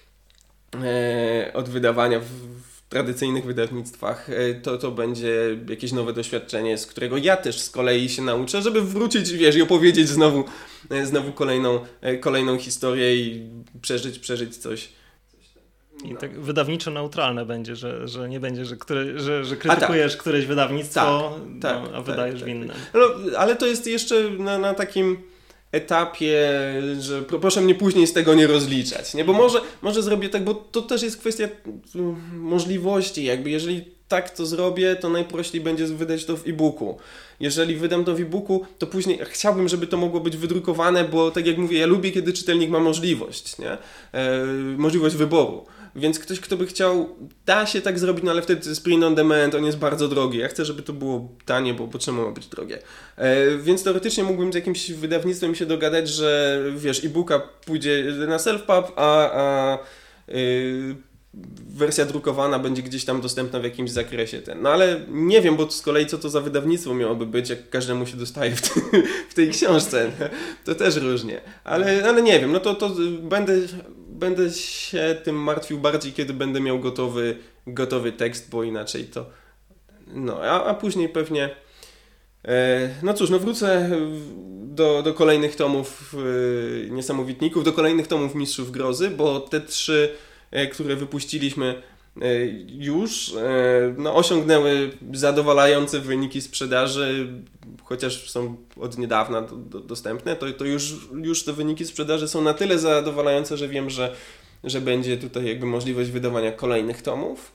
od wydawania w, w tradycyjnych wydawnictwach, to to będzie jakieś nowe doświadczenie, z którego ja też z kolei się nauczę, żeby wrócić, wiesz, i opowiedzieć znowu, znowu kolejną, kolejną historię i przeżyć, przeżyć coś. I tak wydawniczo neutralne będzie, że, że nie będzie, że, które, że, że krytykujesz tak. któreś wydawnictwo, tak, no, tak, a wydajesz tak, w innym. Tak. No, ale to jest jeszcze na, na takim etapie, że proszę mnie później z tego nie rozliczać, nie? Bo może, może zrobię tak, bo to też jest kwestia możliwości, jakby jeżeli tak to zrobię, to najprościej będzie wydać to w e-booku. Jeżeli wydam to w e-booku, to później chciałbym, żeby to mogło być wydrukowane, bo tak jak mówię, ja lubię, kiedy czytelnik ma możliwość, nie? E, możliwość wyboru. Więc ktoś, kto by chciał, da się tak zrobić, no ale wtedy to jest print on demand, on jest bardzo drogi. Ja chcę, żeby to było tanie, bo, bo czemu ma być drogie? E, więc teoretycznie mógłbym z jakimś wydawnictwem się dogadać, że wiesz, e-booka pójdzie na self-pub, a, a y, wersja drukowana będzie gdzieś tam dostępna w jakimś zakresie. Ten. No ale nie wiem, bo z kolei co to za wydawnictwo miałoby być, jak każdemu się dostaje w, te, w tej książce. To też różnie. Ale, ale nie wiem, no to, to będę... będę się tym martwił bardziej, kiedy będę miał gotowy, gotowy tekst, bo inaczej to... No, a, a później pewnie... E, no cóż, no wrócę do, do kolejnych tomów e, Niesamowitników, do kolejnych tomów Mistrzów Grozy, bo te trzy, e, które wypuściliśmy e, już, e, no, osiągnęły zadowalające wyniki sprzedaży, chociaż są od niedawna do, do, dostępne, to, to już, już te wyniki sprzedaży są na tyle zadowalające, że wiem, że, że będzie tutaj jakby możliwość wydawania kolejnych tomów.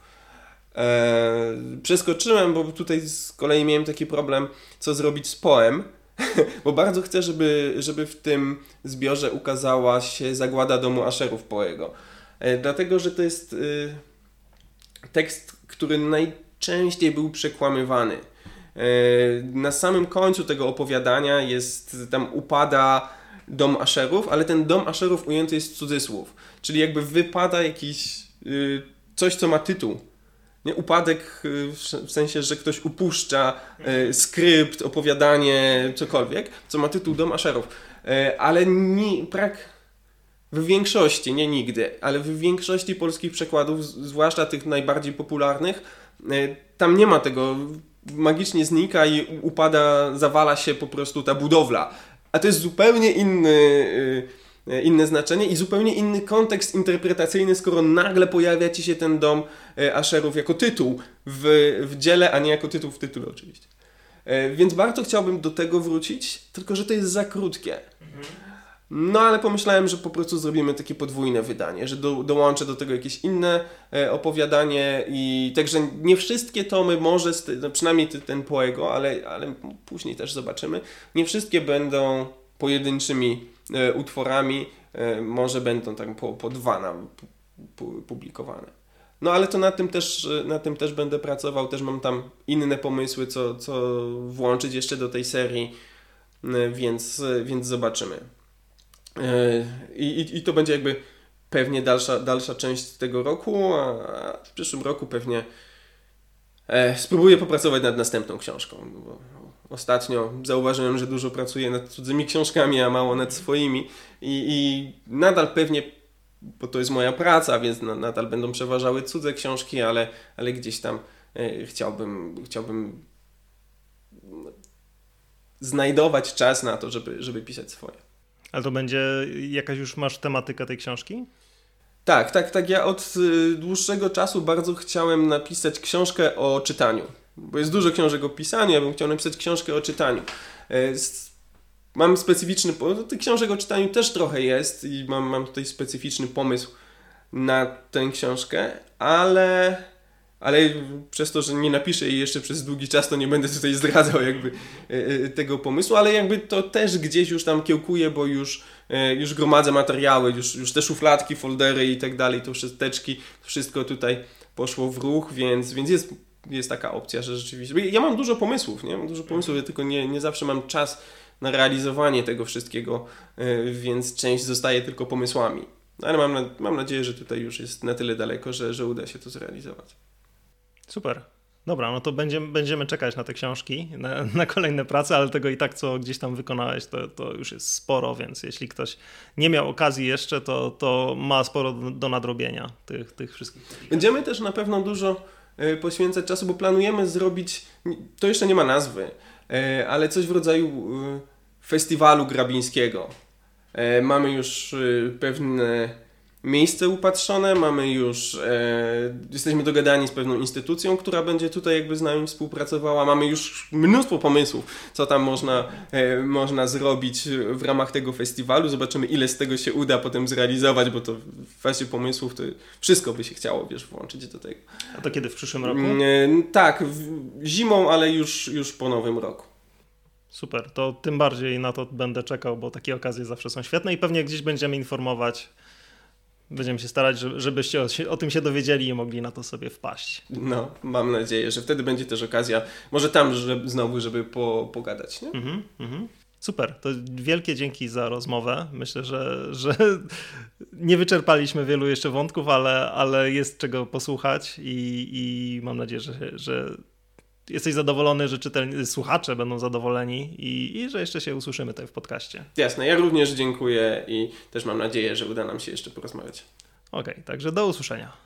Eee, przeskoczyłem, bo tutaj z kolei miałem taki problem, co zrobić z poem, bo bardzo chcę, żeby, żeby w tym zbiorze ukazała się Zagłada domu Asherów Poego. Eee, dlatego, że to jest y, tekst, który najczęściej był przekłamywany. Eee, na samym końcu tego opowiadania jest, tam upada dom Asherów, ale ten dom Asherów ujęty jest w cudzysłów, czyli jakby wypada jakiś y, coś, co ma tytuł. Nie, upadek w sensie, że ktoś upuszcza e, skrypt, opowiadanie, cokolwiek, co ma tytuł Dom Asherów. E, ale nie, brak w większości, nie nigdy, ale w większości polskich przekładów, zwłaszcza tych najbardziej popularnych, e, tam nie ma tego, magicznie znika i upada, zawala się po prostu ta budowla. A to jest zupełnie inny... E, inne znaczenie i zupełnie inny kontekst interpretacyjny, skoro nagle pojawia ci się ten dom Asherów jako tytuł w, w dziele, a nie jako tytuł w tytule oczywiście. Więc bardzo chciałbym do tego wrócić, tylko że to jest za krótkie. No ale pomyślałem, że po prostu zrobimy takie podwójne wydanie, że do, dołączę do tego jakieś inne opowiadanie i także nie wszystkie tomy, może no przynajmniej ten Poego, ale, ale później też zobaczymy, nie wszystkie będą pojedynczymi e, utworami, e, może będą tam po, po dwa nam pu, publikowane. No ale to na tym też, na tym też będę pracował, też mam tam inne pomysły, co, co włączyć jeszcze do tej serii, e, więc, e, więc zobaczymy. E, i, I to będzie jakby pewnie dalsza, dalsza część tego roku, a w przyszłym roku pewnie e, spróbuję popracować nad następną książką, bo ostatnio zauważyłem, że dużo pracuję nad cudzymi książkami, a mało nad swoimi i, i nadal pewnie, bo to jest moja praca, więc na, nadal będą przeważały cudze książki, ale, ale gdzieś tam e, chciałbym, chciałbym znajdować czas na to, żeby, żeby pisać swoje. Ale to będzie jakaś już masz tematykę tej książki? Tak, tak, tak. Ja od y, dłuższego czasu bardzo chciałem napisać książkę o czytaniu. Bo jest dużo książek o pisaniu, ja bym chciał napisać książkę o czytaniu. Y, mam specyficzny, tych książek o czytaniu też trochę jest i mam, mam tutaj specyficzny pomysł na tę książkę, ale, ale przez to, że nie napiszę jej jeszcze przez długi czas, to nie będę tutaj zdradzał jakby y, y, tego pomysłu, ale jakby to też gdzieś już tam kiełkuję, bo już, y, już gromadzę materiały, już, już te szufladki, foldery i tak dalej, to wszysteczki, to wszystko tutaj poszło w ruch, więc, więc jest jest taka opcja, że rzeczywiście... Ja mam dużo pomysłów, nie? Mam dużo pomysłów, ja tylko nie, nie zawsze mam czas na realizowanie tego wszystkiego, yy, więc część zostaje tylko pomysłami. Ale mam, na, mam nadzieję, że tutaj już jest na tyle daleko, że, że uda się to zrealizować. Super. Dobra, no to będziemy, będziemy czekać na te książki, na, na kolejne prace, ale tego i tak, co gdzieś tam wykonałeś, to, to już jest sporo, więc jeśli ktoś nie miał okazji jeszcze, to, to ma sporo do, do nadrobienia tych, tych wszystkich. Będziemy też na pewno dużo poświęcać czasu, bo planujemy zrobić, to jeszcze nie ma nazwy, ale coś w rodzaju festiwalu grabińskiego. Mamy już pewne miejsce upatrzone, mamy już, jesteśmy dogadani z pewną instytucją, która będzie tutaj jakby z nami współpracowała, mamy już mnóstwo pomysłów, co tam można, można zrobić w ramach tego festiwalu, zobaczymy ile z tego się uda potem zrealizować, bo to w fazie pomysłów to wszystko by się chciało, wiesz, włączyć do tego. A to kiedy, w przyszłym roku? Tak, zimą, ale już, już po nowym roku. Super, to tym bardziej na to będę czekał, bo takie okazje zawsze są świetne i pewnie gdzieś będziemy informować. Będziemy się starać, żebyście o, o tym się dowiedzieli i mogli na to sobie wpaść. No, mam nadzieję, że wtedy będzie też okazja, może tam że, znowu, żeby po, pogadać, nie? Mm-hmm, mm-hmm. Super, to wielkie dzięki za rozmowę. Myślę, że, że nie wyczerpaliśmy wielu jeszcze wątków, ale, ale jest czego posłuchać i, i mam nadzieję, że, że jesteś zadowolony, że czytelni, słuchacze będą zadowoleni i, i że jeszcze się usłyszymy tutaj w podcaście. Jasne, ja również dziękuję i też mam nadzieję, że uda nam się jeszcze porozmawiać. Okej, okay, także do usłyszenia.